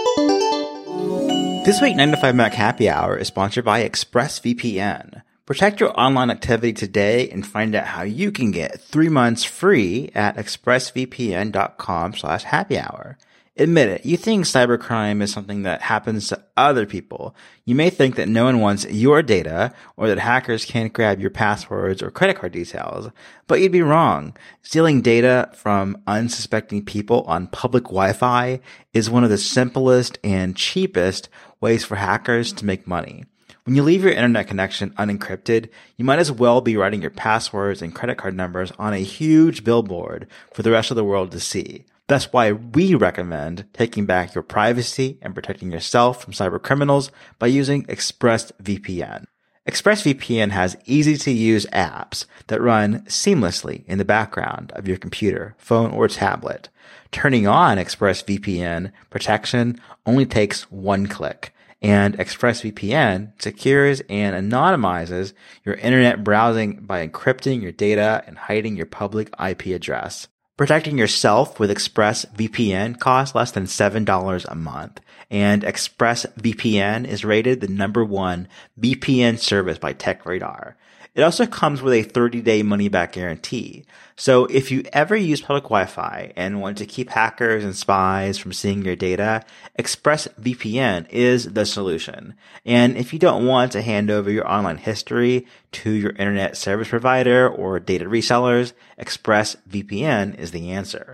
This week, nine to five Mac Happy Hour is sponsored by ExpressVPN. Protect your online activity today and find out how you can get three months free at expressvpn dot com slash happy hour. Admit it, you think cybercrime is something that happens to other people. You may think that no one wants your data or that hackers can't grab your passwords or credit card details, but you'd be wrong. Stealing data from unsuspecting people on public Wi-Fi is one of the simplest and cheapest ways for hackers to make money. When you leave your internet connection unencrypted, you might as well be writing your passwords and credit card numbers on a huge billboard for the rest of the world to see. That's why we recommend taking back your privacy and protecting yourself from cyber criminals by using ExpressVPN. ExpressVPN has easy-to-use apps that run seamlessly in the background of your computer, phone, or tablet. Turning on ExpressVPN protection only takes one click, and ExpressVPN secures and anonymizes your internet browsing by encrypting your data and hiding your public I P address. Protecting yourself with ExpressVPN costs less than seven dollars a month, and ExpressVPN is rated the number one V P N service by TechRadar. It also comes with a thirty-day money-back guarantee. So if you ever use public Wi-Fi and want to keep hackers and spies from seeing your data, ExpressVPN is the solution. And if you don't want to hand over your online history to your internet service provider or data resellers, ExpressVPN is the answer.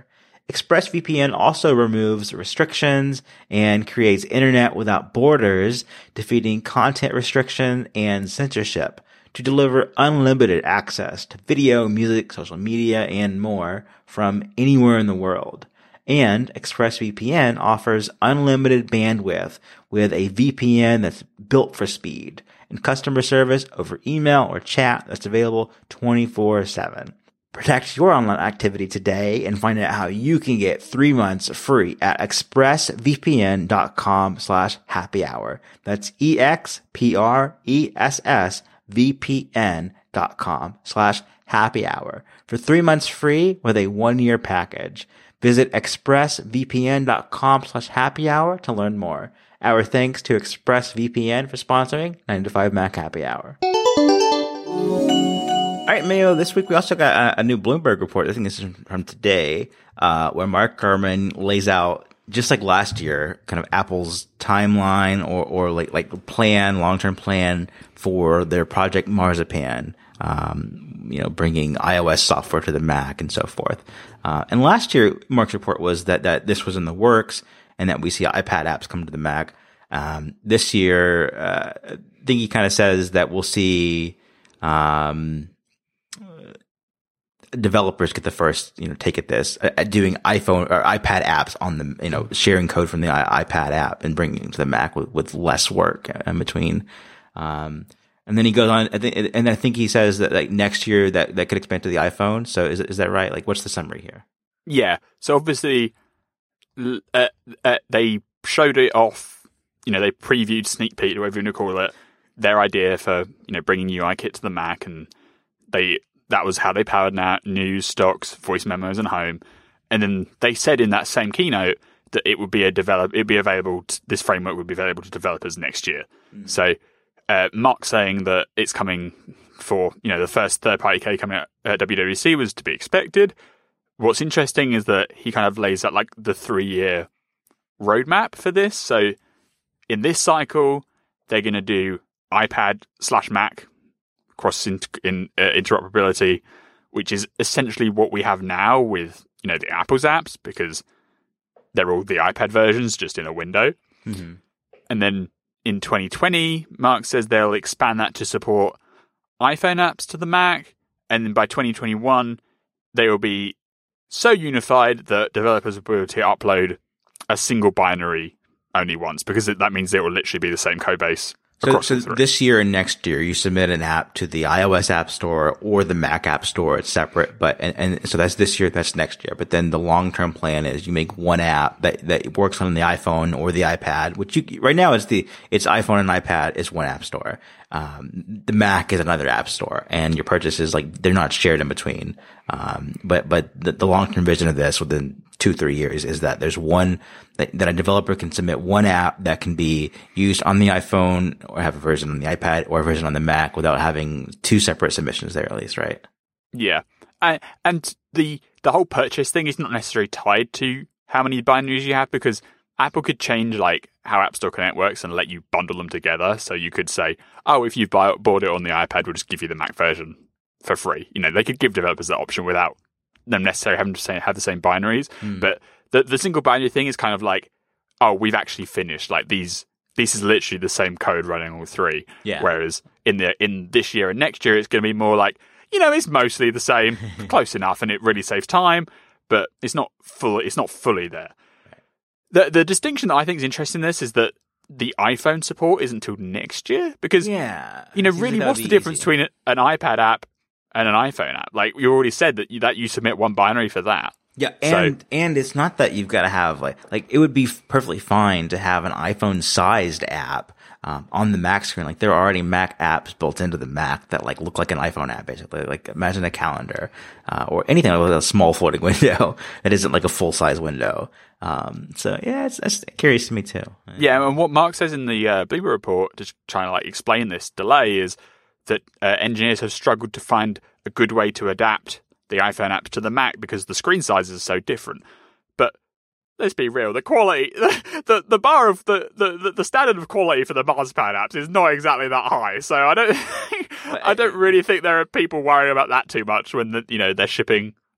ExpressVPN also removes restrictions and creates internet without borders, defeating content restriction and censorship to deliver unlimited access to video, music, social media, and more from anywhere in the world. And ExpressVPN offers unlimited bandwidth with a V P N that's built for speed and customer service over email or chat that's available twenty-four seven. Protect your online activity today and find out how you can get three months free at expressvpn.com slash happy hour. That's E-X-P-R-E-S-S V-P-N dot com slash happy hour for three months free with a one-year package. Visit expressvpn.com slash happy hour to learn more. Our thanks to ExpressVPN for sponsoring nine to five Mac Happy Hour. All right, Mayo, this week we also got a, a new Bloomberg report. I think this is from today, uh, where Mark Gurman lays out, just like last year, kind of Apple's timeline or, or like, like plan, long-term plan for their Project Marzipan, um, you know, bringing iOS software to the Mac and so forth. Uh, and last year, Mark's report was that, that this was in the works and that we see iPad apps come to the Mac. Um, this year, uh, I think he kind of says that we'll see, um, developers get the first, you know, take at this, at doing iPhone or iPad apps on the, you know, sharing code from the I- iPad app and bringing it to the Mac with, with less work in between. Um, and then he goes on, I think, and I think he says that like next year that, that could expand to the iPhone. So is, is that right? Like, what's the summary here? Yeah. So obviously, uh, uh, they showed it off, you know, they previewed, sneak peek, whatever you want to call it, their idea for, you know, bringing U I Kit to the Mac, and they, that was how they powered now news, stocks, voice memos, and home. And then they said in that same keynote that it would be a develop, it'd be available. To, this framework would be available to developers next year. Mm. So uh, Mark saying that it's coming for, you know, the first third-party K coming out at W W D C was to be expected. What's interesting is that he kind of lays out like the three-year roadmap for this. So in this cycle, they're going to do iPad slash Mac cross in, in uh, interoperability, which is essentially what we have now with, you know, the Apple's apps, because they're all the iPad versions just in a window. Mm-hmm. And then in twenty twenty, Mark says they'll expand that to support iPhone apps to the Mac. And then by twenty twenty-one, they will be so unified that developers will be able to upload a single binary only once, because it, that means it will literally be the same code base. So, so this year and next year, you submit an app to the iOS App Store or the Mac App Store. It's separate, but and, and so that's this year, that's next year. But then the long-term plan is you make one app that that works on the iPhone or the iPad, which you right now is the it's iPhone and iPad is one app store. Um, the Mac is another app store, and your purchases, like, they're not shared in between. Um, but but the, the long-term vision of this within two, three years is that there's one, that, that a developer can submit one app that can be used on the iPhone or have a version on the iPad or a version on the Mac without having two separate submissions there, at least, right? Yeah. Uh, and the, the whole purchase thing is not necessarily tied to how many binaries you have, because Apple could change like how App Store Connect works and let you bundle them together. So you could say, oh, if you've buy, bought it on the iPad, we'll just give you the Mac version for free. You know, they could give developers that option without them necessarily having to say, have the same binaries. Mm. But the the single binary thing is kind of like, oh, we've actually finished. Like these, this is literally the same code running all three. Yeah. Whereas in the in this year and next year, it's going to be more like, you know, it's mostly the same, close enough, and it really saves time, but it's not full. It's not fully there. The the distinction that I think is interesting in this is that the iPhone support isn't until next year, because, yeah, you know, really, what's the difference easy. between an iPad app and an iPhone app? Like, you already said that you, that you submit one binary for that. Yeah, and so, and it's not that you've got to have like like it would be perfectly fine to have an iPhone sized app um, on the Mac screen. Like, there are already Mac apps built into the Mac that like look like an iPhone app, basically. Like, imagine a calendar uh, or anything like a small floating window that isn't like a full size window. Um, so yeah, it's, it's curious to me too. Yeah, and what Mark says in the uh, Bloomberg report, just trying to like explain this delay, is that uh, engineers have struggled to find a good way to adapt the iPhone apps to the Mac because the screen sizes are so different. But let's be real, the quality, the the, the bar of the, the the standard of quality for the Marzipan apps is not exactly that high. So I don't I don't really think there are people worrying about that too much when the, you know, they're shipping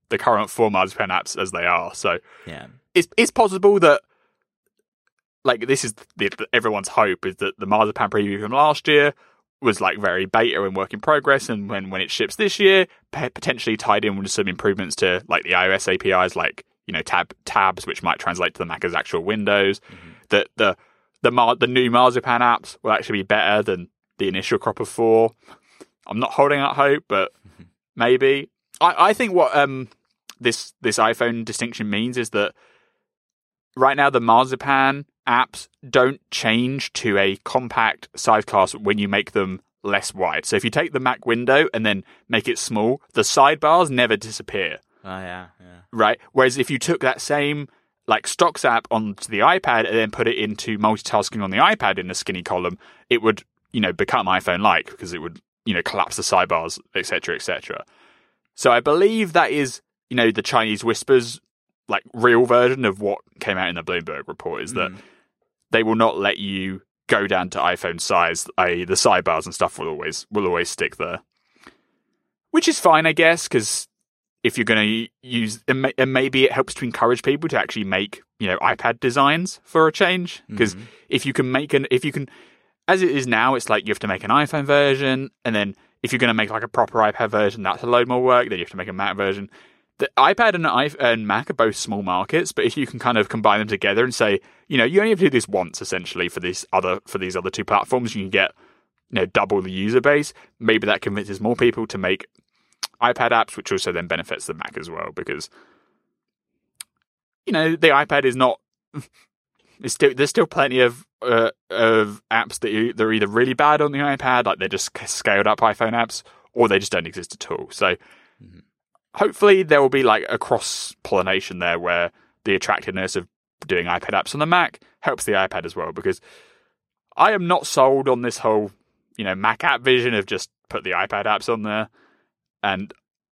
the current four Marzipan apps as they are. So yeah, it's it's possible that, like, this is the, everyone's hope is that the Marzipan preview from last year was like very beta and work in progress, and when, when it ships this year, potentially tied in with some improvements to like the iOS A P Is, like, you know, tab tabs, which might translate to the Mac as actual windows. Mm-hmm. That the the Mar- the new Marzipan apps will actually be better than the initial crop of four. I'm not holding out hope, but mm-hmm. maybe. I, I think what um this this iPhone distinction means is that right now the Marzipan apps don't change to a compact size class when you make them less wide. So if you take the Mac window and then make it small, the sidebars never disappear. Oh, yeah, yeah. Right? Whereas if you took that same like Stocks app onto the iPad and then put it into multitasking on the iPad in a skinny column, it would, you know, become iPhone-like because it would, you know, collapse the sidebars, et cetera, et cetera. So I believe that is, you know, the Chinese whispers, like, real version of what came out in the Bloomberg report is that mm. they will not let you go down to iPhone size. that is, the sidebars and stuff will always will always stick there, which is fine, I guess, because if you're going to use, and maybe it helps to encourage people to actually make, you know, iPad designs for a change. Because mm-hmm. if you can make an, if you can, as it is now, it's like you have to make an iPhone version, and then if you're going to make like a proper iPad version, that's a load more work. Then you have to make a Mac version. The iPad and, iPhone and Mac are both small markets, but if you can kind of combine them together and say, you know, you only have to do this once essentially for these other for these other two platforms, you can get, you know, double the user base. Maybe that convinces more people to make iPad apps, which also then benefits the Mac as well, because, you know, the iPad is not. It's still there's still plenty of uh, of apps that you, they're either really bad on the iPad, like they're just scaled up iPhone apps, or they just don't exist at all. So. Mm-hmm. Hopefully there will be like a cross-pollination there where the attractiveness of doing iPad apps on the Mac helps the iPad as well, because I am not sold on this whole, you know, Mac app vision of just put the iPad apps on there, and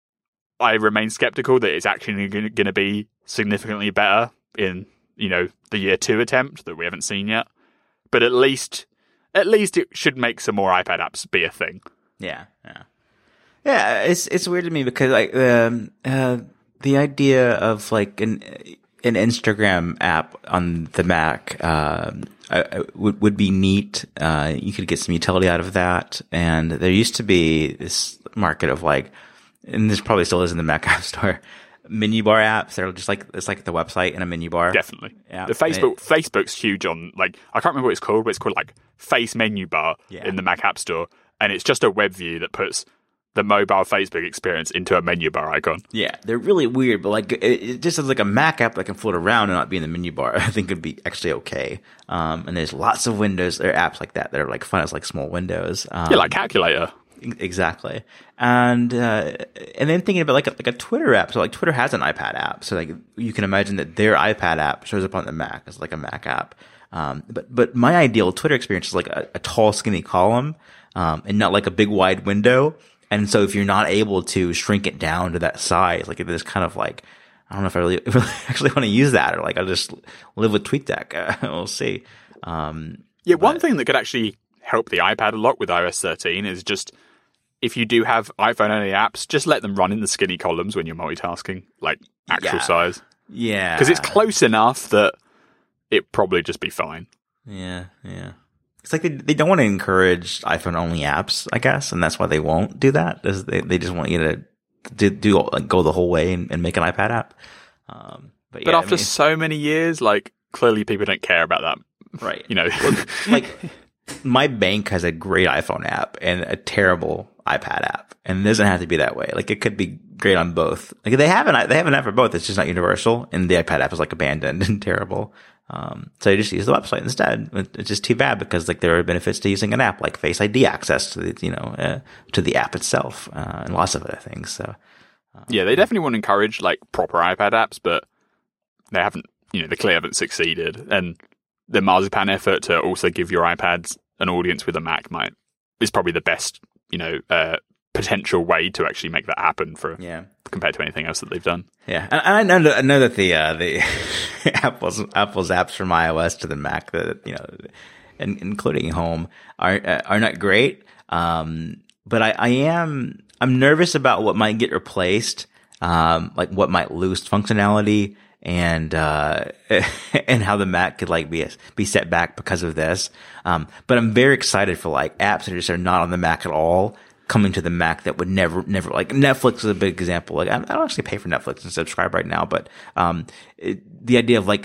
I remain skeptical that it's actually going to be significantly better in, you know, the year two attempt that we haven't seen yet. But at least, at least it should make some more iPad apps be a thing. Yeah, yeah. Yeah, it's it's weird to me because like um, uh, the idea of like an an Instagram app on the Mac uh, uh, would would be neat. Uh, you could get some utility out of that, and there used to be this market of like, and this probably still is in the Mac App Store, menu bar apps. They're just like it's like the website and a menu bar. Definitely, yeah. The Facebook it, Facebook's huge on like I can't remember what it's called, but it's called like Face Menu Bar yeah. in the Mac App Store, and it's just a web view that puts the mobile Facebook experience into a menu bar icon. Yeah, they're really weird, but like it, it just as like a Mac app that can float around and not be in the menu bar, I think would be actually okay. Um, and there's lots of windows, there are apps like that that are like fun as like small windows. Um, yeah, like Calculator. Exactly. And uh, and then thinking about like a, like a Twitter app. So like Twitter has an iPad app, so like you can imagine that their iPad app shows up on the Mac as like a Mac app. Um, but but my ideal Twitter experience is like a, a tall, skinny column, um, and not like a big wide window. And so if you're not able to shrink it down to that size, like it's kind of like, I don't know if I really, really actually want to use that, or like I'll just live with TweetDeck. Uh, we'll see. Um, yeah, one but, thing that could actually help the iPad a lot with i O S thirteen is just if you do have iPhone-only apps, just let them run in the skinny columns when you're multitasking, like actual yeah. size. Yeah. Because it's close enough that it'd probably just be fine. Yeah, yeah. It's like they they don't want to encourage iPhone only apps, I guess, and that's why they won't do that. They they just want you to do, do like, go the whole way and, and make an iPad app. Um, but, yeah, but after I mean, so many years, like clearly people don't care about that, right? You know, well, like my bank has a great iPhone app and a terrible iPad app, and it doesn't have to be that way. Like it could be great on both. Like they have an they have an app for both. It's just not universal, and the iPad app is like abandoned and terrible. Um, so you just use the website instead. It's just too bad because like there are benefits to using an app like Face I D access to the, you know, uh, to the app itself, uh, and lots of other things. So, um, yeah, they definitely want to encourage like proper iPad apps, but they haven't, you know, they clearly haven't succeeded. And the Marzipan effort to also give your iPads an audience with a Mac might is probably the best, you know, uh, potential way to actually make that happen for yeah. compared to anything else that they've done. Yeah, and I know that, I know that the uh, the Apple's Apple's apps from iOS to the Mac, that you know, and including Home, are are not great. Um, but I, I am I'm nervous about what might get replaced um, like what might lose functionality and, uh, and how the Mac could like be, be set back because of this. Um, but I'm very excited for like apps that just are not on the Mac at all coming to the Mac that would never, never, like Netflix is a big example. Like I, I don't actually pay for Netflix and subscribe right now, but, um, it, the idea of like,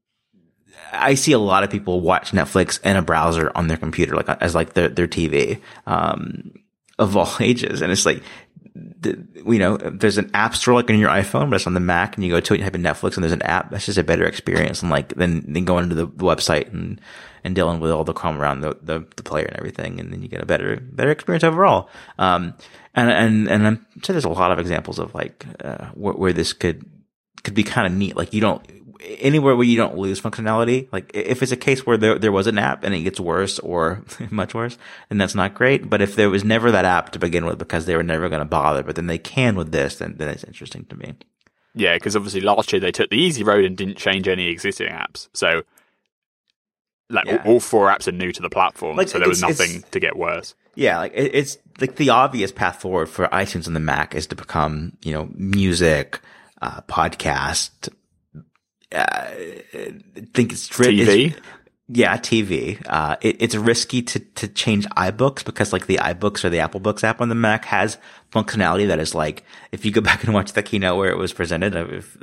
I see a lot of people watch Netflix in a browser on their computer, like as like their, their T V, um, of all ages. And it's like, the, you know, there's an app store like on your iPhone, but it's on the Mac and you go to it and type in Netflix and there's an app. That's just a better experience than like, than, than going to the website and, and dealing with all the Chrome around the, the, the player and everything. And then you get a better, better experience overall. Um, and, and, and I'm sure there's a lot of examples of like, uh, where, where this could, could be kind of neat. Like you don't, anywhere where you don't lose functionality, like if it's a case where there there was an app and it gets worse or much worse, then that's not great. But if there was never that app to begin with because they were never going to bother, but then they can with this, then, then it's interesting to me. Yeah, because obviously last year they took the easy road and didn't change any existing apps. So like yeah. all, all four apps are new to the platform, like, so there was nothing to get worse. Yeah, like it, it's like the obvious path forward for iTunes on the Mac is to become, you know, music, uh, podcast, Uh, I think it's T V. It's, yeah, T V. Uh, it, it's risky to, to change iBooks because like the iBooks or the Apple Books app on the Mac has functionality that is like, if you go back and watch the keynote where it was presented of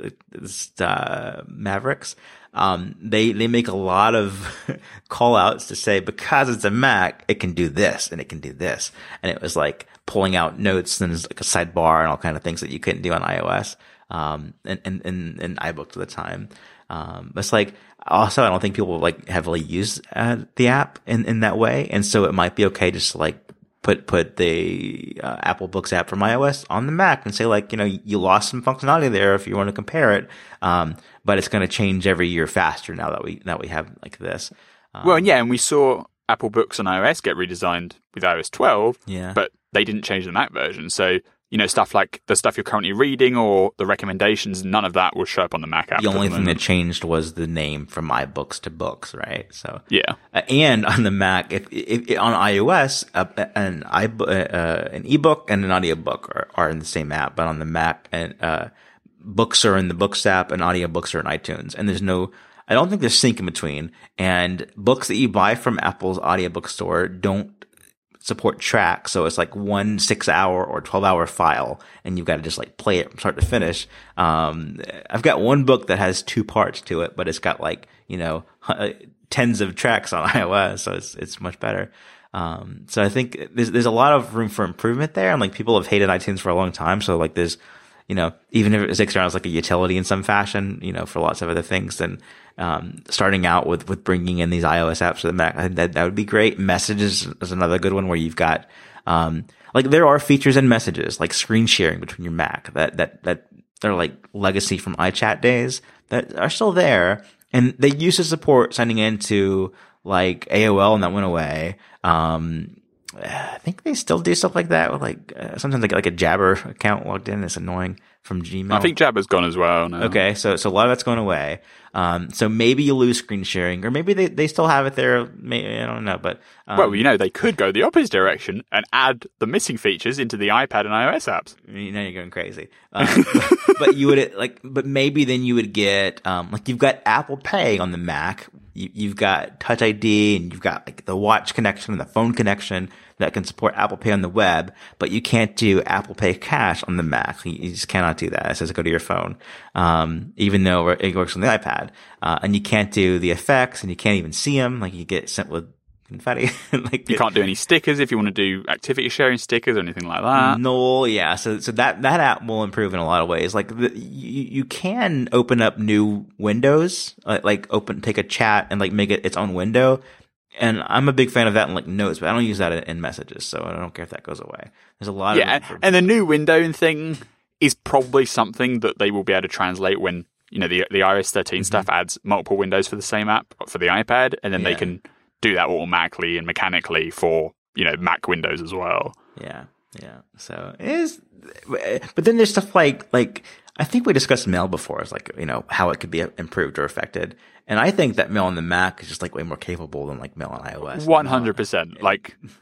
uh, Mavericks, um, they, they make a lot of call outs to say, because it's a Mac, it can do this and it can do this. And it was like pulling out notes and there's like a sidebar and all kind of things that you couldn't do on iOS. Um, and, and, and, and iBooks at the time. Um, but it's like, also, I don't think people like heavily use, uh, the app in, in that way. And so it might be okay just to like put, put the, uh, Apple Books app from iOS on the Mac and say like, you know, you lost some functionality there if you want to compare it. Um, but it's going to change every year faster now that we, that we have like this. Um, well, yeah. And we saw Apple Books on iOS get redesigned with iOS twelve, yeah, but they didn't change the Mac version. So, you know, stuff like the stuff you're currently reading or the recommendations, none of that will show up on the Mac app. The only thing that changed was the name from iBooks to Books, right? So yeah, uh, and on the Mac, if, if, if on iOS, uh, an i uh, an ebook and an audiobook are, are in the same app, but on the Mac, and uh, books are in the Books app and audiobooks are in iTunes, and there's no. I don't think there's sync in between. And books that you buy from Apple's audiobook store don't support track, so it's like one six hour or twelve hour file, and you've got to just like play it from start to finish. Um, I've got one book that has two parts to it, but it's got like, you know, tens of tracks on iOS, so it's it's much better. Um, so I think there's there's a lot of room for improvement there, and like people have hated iTunes for a long time, so like there's, you know, even if it sticks around as like a utility in some fashion, you know, for lots of other things, then um, starting out with, with bringing in these iOS apps to the Mac, I think that, that would be great. Messages is another good one where you've got, um, like there are features in Messages, like screen sharing between your Mac that, that, that they're like legacy from iChat days that are still there. And they used to support signing into like A O L and that went away. Um, I think they still do stuff like that with like, uh, sometimes they get like a Jabber account logged in. It's annoying from Gmail. I think Jabber's gone as well now. Okay. So, so a lot of that's going away. Um, so maybe you lose screen sharing, or maybe they, they still have it there. Maybe, I don't know, but, um, well, you know, they could go the opposite direction and add the missing features into the iPad and iOS apps. You know, you're going crazy. Um, but, but you would like, but maybe then you would get, um, like you've got Apple Pay on the Mac. You, you've got Touch I D and you've got like the watch connection and the phone connection that can support Apple Pay on the web, but you can't do Apple Pay Cash on the Mac. You just cannot do that. It says go to your phone, um, even though it works on the iPad. Uh, and you can't do the effects, and you can't even see them. Like you get sent with confetti. Like you can't do any stickers if you want to do activity sharing stickers or anything like that. No, yeah. So, so that that app will improve in a lot of ways. Like the, you, you can open up new windows, like, like open take a chat and like make it its own window. And I'm a big fan of that in like Notes, but I don't use that in, in Messages, so I don't care if that goes away. There's a lot yeah, of yeah, and the new window thing is probably something that they will be able to translate when, you know, the the iOS thirteen mm-hmm. stuff adds multiple windows for the same app for the iPad, and then yeah. they can do that automatically and mechanically for, you know, Mac Windows as well. Yeah, yeah. So it is, but then there's stuff like like I think we discussed Mail before, as like, you know, how it could be improved or affected. And I think that Mail on the Mac is just like way more capable than like Mail on iOS. one hundred percent. Like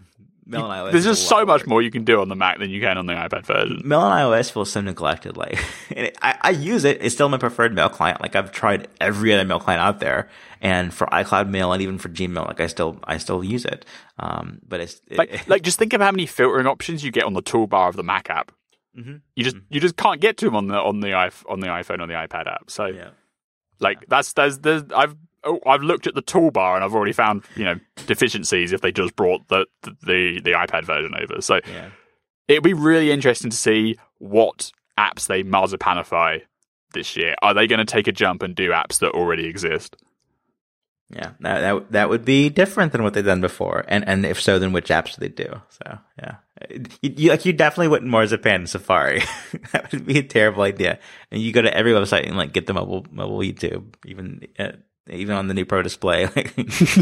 Mail on iOS. There's is just a so lot of much work. more you can do on the Mac than you can on the iPad version. Mail on iOS feels so neglected. Like, and it, I, I use it. It's still my preferred mail client. Like, I've tried every other mail client out there, and for iCloud Mail and even for Gmail, like I still, I still use it. Um, but it's it, like, like just think of how many filtering options you get on the toolbar of the Mac app. mm-hmm. You just, mm-hmm. you just can't get to them on the on the iPhone, on the iPhone or the iPad app. So, yeah. like, yeah. that's there's there's I've. Oh, I've looked at the toolbar and I've already found, you know, deficiencies if they just brought the the, the iPad version over. So yeah. it'd be really interesting to see what apps they marzipanify this year. Are they going to take a jump and do apps that already exist? Yeah, that, that that would be different than what they've done before, and and if so, then which apps do they do? So yeah, you, you like you definitely wouldn't marzipan Safari. That would be a terrible idea. And you go to every website and like get the mobile mobile YouTube, even. Uh, Even on the new Pro display, like,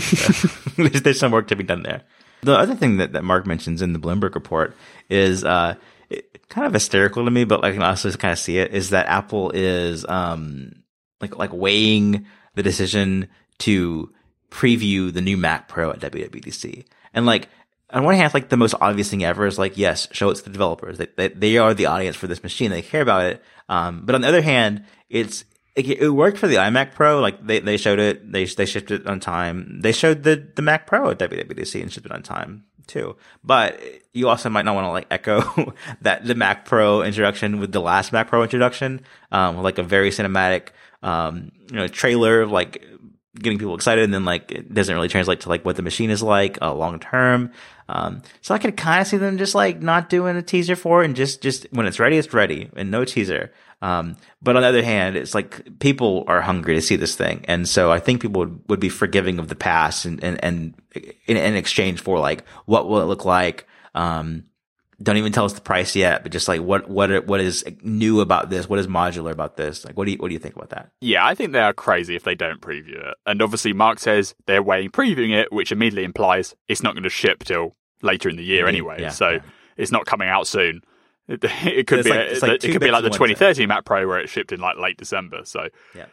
there's, there's some work to be done there. The other thing that, that Mark mentions in the Bloomberg report is uh, it, kind of hysterical to me, but like I can also kind of see it, is that Apple is um, like like weighing the decision to preview the new Mac Pro at W W D C. And like on one hand, like the most obvious thing ever is like, yes, show it to the developers. They, they, they are the audience for this machine. They care about it. Um, but on the other hand, it's It, it worked for the iMac Pro. Like they, they showed it, they they shipped it on time. They showed the, the Mac Pro at W W D C and shipped it on time too. But you also might not want to like echo that the Mac Pro introduction with the last Mac Pro introduction, um, like a very cinematic, um, you know, trailer of like getting people excited, and then like it doesn't really translate to like what the machine is like uh, long term. Um, so I could kind of see them just like not doing a teaser for it, and just just when it's ready, it's ready, and no teaser. Um, but on the other hand, it's like people are hungry to see this thing. And so I think people would, would be forgiving of the past and, and, and in, in exchange for like, what will it look like? Um, don't even tell us the price yet, but just like what, what, what is new about this? What is modular about this? Like, what do you, what do you think about that? Yeah, I think they are crazy if they don't preview it. And obviously Mark says they're weighing previewing it, which immediately implies it's not going to ship till later in the year anyway. Yeah, so yeah. It's not coming out soon. It, it could it's be like, a, like it could be like the twenty thirteen Mac Pro where it shipped in like late December. So yeah,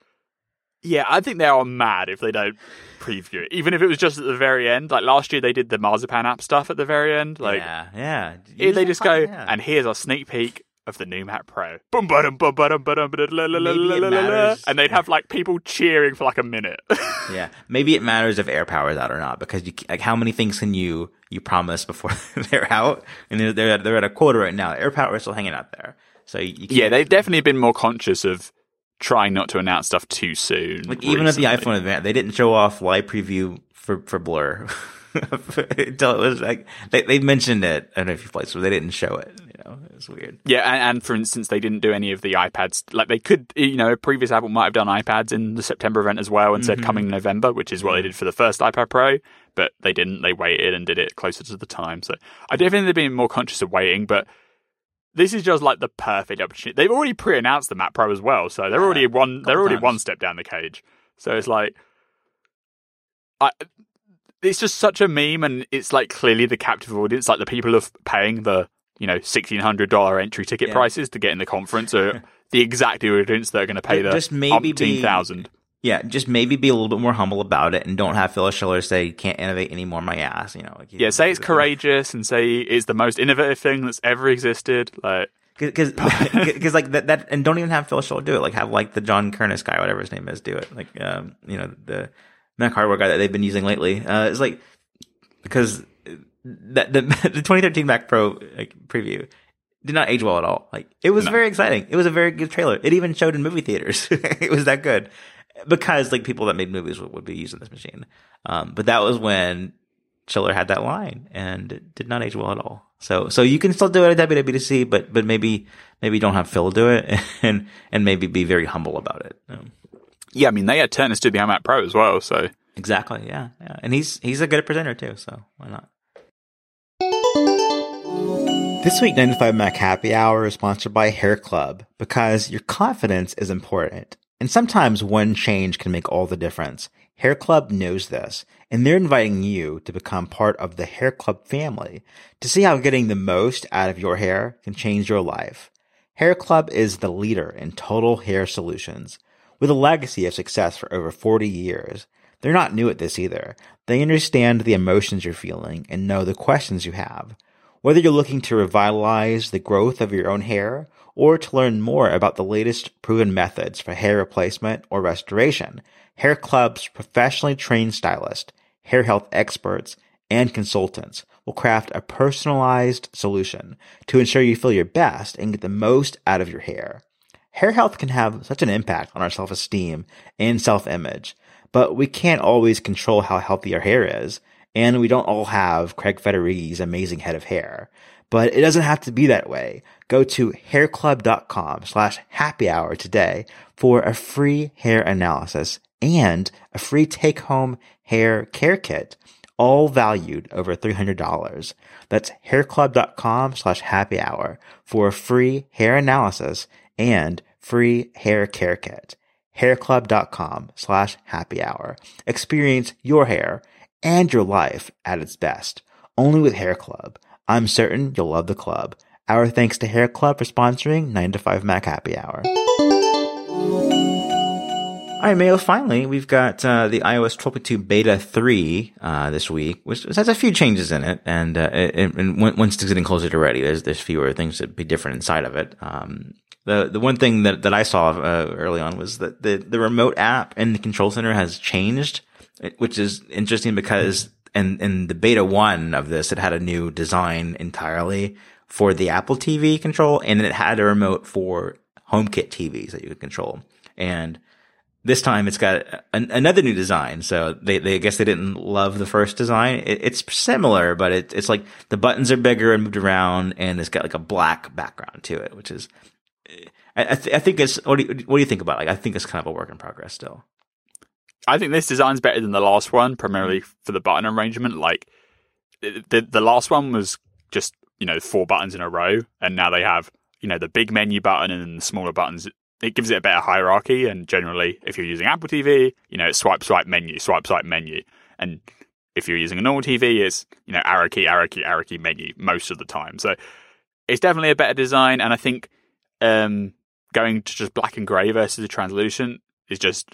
yeah, I think they are mad if they don't preview it, even if it was just at the very end. Like last year, they did the Marzipan app stuff at the very end. Like yeah, yeah. It, they just go yeah. and here's our sneak peek of the new Mac Pro. Boom, ba-dum, ba ba-dum, ba-dum, ba-dum, la, la, la, Maybe it la, la, la, matters. and they'd have like people cheering for like a minute. Yeah, maybe it matters if AirPower is out or not, because you like how many things can you you promise before they're out, and they're they're, they're at a quarter right now. AirPower is still hanging out there, so you, you can't, yeah, they've definitely been more conscious of trying not to announce stuff too soon. Like even recently. at the iPhone event, they didn't show off live preview for for Blur until it was like they they mentioned it in a few places, but they didn't show it. You know, it was weird. Yeah, and, and for instance, they didn't do any of the iPads. Like they could, you know, previous Apple might have done iPads in the September event as well and mm-hmm. said coming in November, which is what they did for the first iPad Pro. But they didn't. They waited and did it closer to the time. So I definitely think they've been more conscious of waiting, but this is just like the perfect opportunity. They've already pre-announced the Mac Pro as well, so they're already one. They're already times. one step down the cage. So it's like, I. It's just such a meme, and it's like clearly the captive audience, like the people of paying the you know sixteen hundred dollar entry ticket yeah. prices to get in the conference are the exact audience that are going to pay the just maybe umpteen thousand. Yeah, just maybe be a little bit more humble about it, and don't have Phyllis Schiller say you can't innovate anymore, my ass. You know, like, you yeah, know, say it's courageous and say it's the most innovative thing that's ever existed. Like, because because like that, that and don't even have Phyllis Schiller do it. Like have like the John Kernis guy, whatever his name is, do it. Like um, you know the Mac hardware guy that they've been using lately. Uh, it's like because that the the twenty thirteen Mac Pro like, preview did not age well at all. Like it was no. very exciting. It was a very good trailer. It even showed in movie theaters. It was that good. Because like people that made movies would, would be using this machine, um, but that was when Schiller had that line, and it did not age well at all. So, so you can still do it at W W D C, but but maybe maybe don't have Phil do it, and and maybe be very humble about it. Um, yeah, I mean they had Turnus do the iMac Pro as well, so exactly, yeah, yeah, and he's he's a good presenter too, so why not? This week, nine to five Mac Happy Hour is sponsored by Hair Club, because your confidence is important. And sometimes one change can make all the difference. Hair Club knows this, and they're inviting you to become part of the Hair Club family to see how getting the most out of your hair can change your life. Hair Club is the leader in total hair solutions. With a legacy of success for over forty years, they're not new at this either. They understand the emotions you're feeling and know the questions you have. Whether you're looking to revitalize the growth of your own hair or to learn more about the latest proven methods for hair replacement or restoration, Hair Club's professionally trained stylists, hair health experts, and consultants will craft a personalized solution to ensure you feel your best and get the most out of your hair. Hair health can have such an impact on our self-esteem and self-image, but we can't always control how healthy our hair is, and we don't all have Craig Federighi's amazing head of hair. But it doesn't have to be that way. Go to hairclub.com slash happy hour today for a free hair analysis and a free take-home hair care kit, all valued over three hundred dollars. That's hairclub.com slash happy hour for a free hair analysis and free hair care kit. hairclub.com slash happy hour. Experience your hair and your life at its best. Only with Hair Club. I'm certain you'll love the club. Our thanks to Hair Club for sponsoring nine to five Mac Happy Hour. All right, Mayo, finally, we've got uh, the iOS twelve point two Beta three uh, this week, which has a few changes in it. And, uh, it, and once it's getting closer to ready, there's there's fewer things that be different inside of it. Um, the the one thing that, that I saw uh, early on was that the, the remote app in the Control Center has changed, which is interesting because in, in the Beta one of this, it had a new design entirely for the Apple T V control, and it had a remote for HomeKit T Vs that you could control. And this time it's got an, another new design. So they, they, I guess they didn't love the first design. It, it's similar, but it, it's like the buttons are bigger and moved around, and it's got like a black background to it, which is, I, I, th- I think it's, what do, you, what do you think about it? Like, I think it's kind of a work in progress still. I think this design's better than the last one, primarily for the button arrangement. Like, the the last one was just, you know, four buttons in a row, and now they have, you know, the big menu button and then the smaller buttons. It gives it a better hierarchy, and generally, if you're using Apple T V, you know, it's swipe, swipe, menu, swipe, swipe, menu. And if you're using a normal T V, it's, you know, arrow key, arrow key, arrow key, menu most of the time. So it's definitely a better design, and I think um, going to just black and grey versus the translucent is just,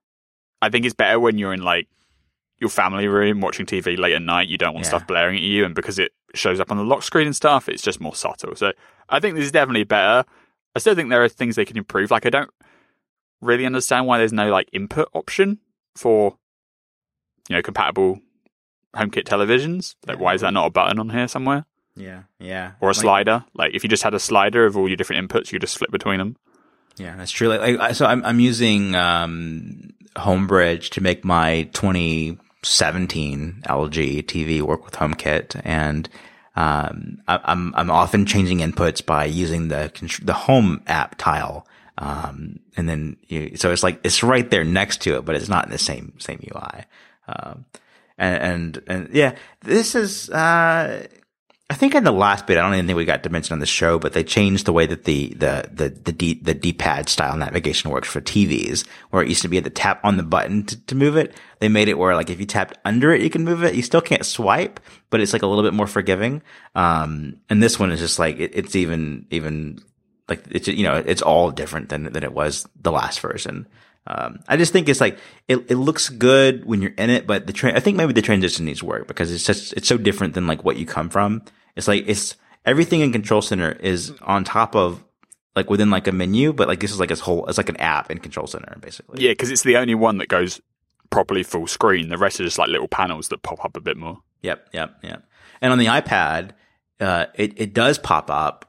I think it's better when you're in, like, your family room watching T V late at night. You don't want yeah. stuff blaring at you, and because it shows up on the lock screen and stuff, it's just more subtle. So I think this is definitely better. I still think there are things they can improve. Like, I don't really understand why there's no, like, input option for, you know, compatible HomeKit televisions. Like, yeah. Why is that not a button on here somewhere? Yeah, yeah. Or a like, slider. Like, if you just had a slider of all your different inputs, you could just flip between them. Yeah, that's true. Like, like so I'm I'm using um, Homebridge to make my twenty seventeen L G T V work with HomeKit, and Um, I, I'm, I'm often changing inputs by using the, the home app tile. Um, and then you, so it's like, it's right there next to it, but it's not in the same, same U I. Um, and, and, and yeah, this is, uh, I think in the last bit, I don't even think we got to mention on the show, but they changed the way that the, the, the, the D, the D-pad style navigation works for T Vs, where it used to be to tap on the button to, to move it. They made it where, like, if you tapped under it, you can move it. You still can't swipe, but it's like a little bit more forgiving. Um, and this one is just like, it, it's even, even like, it's, you know, it's all different than, than it was the last version. Um, I just think it's like, it, it looks good when you're in it, but the tra- I think maybe the transition needs work because it's just, it's so different than like what you come from. It's like, it's everything in Control Center is on top of, like, within like a menu, but like this is like its whole, it's like an app in Control Center, basically. Yeah, because it's the only one that goes properly full screen. The rest are just like little panels that pop up a bit more. Yep, yep, yep. And on the iPad, uh, it, it does pop up,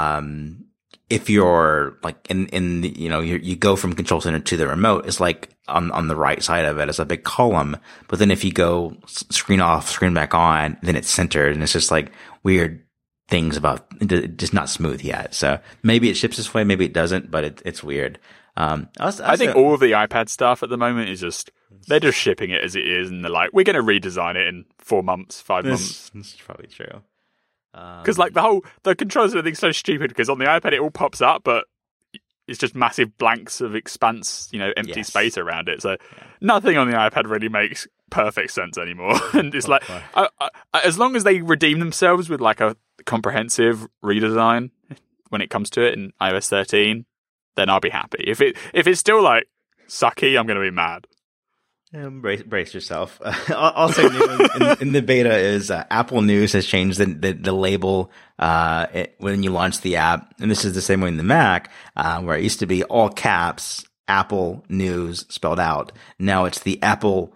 um, if you're like in, in the, you know, you you go from Control Center to the remote, it's like on, on the right side of it, it's a big column. But then if you go screen off, screen back on, then it's centered, and it's just like weird things about it, just not smooth yet. So maybe it ships this way, maybe it doesn't, but it, it's weird. Um, I, was, I, was I think uh, all of the iPad stuff at the moment is just, they're just shipping it as it is, and they're like, we're going to redesign it in four months, five months. That's probably true. Because um, like the whole the controls and everything's so stupid. Because on the iPad it all pops up, but it's just massive blanks of expanse, you know, empty yes. space around it. So yeah. Nothing on the iPad really makes perfect sense anymore. And it's like, I, I, as long as they redeem themselves with like a comprehensive redesign when it comes to it in iOS thirteen, then I'll be happy. If it if it's still like sucky, I'm going to be mad. Um, brace, brace yourself. Uh, also, new in, in the beta is uh, Apple News has changed the the, the label uh, it, when you launch the app, and this is the same way in the Mac, uh, where it used to be all caps Apple News spelled out. Now it's the Apple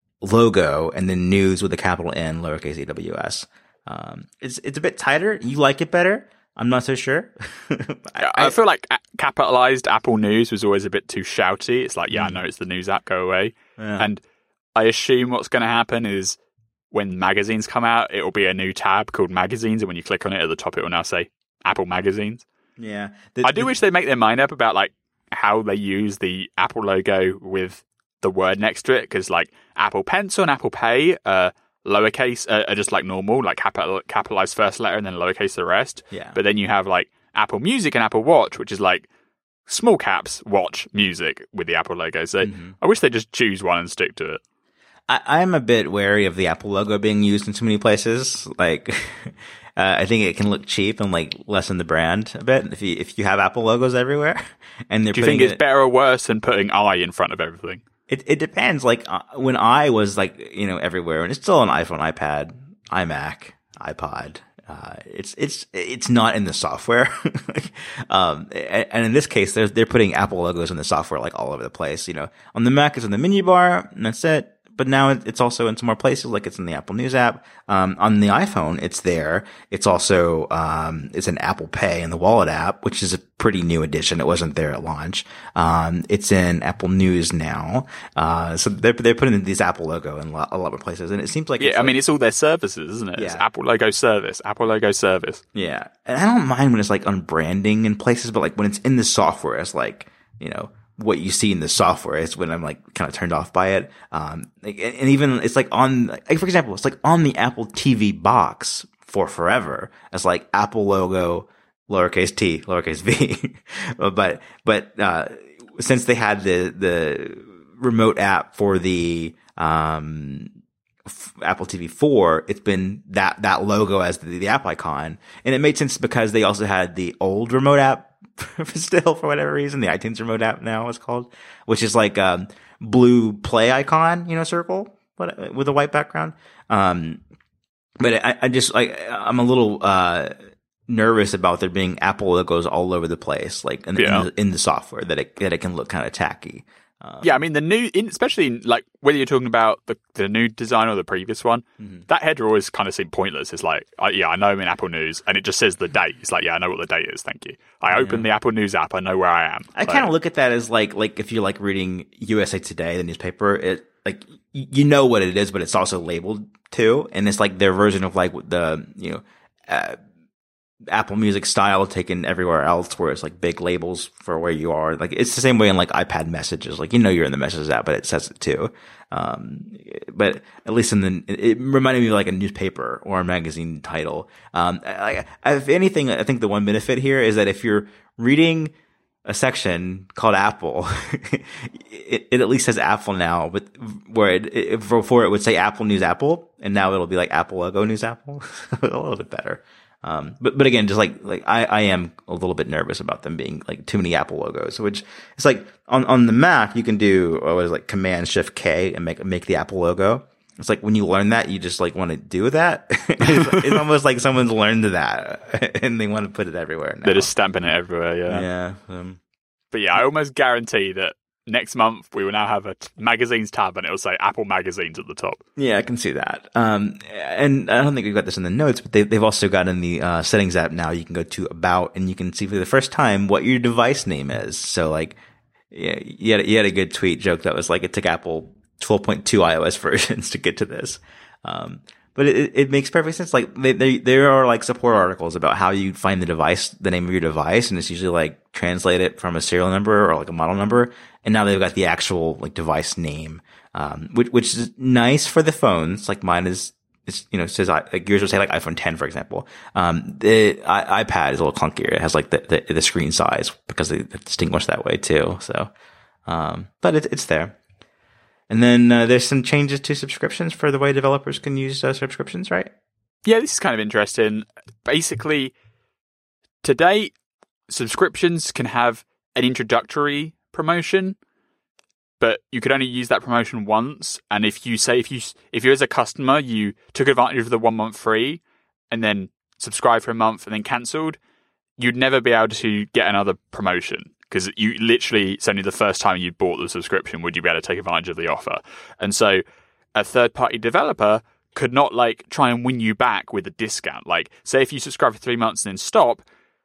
logo and then News with a capital N, lowercase a w s. Um, it's it's a bit tighter. You like it better? I'm not so sure. I, I feel like capitalized Apple News was always a bit too shouty. It's like, yeah, I know it's the news app, go away. Yeah. And I assume what's going to happen is when magazines come out, it will be a new tab called Magazines, and when you click on it at the top, it will now say Apple Magazines. Yeah. The, I do the, wish they'd make their mind up about like how they use the Apple logo with the word next to it, because like Apple Pencil and Apple Pay uh lowercase uh, are just like normal, like capital capitalized first letter and then lowercase the rest. Yeah. But then you have like Apple Music and Apple Watch, which is like small caps Watch Music with the Apple logo. So mm-hmm. I wish they just choose one and stick to it. I, I'm a bit wary of the Apple logo being used in too many places. Like, uh, I think it can look cheap and like lessen the brand a bit if you if you have Apple logos everywhere. And they're do you think it's it, better or worse than putting I in front of everything? It it depends. Like uh, when I was like, you know, everywhere, and it's still on iPhone, iPad, iMac, iPod. Uh, it's it's it's not in the software. um, and, and in this case, they're they're putting Apple logos in the software like all over the place. You know, on the Mac, it's in the menu bar, and that's it. But now it's also in some more places, like it's in the Apple News app. Um, on the iPhone, it's there. It's also, um, it's an Apple Pay in the Wallet app, which is a pretty new addition. It wasn't there at launch. Um, it's in Apple News now. Uh, so they're, they're putting these Apple logo in a lot, a lot of places. And it seems like, yeah, it's I like, mean, it's all their services, isn't it? Yeah. It's Apple logo service, Apple logo service. Yeah. And I don't mind when it's like on branding in places, but like when it's in the software, it's like, you know, what you see in the software is when I'm like kind of turned off by it. Um, and even it's like on, like, for example, it's like on the Apple T V box for forever. It's like Apple logo, lowercase t, lowercase v. but, but, uh, since they had the, the remote app for the, um, Apple T V four, it's been that, that logo as the, the app icon. And it made sense because they also had the old remote app still for whatever reason, the iTunes remote app now is called, which is like a blue play icon, you know, circle with a white background. Um, but I, I just like, I'm a little, uh, nervous about there being Apple logos all over the place, like in, yeah. in, the, in the software, that it, that it can look kind of tacky. Um, yeah, I mean, the new, in, especially in, like whether you're talking about the, the new design or the previous one, mm-hmm. that header always kind of seemed pointless. It's like, uh, yeah, I know I'm in Apple News, and it just says the date. It's like, yeah, I know what the date is. Thank you. I yeah. open the Apple News app. I know where I am. I kind of look at that as like, like if you're like reading U S A Today, the newspaper, it like you know what it is, but it's also labeled too, and it's like their version of like the you know. Uh, Apple Music style taken everywhere else, where it's like big labels for where you are. Like it's the same way in like iPad messages. Like you know you're in the messages app, but it says it too. Um, but at least in the, it reminded me of like a newspaper or a magazine title. Um, I, I, if anything, I think the one benefit here is that if you're reading a section called Apple, it, it at least says Apple now, but where it, it before it would say Apple News Apple, and now it'll be like Apple logo News Apple. A little bit better. Um, but, but again, just like, like I, I am a little bit nervous about them being like too many Apple logos, which it's like on, on the Mac, you can do, what is it, like Command Shift K and make, make the Apple logo. It's like when you learn that, you just like want to do that. it's, it's almost like someone's learned that and they want to put it everywhere now. They're just stamping it everywhere. Yeah. Yeah. Um, but yeah, I almost guarantee that next month we will now have a t- magazines tab and it'll say Apple Magazines at the top. Yeah, I can see that. Um, and I don't think we've got this in the notes, but they, they've also got in the uh, settings app now, you can go to About and you can see for the first time what your device name is. So like, yeah, you had, you had a good tweet joke that was like, it took Apple twelve point two iOS versions to get to this. Um, but it, it makes perfect sense. Like they, they, there are like support articles about how you find the device, the name of your device, and it's usually like translate it from a serial number or like a model number. And now they've got the actual like device name, um, which, which is nice for the phones. Like mine is, it's, you know, says, like yours would say like iPhone ten, for example. Um, the I, iPad is a little clunkier. It has like the, the, the screen size because they distinguish that way too. So, um, but it, it's there. And then uh, there's some changes to subscriptions for the way developers can use uh, subscriptions, right? Yeah, this is kind of interesting. Basically, today, subscriptions can have an introductory promotion. but you could only use that promotion once. And if you say, if you, if you as a customer, you took advantage of the one month free and then subscribed for a month and then cancelled, you'd never be able to get another promotion because you literally, it's only the first time you bought the subscription would you be able to take advantage of the offer. And so a third party developer could not like try and win you back with a discount. Like say if you subscribe for three months and then stop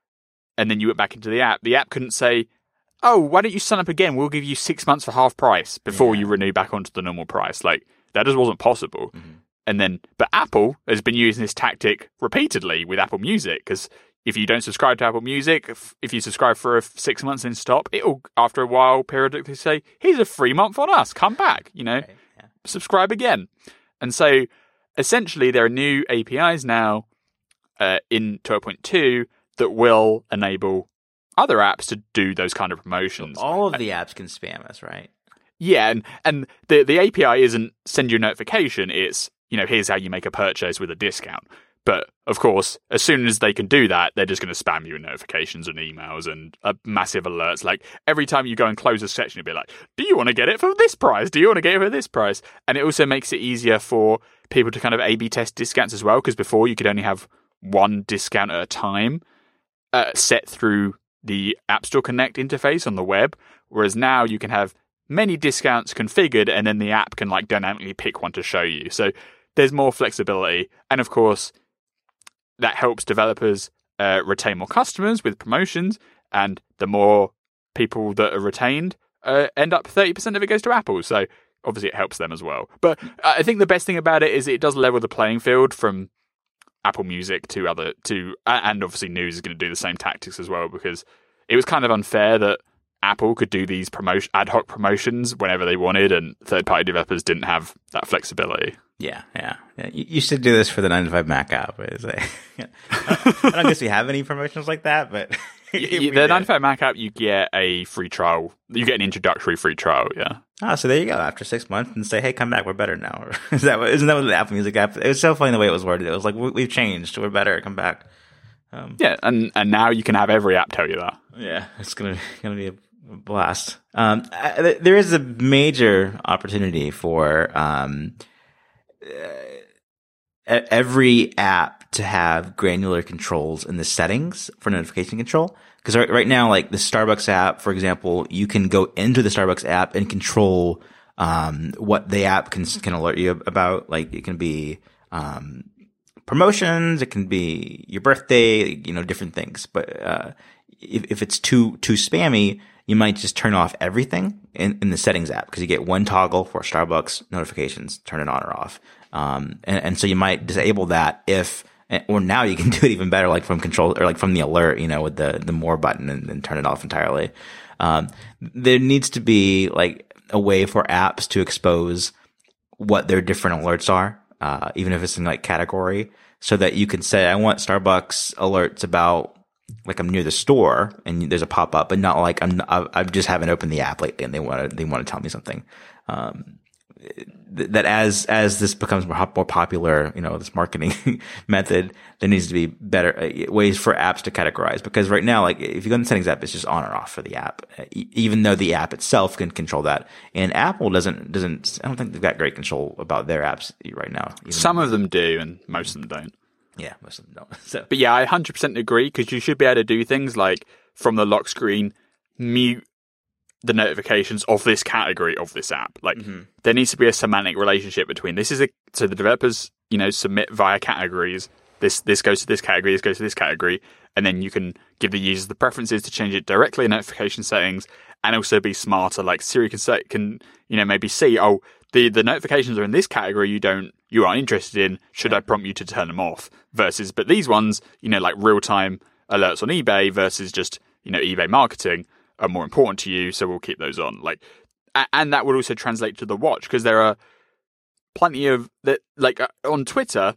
and then you went back into the app, the app couldn't say, oh, why don't you sign up again? We'll give you six months for half price before yeah. you renew back onto the normal price. Like, that just wasn't possible. Mm-hmm. And then, but Apple has been using this tactic repeatedly with Apple Music, because if you don't subscribe to Apple Music, if, if you subscribe for a six months and stop, it'll, after a while, periodically say, here's a free month on us, come back, you know, okay. yeah. subscribe again. And so, essentially, there are new A P Is now uh, in twelve point two that will enable other apps to do those kind of promotions. So all of the apps can spam us, right? Yeah, and, and the, the A P I isn't send you a notification, it's, you know, here's how you make a purchase with a discount. But, of course, as soon as they can do that, they're just going to spam you with notifications and emails and uh, massive alerts. Like, every time you go and close a section, you'll be like, do you want to get it for this price? Do you want to get it for this price? And it also makes it easier for people to kind of A B test discounts as well, because before you could only have one discount at a time uh, set through the App Store Connect interface on the web, whereas now you can have many discounts configured and then the app can like dynamically pick one to show you. So there's more flexibility. And of course, that helps developers uh, retain more customers with promotions, and the more people that are retained uh, end up thirty percent of it goes to Apple. So obviously it helps them as well. But I think the best thing about it is it does level the playing field from Apple Music to other to and obviously News is going to do the same tactics as well, because it was kind of unfair that Apple could do these promotion ad hoc promotions whenever they wanted, and third party developers didn't have that flexibility. Yeah, yeah, yeah. You, you should do this for the nine to five Mac app. Is it? I don't guess we have any promotions like that, but you, the nine to five Mac app, you get a free trial. You get an introductory free trial. Yeah. Oh, so there you go. After six months, and say, "Hey, come back. We're better now." Is that what, isn't that what the Apple Music app? It was so funny the way it was worded. It was like, "We've changed. We're better. Come back." Um, yeah, and and now you can have every app tell you that. Yeah, it's gonna gonna be a blast. Um, I, there is a major opportunity for um, uh, every app to have granular controls in the settings for notification control. Because right, right now, like the Starbucks app, for example, you can go into the Starbucks app and control um, what the app can can alert you about. Like it can be um, promotions, it can be your birthday, you know, different things. But uh, if, if it's too too spammy, you might just turn off everything in, in the settings app, because you get one toggle for Starbucks notifications, turn it on or off. Um, and, and so you might disable that if, or now you can do it even better, like from control or like from the alert, you know, with the, the more button, and then turn it off entirely. Um, there needs to be like a way for apps to expose what their different alerts are, uh, even if it's in like category, so that you can say, I want Starbucks alerts about, like I'm near the store and there's a pop up, but not like I'm, I, I just haven't opened the app lately and they want to, they want to tell me something. Um, th- that as, as this becomes more, more popular, you know, this marketing method, there needs to be better uh, ways for apps to categorize, because right now, like if you go in the settings app, it's just on or off for the app, uh, e- even though the app itself can control that. And Apple doesn't, doesn't, I don't think they've got great control about their apps right now. Some of them do and most of them don't. Yeah, most of them don't. So. But yeah, I one hundred percent agree, because you should be able to do things like from the lock screen, mute the notifications of this category of this app. Like mm-hmm. there needs to be a semantic relationship between this is a, so the developers, you know, submit via categories. This, this goes to this category, this goes to this category. And then you can give the users the preferences to change it directly in notification settings, and also be smarter. Like Siri can say, can, you know, maybe see, oh, the, the notifications are in this category you don't, you aren't interested in. Should I prompt you to turn them off? Versus, but these ones, you know, like real-time alerts on eBay versus just, you know, eBay marketing are more important to you, so we'll keep those on. Like, and that would also translate to the watch, because there are plenty of that. Like uh, on Twitter,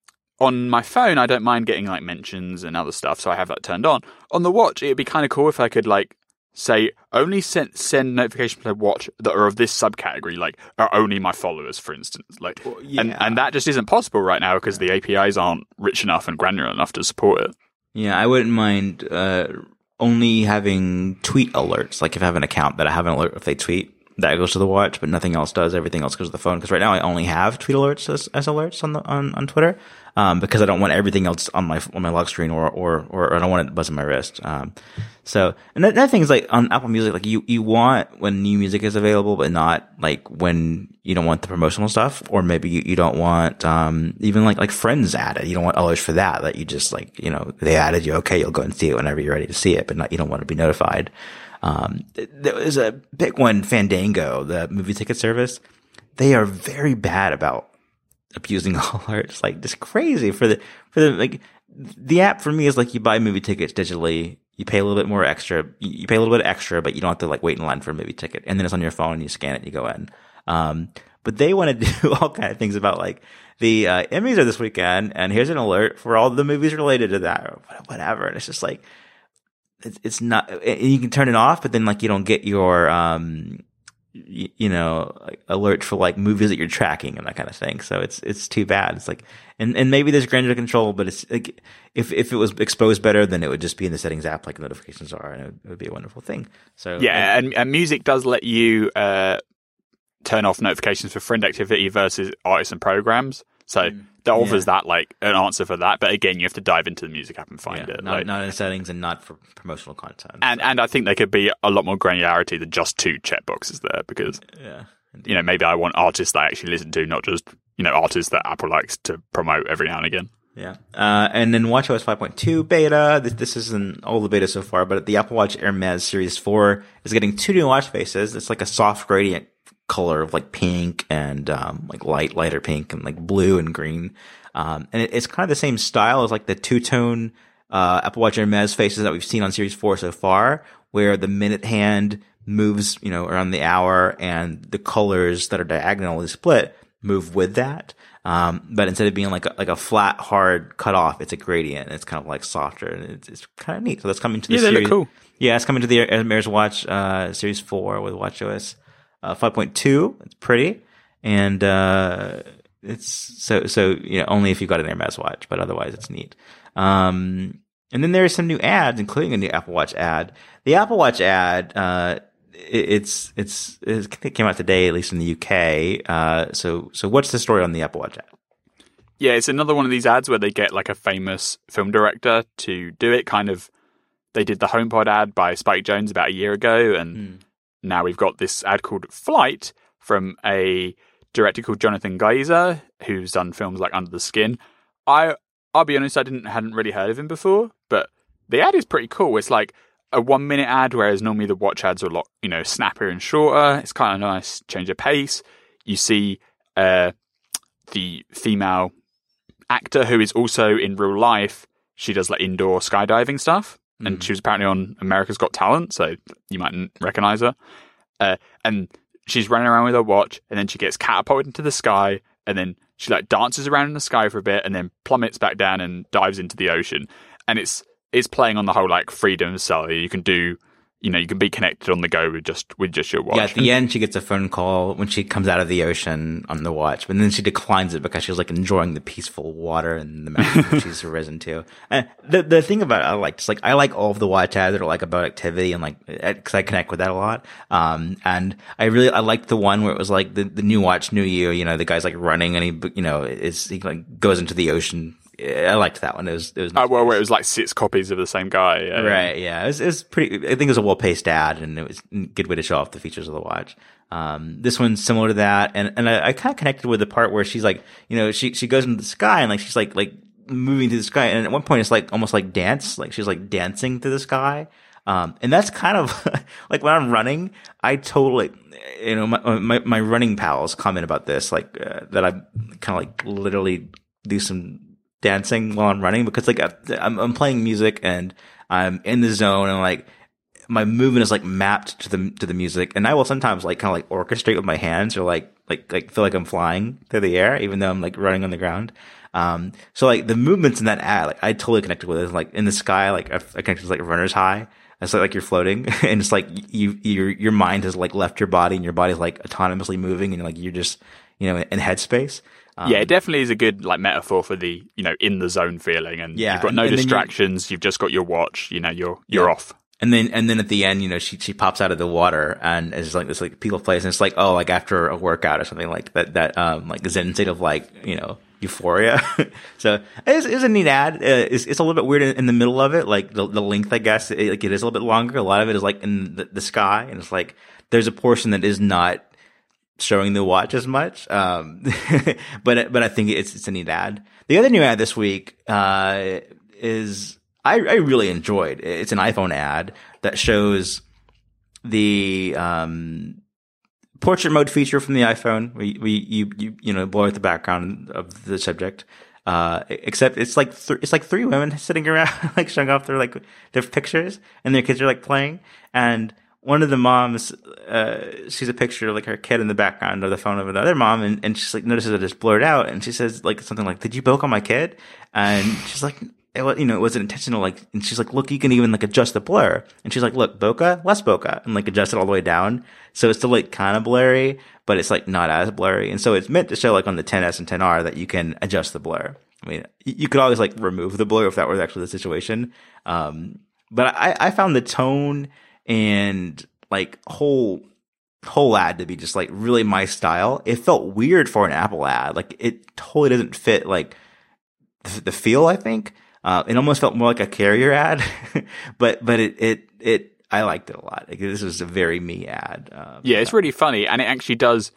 on my phone, I don't mind getting like mentions and other stuff, so I have that turned on. On the watch, it'd be kind of cool if I could like say only send send notifications to the watch that are of this subcategory, like are only my followers, for instance. Like, well, yeah. and and that just isn't possible right now, because the A P Is aren't rich enough and granular enough to support it. Yeah, I wouldn't mind uh, only having tweet alerts. Like if I have an account that I have an alert if they tweet, that goes to the watch, but nothing else does. Everything else goes to the phone. Because right now I only have tweet alerts as, as alerts on the on, on Twitter, um, because I don't want everything else on my on my lock screen, or or or I don't want it buzzing my wrist. Um, so another thing is like on Apple Music, like you you want when new music is available, but not like when you don't want the promotional stuff, or maybe you, you don't want um even like like Friends added. You don't want alerts for that. That you just like you know they added you. Okay, you'll go and see it whenever you're ready to see it, but not you don't want to be notified. Um, there was a big one, Fandango, the movie ticket service. They are very bad about abusing alerts, like just crazy for the, for the, like, the app for me is like you buy movie tickets digitally, you pay a little bit more extra, you pay a little bit extra, but you don't have to like wait in line for a movie ticket. And then it's on your phone and you scan it and you go in. Um, but they want to do all kind of things about like the, uh, Emmys are this weekend and here's an alert for all the movies related to that or whatever. And it's just like, It's, it's not, and you can turn it off, but then like you don't get your, um, you, you know, like, alert for like movies that you're tracking and that kind of thing. So it's, it's too bad. It's like, and, and maybe there's granular control, but it's like, if, if it was exposed better, then it would just be in the settings app like notifications are, and it would, it would be a wonderful thing. So yeah, and, and music does let you, uh, turn off notifications for friend activity versus artists and programs. So mm, that offers yeah. that like an answer for that, but again, you have to dive into the music app and find yeah, it. Not, like, not in settings and not for promotional content. And so. and I think there could be a lot more granularity than just two checkboxes there, because yeah, you know maybe I want artists that I actually listen to, not just you know artists that Apple likes to promote every now and again. Yeah, uh, and then WatchOS five point two beta. This, this isn't all the beta so far, but the Apple Watch Hermes Series four is getting two new watch faces. It's like a soft gradient color of like pink and um like light lighter pink and like blue and green, um and it, it's kind of the same style as like the two-tone uh Apple Watch Hermes faces that we've seen on Series four so far, where the minute hand moves you know around the hour and the colors that are diagonally split move with that, um but instead of being like a, like a flat hard cutoff, it's a gradient and it's kind of like softer, and it's, it's kind of neat. So that's coming to the yeah, they series look cool. Yeah, it's coming to the Hermes Watch uh Series four with WatchOS Uh, five point two. It's pretty, and uh, it's so so you know only if you've got an Hermes watch, but otherwise it's neat. Um, and then there are some new ads, including a new Apple Watch ad. The Apple Watch ad, uh, it, it's it's it came out today, at least in the U K. Uh, so so what's the story on the Apple Watch ad? Yeah, it's another one of these ads where they get like a famous film director to do it. Kind of, they did the HomePod ad by Spike Jonze about a year ago, and. Mm. Now we've got this ad called Flight from a director called Jonathan Glazer, who's done films like Under the Skin. I, I'll be honest, I didn't hadn't really heard of him before, but the ad is pretty cool. It's like a one minute ad, whereas normally the watch ads are a lot, you know, snappier and shorter. It's kind of nice, change of pace. You see uh, the female actor who is also in real life. She does like indoor skydiving stuff. And mm. she was apparently on America's Got Talent, so you might recognize her. Uh, and she's running around with her watch, and then she gets catapulted into the sky, and then she like dances around in the sky for a bit, and then plummets back down and dives into the ocean. And it's it's playing on the whole like freedom cell. You can do, you know, you can be connected on the go with just with just your watch. Yeah, at the end, she gets a phone call when she comes out of the ocean on the watch, but then she declines it because she's like enjoying the peaceful water and the mountain she's risen to. And the the thing about it, I like, just like I like all of the watch ads that are like about activity and like because I connect with that a lot. Um, and I really I liked the one where it was like the the new watch, new you. You know, the guy's like running and he you know is he like goes into the ocean. I liked that one. It was, it was. Oh, well, it was like six copies of the same guy. Yeah. Right. Yeah. It was, it was pretty, I think it was a well-paced ad, and it was a good way to show off the features of the watch. Um, this one's similar to that. And, and I, I kind of connected with the part where she's like, you know, she, she goes into the sky and like, she's like, like moving through the sky. And at one point it's like almost like dance, like she's like dancing through the sky. Um, and that's kind of like when I'm running, I totally, you know, my, my, my running pals comment about this, like, uh, that I kind of like literally do some dancing while I'm running, because like I'm, I'm playing music and I'm in the zone, and like my movement is like mapped to the to the music, and I will sometimes like kind of like orchestrate with my hands, or like like like feel like I'm flying through the air even though I'm like running on the ground. Um, so like the movements in that ad, like I totally connected with it. Like in the sky, like I, I connected with like runner's high. It's like, like you're floating, and it's like you your your mind has like left your body, and your body's like autonomously moving, and like you're just you know in headspace. Um, yeah, it definitely is a good like metaphor for the you know in the zone feeling, and yeah, you've got no and, and distractions. You've just got your watch. You know, you're you're yeah. off. And then, and then at the end, you know, she, she pops out of the water and is like this, like, people place. And it's like, oh, like after a workout or something like that, that, um, like Zen state of like, you know, euphoria. So it's, it's a neat ad. Uh, it's, it's a little bit weird in, in the middle of it. Like the, the length, I guess, it, like it is a little bit longer. A lot of it is like in the, the sky. And it's like, there's a portion that is not showing the watch as much. Um, but, but I think it's, it's a neat ad. The other new ad this week, uh, is, I, I really enjoyed. It's an iPhone ad that shows the um, portrait mode feature from the iPhone. We we you you you know blur out the background of the subject. Uh, except it's like th- it's like three women sitting around like showing off their like their pictures, and their kids are like playing. And one of the moms uh, sees a picture of like her kid in the background of the phone of another mom, and, and she's like notices that it's blurred out, and she says like something like, "Did you poke on my kid?" And she's like, it was, you know, it wasn't intentional. Like, and she's like, look, you can even like adjust the blur. And she's like, look, bokeh, less bokeh, and like adjust it all the way down. So it's still like kind of blurry, but it's like not as blurry. And so it's meant to show like on the ten S and ten R that you can adjust the blur. I mean, you could always like remove the blur if that was actually the situation. Um, but I, I found the tone and like whole, whole ad to be just like really my style. It felt weird for an Apple ad. Like it totally doesn't fit like the, the feel, I think. Uh, it almost felt more like a carrier ad, but, but it, it, it, I liked it a lot. Like, this was a very me ad. Um, yeah, it's really funny, and it actually does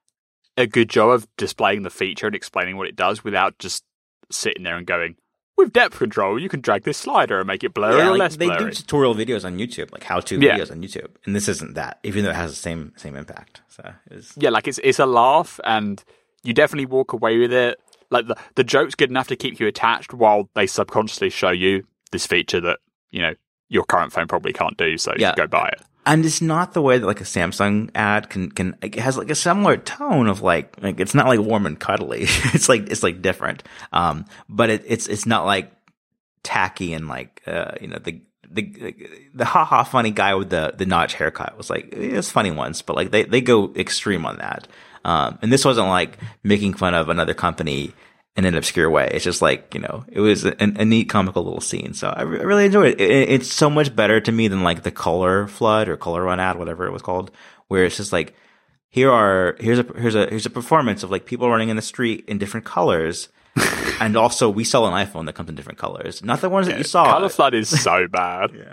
a good job of displaying the feature and explaining what it does without just sitting there and going, with depth control, you can drag this slider and make it blurry yeah, or like, less they blurry. do tutorial videos on YouTube, like how-to Yeah. videos on YouTube, and this isn't that, even though it has the same, same impact. So it's Yeah, like it's, it's a laugh, and you definitely walk away with it. Like the, the joke's good enough to keep you attached while they subconsciously show you this feature that, you know, your current phone probably can't do, so Yeah. you go buy it. And it's not the way that like a Samsung ad can, can, it has like a similar tone of like, like it's not like warm and cuddly. It's like, it's like different. Um, but it, it's, it's not like tacky and like, uh, you know, the, the, the haha funny guy with the, the notch haircut was like, it was funny once, but like they, they go extreme on that. Um, and this wasn't like making fun of another company in an obscure way. It's just like, you know, it was a, a neat comical little scene. So I, re- I really enjoyed it. it. It's so much better to me than like the Color Flood or Color Run ad, whatever it was called, where it's just like, here are, here's a, here's a, here's a performance of like people running in the street in different colors. And also we sell an iPhone that comes in different colors. Not the ones Yeah, that you saw. Color Flood is so bad. Yeah.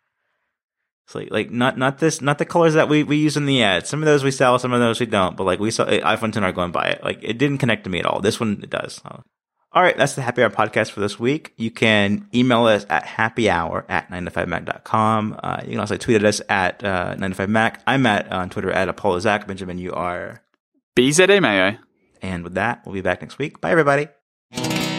It's like, like not, not this, not the colors that we, we use in the ad. Some of those we sell, some of those we don't. But like we saw iPhone ten R going by it. Like it didn't connect to me at all. This one, it does. All right. That's the Happy Hour podcast for this week. You can email us at happyhour at nine to five mac dot com. Uh, you can also tweet at us at, uh, nine to five mac. I'm at, uh, on Twitter at Apollo Zach. Benjamin, you are B Z A Mayo. And with that, we'll be back next week. Bye everybody.